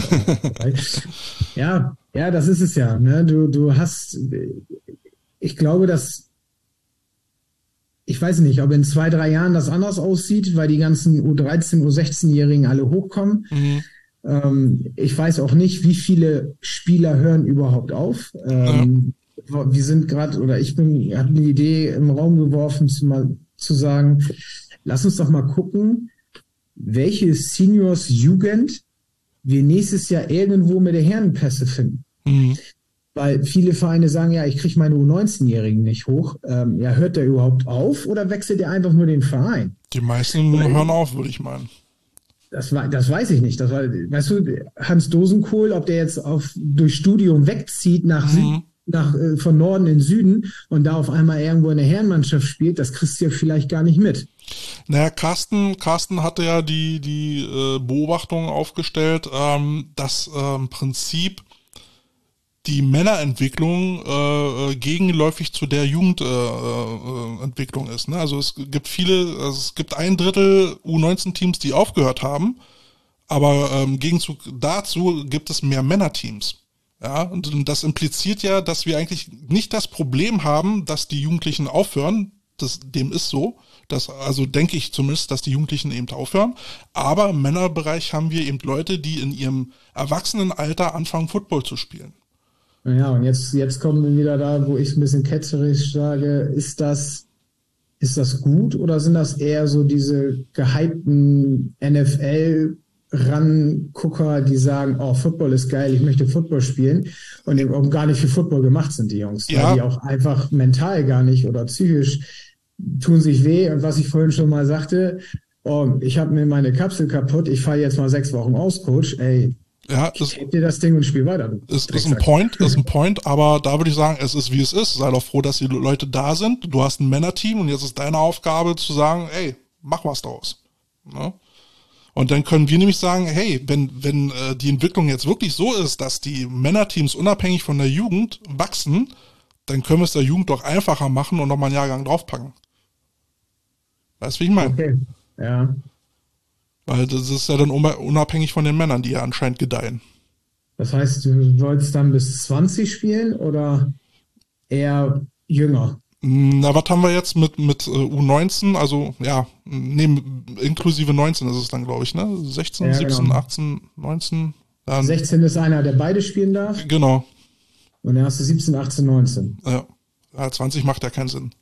ja, ja, das ist es ja. Ne? Du, du hast, ich glaube, dass, ich weiß nicht, ob in zwei, drei Jahren das anders aussieht, weil die ganzen U dreizehn, U sechzehn-Jährigen alle hochkommen. Mhm. Ähm, ich weiß auch nicht, wie viele Spieler hören überhaupt auf. Ähm, ja. Wir sind gerade, oder ich bin, habe eine Idee im Raum geworfen, zu, mal, zu sagen, lass uns doch mal gucken, welche Seniors-Jugend wir nächstes Jahr irgendwo mit der Herrenpässe finden. Mhm. Weil viele Vereine sagen, ja, ich kriege meine U neunzehn-Jährigen nicht hoch. Ähm, ja, hört der überhaupt auf oder wechselt der einfach nur den Verein? Die meisten Weil, hören auf, würde ich meinen. Das, war, das weiß ich nicht. Das war, weißt du, Hans Dosenkohl, ob der jetzt auf, durch Studium wegzieht nach mhm. Süden, nach, äh, von Norden in Süden und da auf einmal irgendwo in der Herrenmannschaft spielt, das kriegst du ja vielleicht gar nicht mit. Naja, Carsten, Carsten hatte ja die, die äh, Beobachtung aufgestellt, ähm, dass äh, im Prinzip die Männerentwicklung äh, gegenläufig zu der Jugendentwicklung äh, ist. Ne? Also es gibt viele, also es gibt ein Drittel U neunzehn-Teams, die aufgehört haben, aber ähm, im Gegenzug dazu gibt es mehr Männerteams. Ja, und das impliziert ja, dass wir eigentlich nicht das Problem haben, dass die Jugendlichen aufhören. Das, dem ist so. Das, also denke ich zumindest, dass die Jugendlichen eben aufhören. Aber im Männerbereich haben wir eben Leute, die in ihrem Erwachsenenalter anfangen, Football zu spielen. Ja, und jetzt, jetzt kommen wir wieder da, wo ich ein bisschen ketzerisch sage, ist das, ist das gut oder sind das eher so diese gehypten N F L Rangucker, die sagen, oh, Football ist geil, ich möchte Football spielen und eben gar nicht für Football gemacht sind, die Jungs. Ja. Weil die auch einfach mental gar nicht oder psychisch tun sich weh. Und was ich vorhin schon mal sagte, oh, ich habe mir meine Kapsel kaputt, ich fahre jetzt mal sechs Wochen aus, Coach, ey, ja, ich heb dir das Ding und spiel weiter. Ist, ist ein Point, ist ein Point, aber da würde ich sagen, es ist wie es ist. Sei doch froh, dass die Leute da sind. Du hast ein Männerteam und jetzt ist deine Aufgabe zu sagen, ey, mach was draus. Ne? Und dann können wir nämlich sagen, hey, wenn wenn äh, die Entwicklung jetzt wirklich so ist, dass die Männerteams unabhängig von der Jugend wachsen, dann können wir es der Jugend doch einfacher machen und nochmal einen Jahrgang draufpacken. Weißt du, wie ich meine? Okay, ja. Weil das ist ja dann unabhängig von den Männern, die ja anscheinend gedeihen. Das heißt, du wolltest dann bis zwanzig spielen oder eher jünger? Na, was haben wir jetzt mit, mit uh, U neunzehn? Also, ja, nee, inklusive neunzehn ist es dann, glaube ich, ne? sechzehn, ja, siebzehn, genau. achtzehn, neunzehn. Dann, sechzehn ist einer, der beide spielen darf. Genau. Und dann hast du siebzehn, achtzehn, neunzehn. Ja, ja zwanzig macht ja keinen Sinn.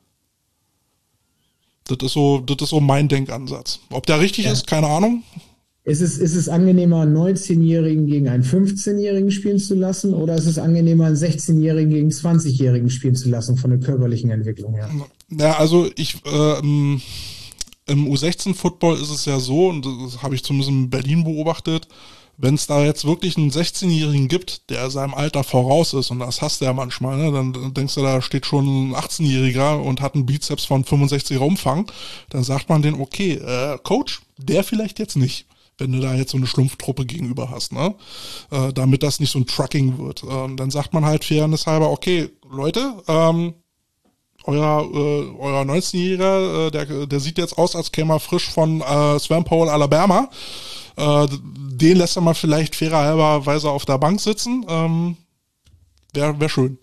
Das ist so, das ist so mein Denkansatz. Ob der richtig ja. ist, keine Ahnung. Ist es, ist es angenehmer, einen neunzehnjährigen gegen einen fünfzehnjährigen spielen zu lassen, oder ist es angenehmer, einen sechzehnjährigen gegen einen zwanzigjährigen spielen zu lassen, von der körperlichen Entwicklung her? Ja, also ich, ähm, im U sechzehn Football ist es ja so, und das habe ich zumindest in Berlin beobachtet, wenn es da jetzt wirklich einen sechzehnjährigen gibt, der seinem Alter voraus ist, und das hast du ja manchmal, ne, dann denkst du, da steht schon ein achtzehnjähriger und hat einen Bizeps von fünfundsechziger Umfang, dann sagt man den, okay, äh, Coach, der vielleicht jetzt nicht, wenn du da jetzt so eine Schlumpftruppe gegenüber hast, ne, äh, damit das nicht so ein Trucking wird. Ähm, dann sagt man halt fairnesshalber, okay, Leute, ähm, euer, äh, euer neunzehnjähriger, äh, der, der sieht jetzt aus, als käme er frisch von äh, Swampole, Alabama. Äh, den lässt er mal vielleicht fairerweise auf der Bank sitzen. Ähm, Wäre wär schön.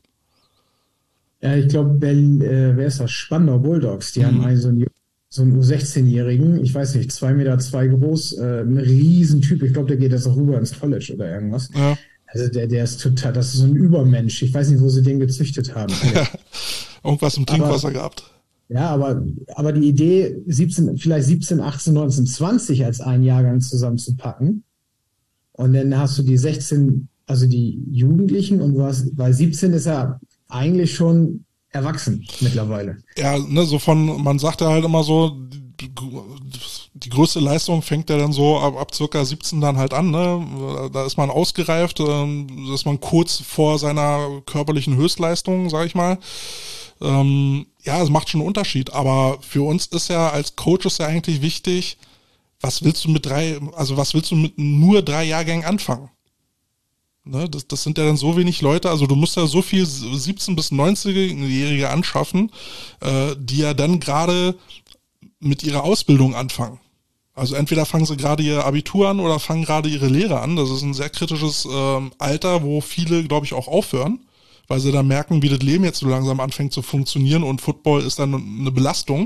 Ja, ich glaube, äh, wer ist das? Spandau Bulldogs. Die mhm. haben einen so einen, so einen U sechzehn-Jährigen, ich weiß nicht, zwei Meter zwei groß, äh, ein Riesentyp. Ich glaube, der geht jetzt auch rüber ins College oder irgendwas. Ja. Also der, der ist total, das ist so ein Übermensch. Ich weiß nicht, wo sie den gezüchtet haben. Irgendwas im Trinkwasser aber, gehabt. Ja, aber, aber die Idee, siebzehn, vielleicht siebzehn, achtzehn, neunzehn, zwanzig als einen Jahrgang zusammenzupacken, und dann hast du die sechzehn, also die Jugendlichen, und du hast, weil siebzehn ist ja eigentlich schon erwachsen mittlerweile. Ja, ne, so von, man sagt ja halt immer so, die, die größte Leistung fängt ja dann so ab, ab circa siebzehn dann halt an, ne? Da ist man ausgereift, da ist man kurz vor seiner körperlichen Höchstleistung, sag ich mal. Ähm, ja, es macht schon einen Unterschied, aber für uns ist ja als Coaches ja eigentlich wichtig, was willst du mit drei, also was willst du mit nur drei Jahrgängen anfangen? Ne, das, das sind ja dann so wenig Leute, also du musst ja so viel siebzehn- bis neunzigjährige anschaffen, äh, die ja dann gerade mit ihrer Ausbildung anfangen. Also entweder fangen sie gerade ihr Abitur an oder fangen gerade ihre Lehre an. Das ist ein sehr kritisches ähm, Alter, wo viele, glaube ich, auch aufhören, weil sie dann merken, wie das Leben jetzt so langsam anfängt zu funktionieren, und Football ist dann eine Belastung.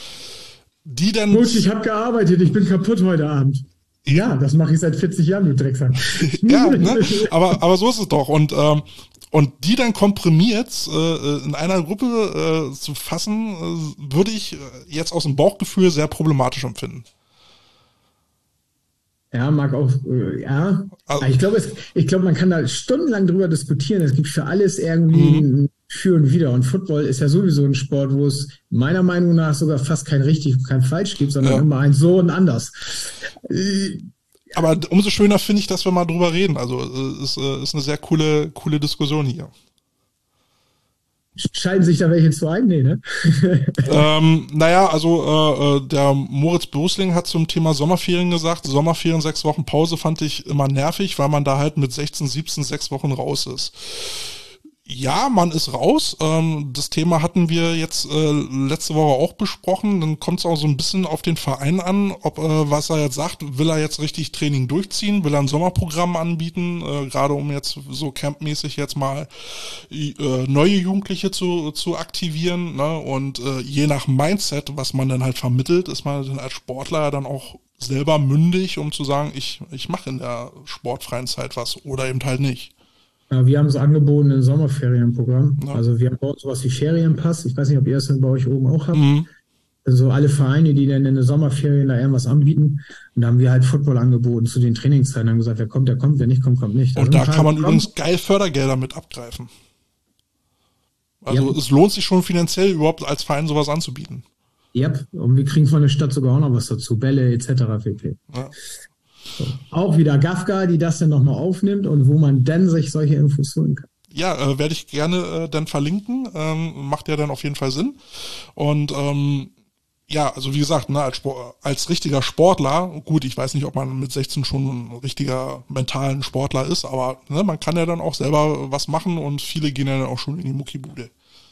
Die dann. Coach, ich habe gearbeitet, ich bin kaputt heute Abend. Ja, das mache ich seit vierzig Jahren, du Drecksack. Ja, ne? aber, aber so ist es doch. Und, ähm, und die dann komprimiert äh, in einer Gruppe äh, zu fassen, äh, würde ich jetzt aus dem Bauchgefühl sehr problematisch empfinden. Ja, mag auch, äh, ja. Also, ich glaube, ich glaube, man kann da stundenlang drüber diskutieren. Es gibt für alles irgendwie ein Für und Wider. Und Football ist ja sowieso ein Sport, wo es meiner Meinung nach sogar fast kein richtig und kein falsch gibt, sondern ja. immer ein so und anders. Aber umso schöner finde ich, dass wir mal drüber reden. Also es ist, ist eine sehr coole, coole Diskussion hier. Scheiden sich da welche zu ein? Nee, ne? ähm, naja, also äh, der Moritz Bösling hat zum Thema Sommerferien gesagt, Sommerferien, sechs Wochen Pause fand ich immer nervig, weil man da halt mit sechzehn, siebzehn, sechs Wochen raus ist. Ja, man ist raus. Ähm, das Thema hatten wir jetzt äh, letzte Woche auch besprochen. Dann kommt es auch so ein bisschen auf den Verein an, ob äh, was er jetzt sagt. Will er jetzt richtig Training durchziehen? Will er ein Sommerprogramm anbieten? Äh, gerade um jetzt so campmäßig jetzt mal äh, neue Jugendliche zu zu aktivieren. Ne? Und äh, je nach Mindset, was man dann halt vermittelt, ist man dann als Sportler dann auch selber mündig, um zu sagen, ich ich mache in der sportfreien Zeit was oder eben halt nicht. Ja, wir haben es angeboten, ein Sommerferienprogramm. Ja. Also wir haben bei uns sowas wie Ferienpass. Ich weiß nicht, ob ihr das bei euch oben auch habt. Mhm. Also alle Vereine, die dann in den Sommerferien da irgendwas anbieten. Und da haben wir halt Football angeboten zu den Trainingszeiten. Haben gesagt, wer kommt, der kommt, wer nicht kommt, kommt nicht. Und da kann man übrigens geil Fördergelder mit abgreifen. Also ja. Es lohnt sich schon finanziell überhaupt als Verein sowas anzubieten. Ja, und wir kriegen von der Stadt sogar auch noch was dazu. Bälle et cetera pp. Ja. So. Auch wieder Gafka, die das dann nochmal aufnimmt und wo man dann sich solche Infos holen kann. Ja, äh, werde ich gerne äh, dann verlinken. Ähm, macht ja dann auf jeden Fall Sinn. Und ähm, ja, also wie gesagt, ne, als, Sport, als richtiger Sportler, gut, ich weiß nicht, ob man mit sechzehn schon ein richtiger mentalen Sportler ist, aber ne, man kann ja dann auch selber was machen und viele gehen ja dann auch schon in die Muckibude.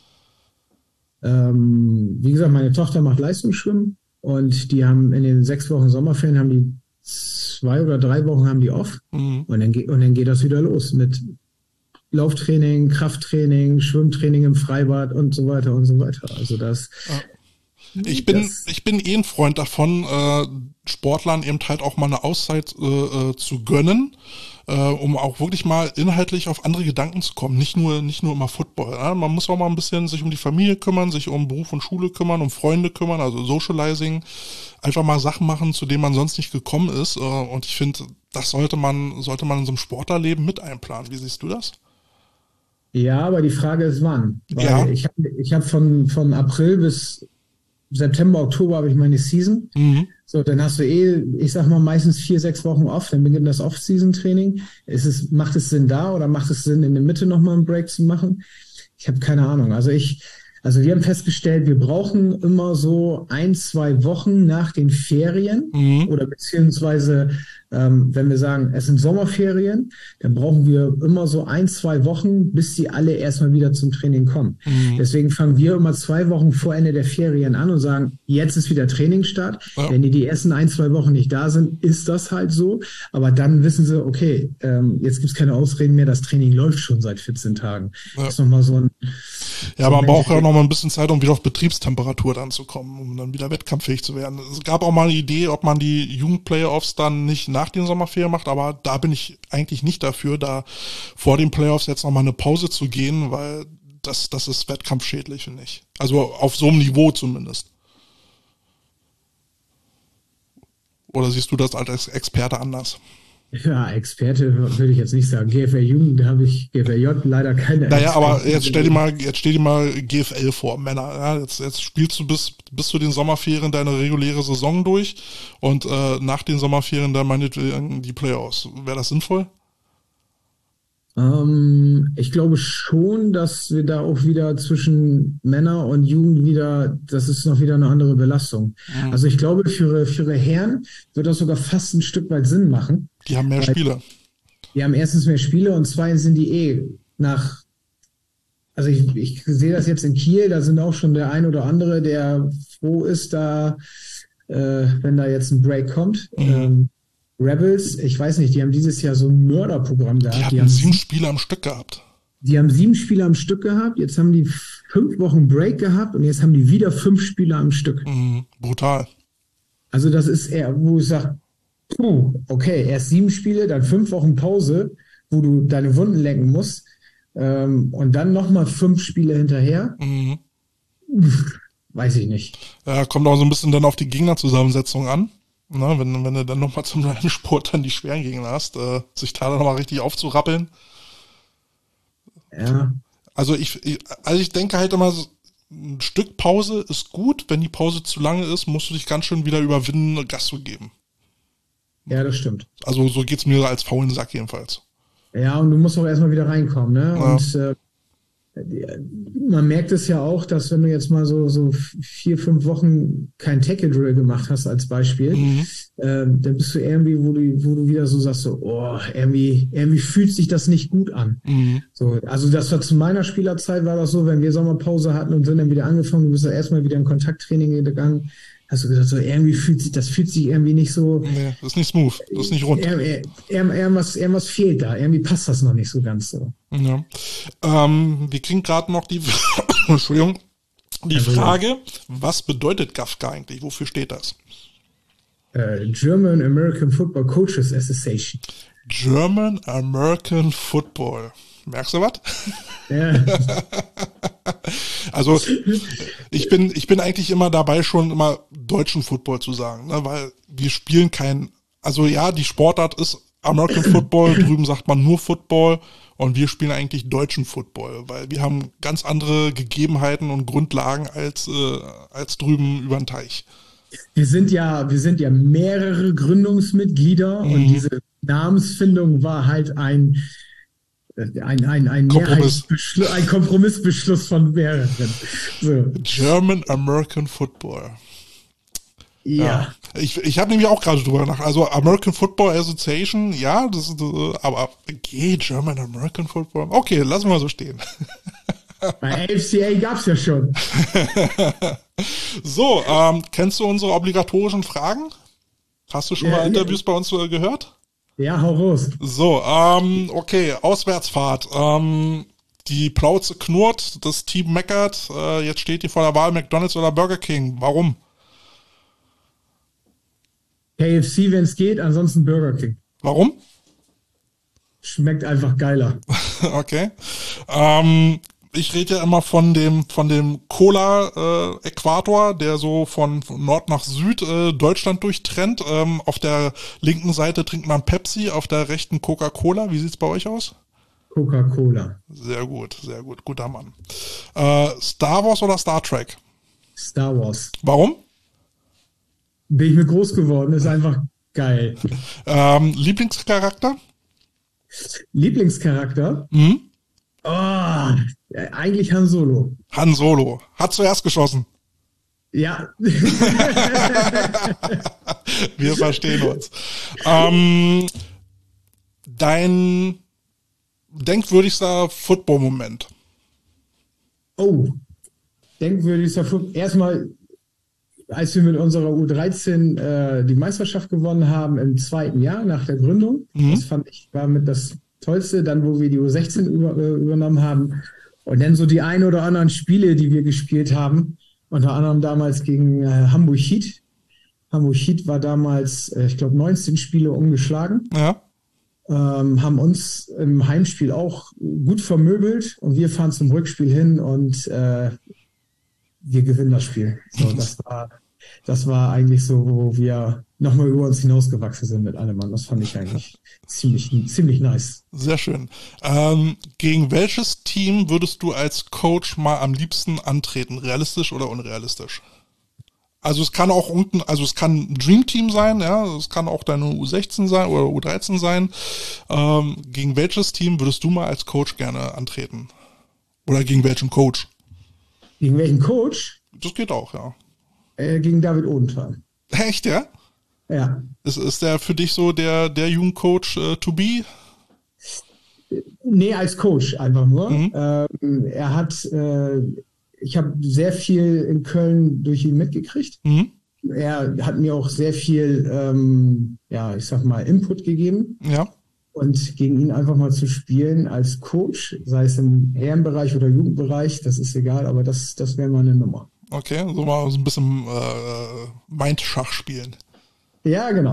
Ähm, wie gesagt, meine Tochter macht Leistungsschwimmen und die haben in den sechs Wochen Sommerferien haben die zwei oder drei Wochen haben die off mhm. und, dann geht, und dann geht das wieder los mit Lauftraining, Krafttraining, Schwimmtraining im Freibad und so weiter und so weiter. Also das... Ja. Ich bin, das, ich bin eh ein Freund davon, äh, Sportlern eben halt auch mal eine Auszeit äh, zu gönnen, äh, um auch wirklich mal inhaltlich auf andere Gedanken zu kommen. Nicht nur, nicht nur immer Football. Ja? Man muss auch mal ein bisschen sich um die Familie kümmern, sich um Beruf und Schule kümmern, um Freunde kümmern, also Socializing. Einfach mal Sachen machen, zu denen man sonst nicht gekommen ist. Äh, und ich finde, das sollte man, sollte man in so einem Sportlerleben mit einplanen. Wie siehst du das? Ja, aber die Frage ist wann. Weil ja. ich habe ich hab von, von April bis September, Oktober habe ich meine Season. Mhm. So, dann hast du eh, ich sag mal, meistens vier, sechs Wochen off, dann beginnt das Off-Season-Training. Ist es, macht es Sinn da oder macht es Sinn, in der Mitte nochmal einen Break zu machen? Ich habe keine Ahnung. Also ich, also wir haben festgestellt, wir brauchen immer so ein, zwei Wochen nach den Ferien mhm. oder beziehungsweise, ähm, wenn wir sagen, es sind Sommerferien, dann brauchen wir immer so ein, zwei Wochen, bis die alle erstmal wieder zum Training kommen. Mhm. Deswegen fangen wir immer zwei Wochen vor Ende der Ferien an und sagen, jetzt ist wieder Trainingsstart. Ja. Wenn die die ersten ein, zwei Wochen nicht da sind, ist das halt so. Aber dann wissen sie, okay, ähm, jetzt gibt's keine Ausreden mehr, das Training läuft schon seit vierzehn Tagen. Ja. Das ist nochmal so ein... Ja, so man braucht ja auch noch mal ein bisschen Zeit, um wieder auf Betriebstemperatur dann zu kommen, um dann wieder wettkampffähig zu werden. Es gab auch mal eine Idee, ob man die Jugendplayoffs dann nicht nach den Sommerferien macht, aber da bin ich eigentlich nicht dafür, da vor den Playoffs jetzt noch mal eine Pause zu gehen, weil das, das ist wettkampfschädlich, finde ich. Also auf so einem Niveau zumindest. Oder siehst du das als Experte anders? Ja, Experte würde ich jetzt nicht sagen. G F L Jugend, da habe ich G F L J leider keine. Naja, aber jetzt stell dir mal, jetzt stell dir mal G F L vor, Männer. Ja, jetzt, jetzt spielst du bis, bis zu den Sommerferien deine reguläre Saison durch und äh, nach den Sommerferien dann meinetwegen die Playoffs. Wäre das sinnvoll? Ähm, ich glaube schon, dass wir da auch wieder zwischen Männer und Jugend wieder, das ist noch wieder eine andere Belastung. Mhm. Also ich glaube, für, für ihre Herren wird das sogar fast ein Stück weit Sinn machen. Die haben mehr Spiele. Die haben erstens mehr Spiele und zweitens sind die eh nach, also ich, ich sehe das jetzt in Kiel, da sind auch schon der ein oder andere, der froh ist, da, äh, wenn da jetzt ein Break kommt. Mhm. Ähm, Rebels, ich weiß nicht, die haben dieses Jahr so ein Mörderprogramm gehabt. Die hatten die haben sieben Spiele am Stück gehabt. Die haben sieben Spiele am Stück gehabt, jetzt haben die fünf Wochen Break gehabt und jetzt haben die wieder fünf Spiele am Stück. Mhm, brutal. Also das ist eher, wo ich sage, puh, okay, erst sieben Spiele, dann fünf Wochen Pause, wo du deine Wunden lecken musst ähm, und dann nochmal fünf Spiele hinterher. Mhm. Weiß ich nicht. Ja, kommt auch so ein bisschen dann auf die Gegnerzusammensetzung an. Na, wenn, wenn du dann nochmal zum neuen Sport dann die schweren Gegner hast, äh, sich da nochmal richtig aufzurappeln. Ja. Also ich, ich, also ich denke halt immer, ein Stück Pause ist gut. Wenn die Pause zu lange ist, musst du dich ganz schön wieder überwinden, Gas zu geben. Ja, das stimmt. Also so geht's mir als faulen Sack jedenfalls. Ja, und du musst auch erstmal wieder reinkommen, ne? Ja. Und äh, man merkt es ja auch, dass wenn du jetzt mal so, so vier, fünf Wochen kein Tackle Drill gemacht hast als Beispiel, mhm. äh, dann bist du irgendwie, wo du, wo du wieder so sagst, so, oh, irgendwie, irgendwie fühlt sich das nicht gut an. Mhm. So, also das war zu meiner Spielerzeit war das so, wenn wir Sommerpause hatten und sind dann wieder angefangen, du bist ja erstmal wieder in Kontakttraining gegangen, hast du gesagt, so irgendwie fühlt sich, das fühlt sich irgendwie nicht so. Nee, das ist nicht smooth, das ist nicht rund. Irgendwas, irgendwas fehlt da, irgendwie passt das noch nicht so ganz so. Ja. Ähm, wir kriegen gerade noch die, Entschuldigung, die also, Frage, was bedeutet G A F K eigentlich? Wofür steht das? Uh, German American Football Coaches Association. German American Football. Merkst du was? Ja. Also ich bin, ich bin eigentlich immer dabei, schon immer deutschen Football zu sagen, ne? Weil wir spielen kein, also ja, die Sportart ist American Football, drüben sagt man nur Football und wir spielen eigentlich deutschen Football, weil wir haben ganz andere Gegebenheiten und Grundlagen als, äh, als drüben über den Teich. Wir sind ja, wir sind ja mehrere Gründungsmitglieder mhm. und diese Namensfindung war halt ein Ein, ein, ein, Kompromiss. ein Kompromissbeschluss von mehreren. So. German American Football. Ja. Ich, ich habe nämlich auch gerade drüber nach. Also American Football Association, ja, das ist, äh, aber G, German American Football. Okay, lassen wir so stehen. Bei A F C A gab's ja schon. So, ähm, kennst du unsere obligatorischen Fragen? Hast du schon Ja, mal ja. Interviews bei uns äh, gehört? Ja, hau raus. So, ähm, okay, Auswärtsfahrt. Ähm, die Plauze knurrt, das Team meckert. Äh, jetzt steht die vor der Wahl McDonald's oder Burger King. Warum? K F C, wenn es geht, ansonsten Burger King. Warum? Schmeckt einfach geiler. Okay. Ähm, ich rede ja immer von dem von dem Cola-Äquator, der so von Nord nach Süd äh, Deutschland durchtrennt. Ähm, auf der linken Seite trinkt man Pepsi, auf der rechten Coca-Cola. Wie sieht's bei euch aus? Coca-Cola. Sehr gut, sehr gut, guter Mann. Äh, Star Wars oder Star Trek? Star Wars. Warum? Bin ich mit groß geworden, ist einfach geil. Ähm, Lieblingscharakter? Lieblingscharakter? Mhm. Oh, eigentlich Han Solo. Han Solo. Hat zuerst geschossen. Ja. Wir verstehen uns. Ähm, dein denkwürdigster Football-Moment? Oh, denkwürdigster Flug. Erstmal, als wir mit unserer U dreizehn äh, die Meisterschaft gewonnen haben im zweiten Jahr nach der Gründung. Mhm. Das fand ich, war mit das Tollste. Dann, wo wir die U sechzehn über, äh, übernommen haben. Und dann so die ein oder anderen Spiele, die wir gespielt haben. Unter anderem damals gegen äh, Hamburg Heat. Hamburg Heat war damals, äh, ich glaube, neunzehn Spiele umgeschlagen. Ja. Ähm, haben uns im Heimspiel auch gut vermöbelt und wir fahren zum Rückspiel hin und äh, wir gewinnen das Spiel. So, das war, das war eigentlich so, wo wir nochmal über uns hinausgewachsen sind mit allem Mann. Das fand ich eigentlich ziemlich, ziemlich nice. Sehr schön. Ähm, gegen welches Team würdest du als Coach mal am liebsten antreten? Realistisch oder unrealistisch? Also es kann auch unten, also es kann ein Dream Team sein, ja, es kann auch deine U sechzehn sein oder U dreizehn sein. Ähm, gegen welches Team würdest du mal als Coach gerne antreten? Oder gegen welchen Coach? Gegen welchen Coach? Das geht auch, ja. Äh, gegen David Odenthal. Echt, ja? Ja. Ist, ist der für dich so der, der Jugendcoach äh, to be? Nee, als Coach einfach nur. Mhm. Ähm, er hat, äh, ich habe sehr viel in Köln durch ihn mitgekriegt. Mhm. Er hat mir auch sehr viel, ähm, ja, ich sag mal, Input gegeben. Ja. Und gegen ihn einfach mal zu spielen als Coach, sei es im Herrenbereich oder Jugendbereich, das ist egal, aber das, das wäre mal eine Nummer. Okay, so mal so ein bisschen äh, Mindschach spielen. Ja, genau.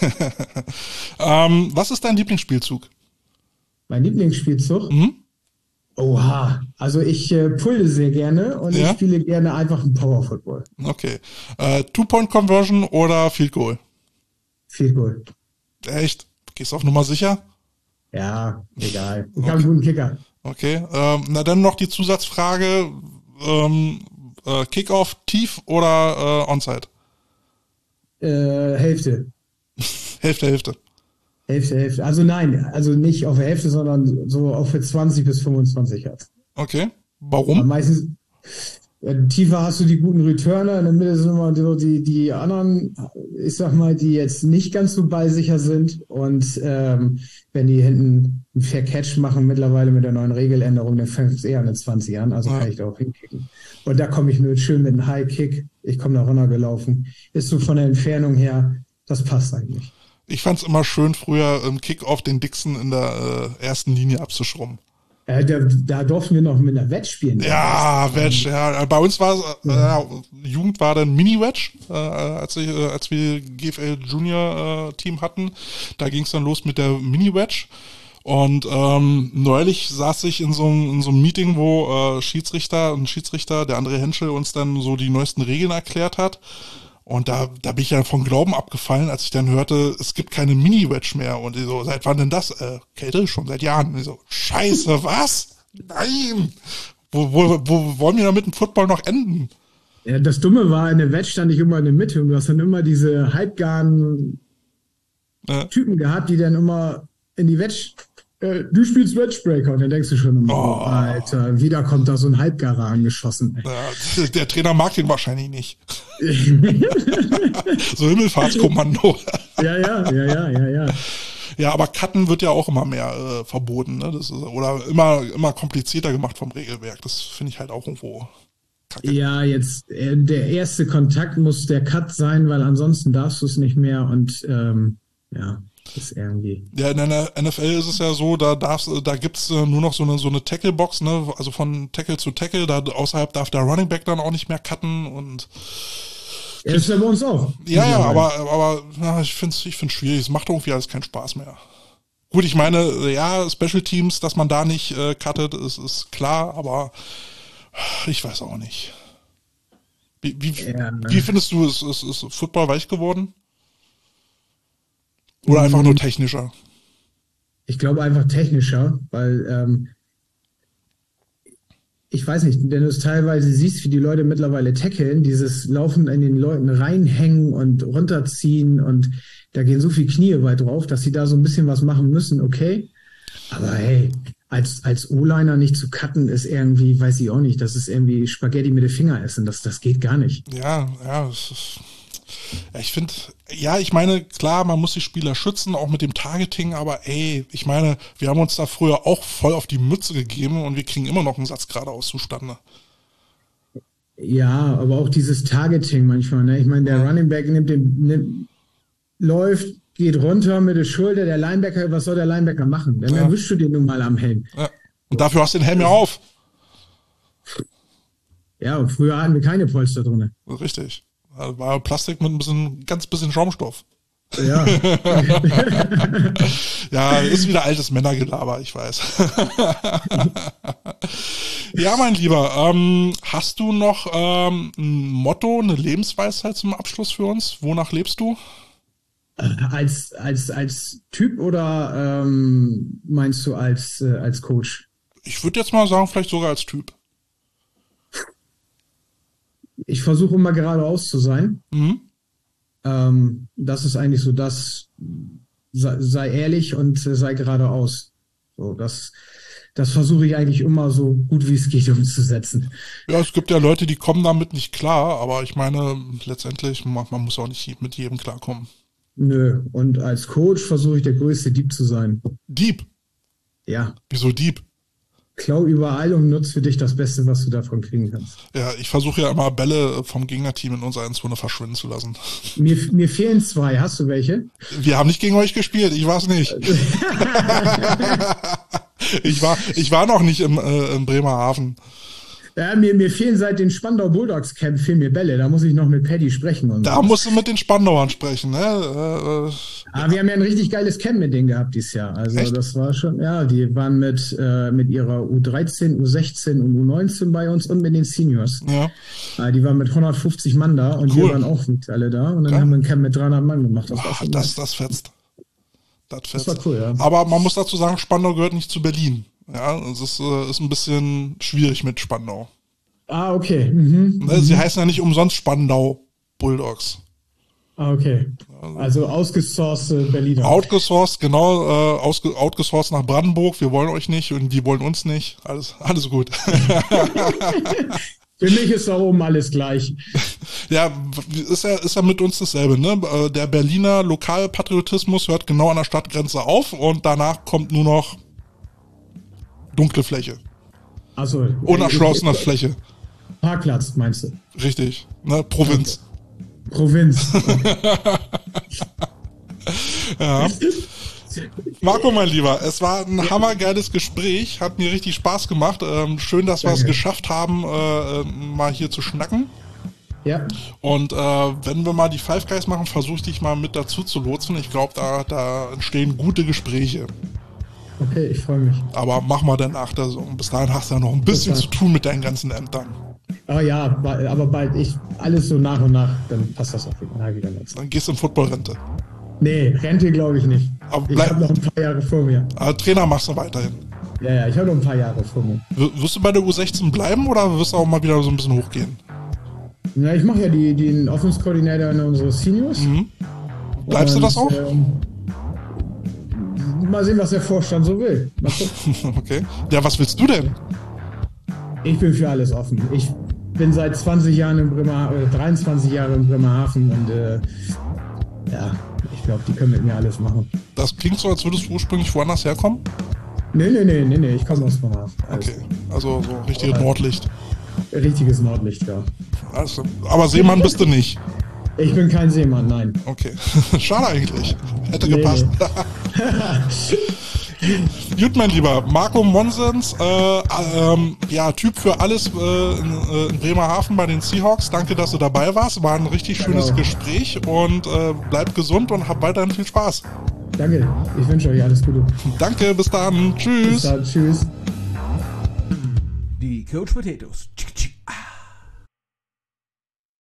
ähm, was ist dein Lieblingsspielzug? Mein Lieblingsspielzug? Mhm. Oha, also ich äh, pulle sehr gerne und Ja? ich spiele gerne einfach einen Power Football. Okay. Äh, Two-Point-Conversion oder Field Goal? Field Goal. Echt? Gehst du auf Nummer sicher? Ja, egal. Ich Okay. habe einen guten Kicker. Okay. Ähm, na dann noch die Zusatzfrage. Ähm, äh, Kickoff tief oder äh, Onside? Äh, Hälfte. Hälfte, Hälfte. Hälfte, Hälfte. Also nein, also nicht auf der Hälfte, sondern so auf für zwanzig bis fünfundzwanzig Yards. Okay. Aber Warum? meistens, ja, tiefer hast du die guten Returner, in der Mitte sind immer so die, die anderen, ich sag mal, die jetzt nicht ganz so ballsicher sind. Und ähm, wenn die hinten einen Fair Catch machen, mittlerweile mit der neuen Regeländerung, dann fängt es eher an den zwanzig an, also Ja. kann ich da auch hinkicken. Und da komme ich nur schön mit einem High Kick, ich komme da runtergelaufen. Ist so von der Entfernung her, das passt eigentlich. Ich fand's immer schön, früher im Kickoff den Dixon in der äh, ersten Linie abzuschrubben. Äh, da, da durften wir noch mit einer Wett spielen. Ja, Wedge, ja. Bei uns war es, äh, Jugend war dann Mini-Wedge, äh, als, ich, äh, als wir G F L Junior äh, Team hatten. Da ging es dann los mit der Mini-Wedge. Und ähm, neulich saß ich in so einem in so einem Meeting, wo äh, Schiedsrichter und Schiedsrichter, der André Henschel, uns dann so die neuesten Regeln erklärt hat. Und da, da bin ich ja von Glauben abgefallen, als ich dann hörte, es gibt keine Mini-Wedge mehr. Und ich so, seit wann denn das? Äh, Kälte? Schon seit Jahren. Und ich so, scheiße, was? Nein! Wo, wo, wo wollen wir damit im Football noch enden? Ja, das Dumme war, in der Wett stand ich immer in der Mitte und du hast dann immer diese halbgaren Ja. Typen gehabt, die dann immer in die Wett äh, du spielst Matchbreaker und dann denkst du schon, oh, Oh. Alter, wieder kommt da so ein Halbgarer angeschossen. Ja, der Trainer mag den wahrscheinlich nicht. So Himmelfahrtskommando. Ja, ja, ja, ja, ja, ja. Ja, aber Cutten wird ja auch immer mehr äh, verboten, ne? Das ist, oder immer, immer komplizierter gemacht vom Regelwerk. Das finde ich halt auch irgendwo kacke. Ja, jetzt äh, der erste Kontakt muss der Cut sein, weil ansonsten darfst du es nicht mehr und ähm, ja, ist irgendwie. Ja, in der N F L ist es ja so, da darfst, da gibt's äh, nur noch so eine so eine Tackle-Box, ne? Also von Tackle zu Tackle, da außerhalb darf der Running Back dann auch nicht mehr cutten und Ja, das ist ja bei uns auch. ja, ja, aber, aber ja, ich finde es ich find's schwierig. Es macht irgendwie alles keinen Spaß mehr. Gut, ich meine, ja, Special Teams, dass man da nicht äh, cuttet, ist, ist klar, aber ich weiß auch nicht. Wie, wie, Ja. wie findest du, ist, ist, ist Football weich geworden? Oder einfach nur technischer? Ich glaube einfach technischer, weil ähm, ich weiß nicht, wenn du es teilweise siehst, wie die Leute mittlerweile tackeln, dieses Laufen in den Leuten reinhängen und runterziehen und da gehen so viel Knie weit drauf, dass sie da so ein bisschen was machen müssen, okay. Aber hey, als, als O-Liner nicht zu cutten ist irgendwie, weiß ich auch nicht, das ist irgendwie Spaghetti mit den Finger essen, das, das geht gar nicht. Ja, ja, es ist, ja, ich finde, ja, ich meine, klar, man muss die Spieler schützen, auch mit dem Targeting, aber ey, ich meine, wir haben uns da früher auch voll auf die Mütze gegeben und wir kriegen immer noch einen Satz geradeaus zustande. Ja, aber auch dieses Targeting manchmal, ne? Ich meine, der Ja. Running Back nimmt den, nimmt, läuft, geht runter mit der Schulter, der Linebacker, was soll der Linebacker machen? Dann Ja. erwischst du den nun mal am Helm. Ja. Und dafür hast du den Helm ja auf. Ja, und früher hatten wir keine Polster drin. Richtig. Das war Plastik mit ein bisschen, ganz bisschen Schaumstoff. Ja. Ja, ist wieder altes Männergelaber, ich weiß. Ja, mein Lieber, ähm, hast du noch ähm, ein Motto, eine Lebensweisheit zum Abschluss für uns? Wonach lebst du? Als, als, als Typ oder ähm, meinst du als, äh, als Coach? Ich würde jetzt mal sagen, vielleicht sogar als Typ. Ich versuche immer geradeaus zu sein. Mhm. Ähm, das ist eigentlich so das, sei, sei ehrlich und äh, sei geradeaus. So, das, das versuche ich eigentlich immer so gut wie es geht umzusetzen. Ja, es gibt ja Leute, die kommen damit nicht klar, aber ich meine, letztendlich, man, man muss auch nicht mit jedem klarkommen. Nö, und als Coach versuche ich der größte Dieb zu sein. Dieb? Ja, Wieso Dieb? klau überall und nutz für dich das Beste, was du davon kriegen kannst. Ja, ich versuche ja immer Bälle vom Gegnerteam in unserer Endzone verschwinden zu lassen. Mir, mir fehlen zwei. Hast du welche? Wir haben nicht gegen euch gespielt, ich war's nicht. ich war, ich war noch nicht im, äh, im Bremerhaven. Ja, mir, mir fehlen seit den Spandau Bulldogs Camp fehlen mir Bälle. Da muss ich noch mit Paddy sprechen. Und Da so. musst du mit den Spandauern sprechen, ne? Äh, äh, Ah, wir haben ja ein richtig geiles Camp mit denen gehabt dieses Jahr. Also Echt? das war schon, ja, die waren mit, äh, mit ihrer U dreizehn, U sechzehn und U neunzehn bei uns und mit den Seniors. ja. Ah, die waren mit hundertfünfzig Mann da und Cool. wir waren auch mit alle da. Und dann Geil. haben wir ein Camp mit dreihundert Mann gemacht. Das war Boah, schon das, nice. das fetzt. Das fetzt. Das war cool, ja. Aber man muss dazu sagen, Spandau gehört nicht zu Berlin. Ja, es ist, äh, ist ein bisschen schwierig mit Spandau. Ah, okay. Mhm. Ne? Sie heißen ja nicht umsonst Spandau Bulldogs. Ah, okay. Also ausgesourcete Berliner. Outgesourced, genau, äh, ausge, outgesourced nach Brandenburg. Wir wollen euch nicht und die wollen uns nicht. Alles, alles gut. Für mich ist da oben alles gleich. Ja, ist ja, ist ja mit uns dasselbe, ne? Äh, Der Berliner Lokalpatriotismus hört genau an der Stadtgrenze auf und danach kommt nur noch dunkle Fläche. Also Unerschlossene Fläche. Parkplatz, meinst du? Richtig. Ne? Provinz. Provinz. Ja. Marco, mein Lieber, es war ein hammergeiles Gespräch, hat mir richtig Spaß gemacht. Ähm, schön, dass wir es Danke. geschafft haben, äh, mal hier zu schnacken. Ja. Und äh, wenn wir mal die Five Guys machen, versuche ich dich mal mit dazu zu lotsen. Ich glaube, da, da entstehen gute Gespräche. Okay, ich freue mich. Aber mach mal danach da so. Bis dahin hast du ja noch ein bisschen Bis zu dann. tun mit deinen ganzen Ämtern. Aber ja, ba- aber bald ich alles so nach und nach, dann passt das auch wieder, wieder jetzt. Dann gehst du in Footballrente. Nee, Rente glaube ich nicht. Aber Ich bleib- habe noch ein paar Jahre vor mir. Aber Trainer machst du weiterhin. Ja, ja, ich habe noch ein paar Jahre vor mir. W wirst du bei der U sechzehn bleiben oder wirst du auch mal wieder so ein bisschen hochgehen? Ja, ich mache ja die, den Offense Coordinator in unsere Seniors. Mhm. Bleibst du das auch? ähm, mal sehen, was der Vorstand so will. Mal gucken. Okay. Ja, was willst du denn? Ich bin für alles offen. Ich bin seit zwanzig Jahren in Bremerhaven, oder dreiundzwanzig Jahre in Bremerhaven und äh, ja, ich glaube, die können mit mir alles machen. Das klingt so, als würdest du ursprünglich woanders herkommen? Nee, nee, nee, nee, nee, ich komme aus Bremerhaven. Okay, also so richtiges Nordlicht. Richtiges Nordlicht, ja. Also, aber Seemann bist du nicht. Ich bin kein Seemann, nein. Okay, schade eigentlich. Hätte Nee, gepasst. nee. Gut, mein Lieber, Marco Monsens, äh, ähm, ja, Typ für alles äh, in, in Bremerhaven bei den Seahawks. Danke, dass du dabei warst. War ein richtig schönes Genau. Gespräch und äh, bleib gesund und hab weiterhin viel Spaß. Danke, ich wünsche euch alles Gute. Danke, bis dann. Tschüss. Bis dann, tschüss. Die Coach Potatoes.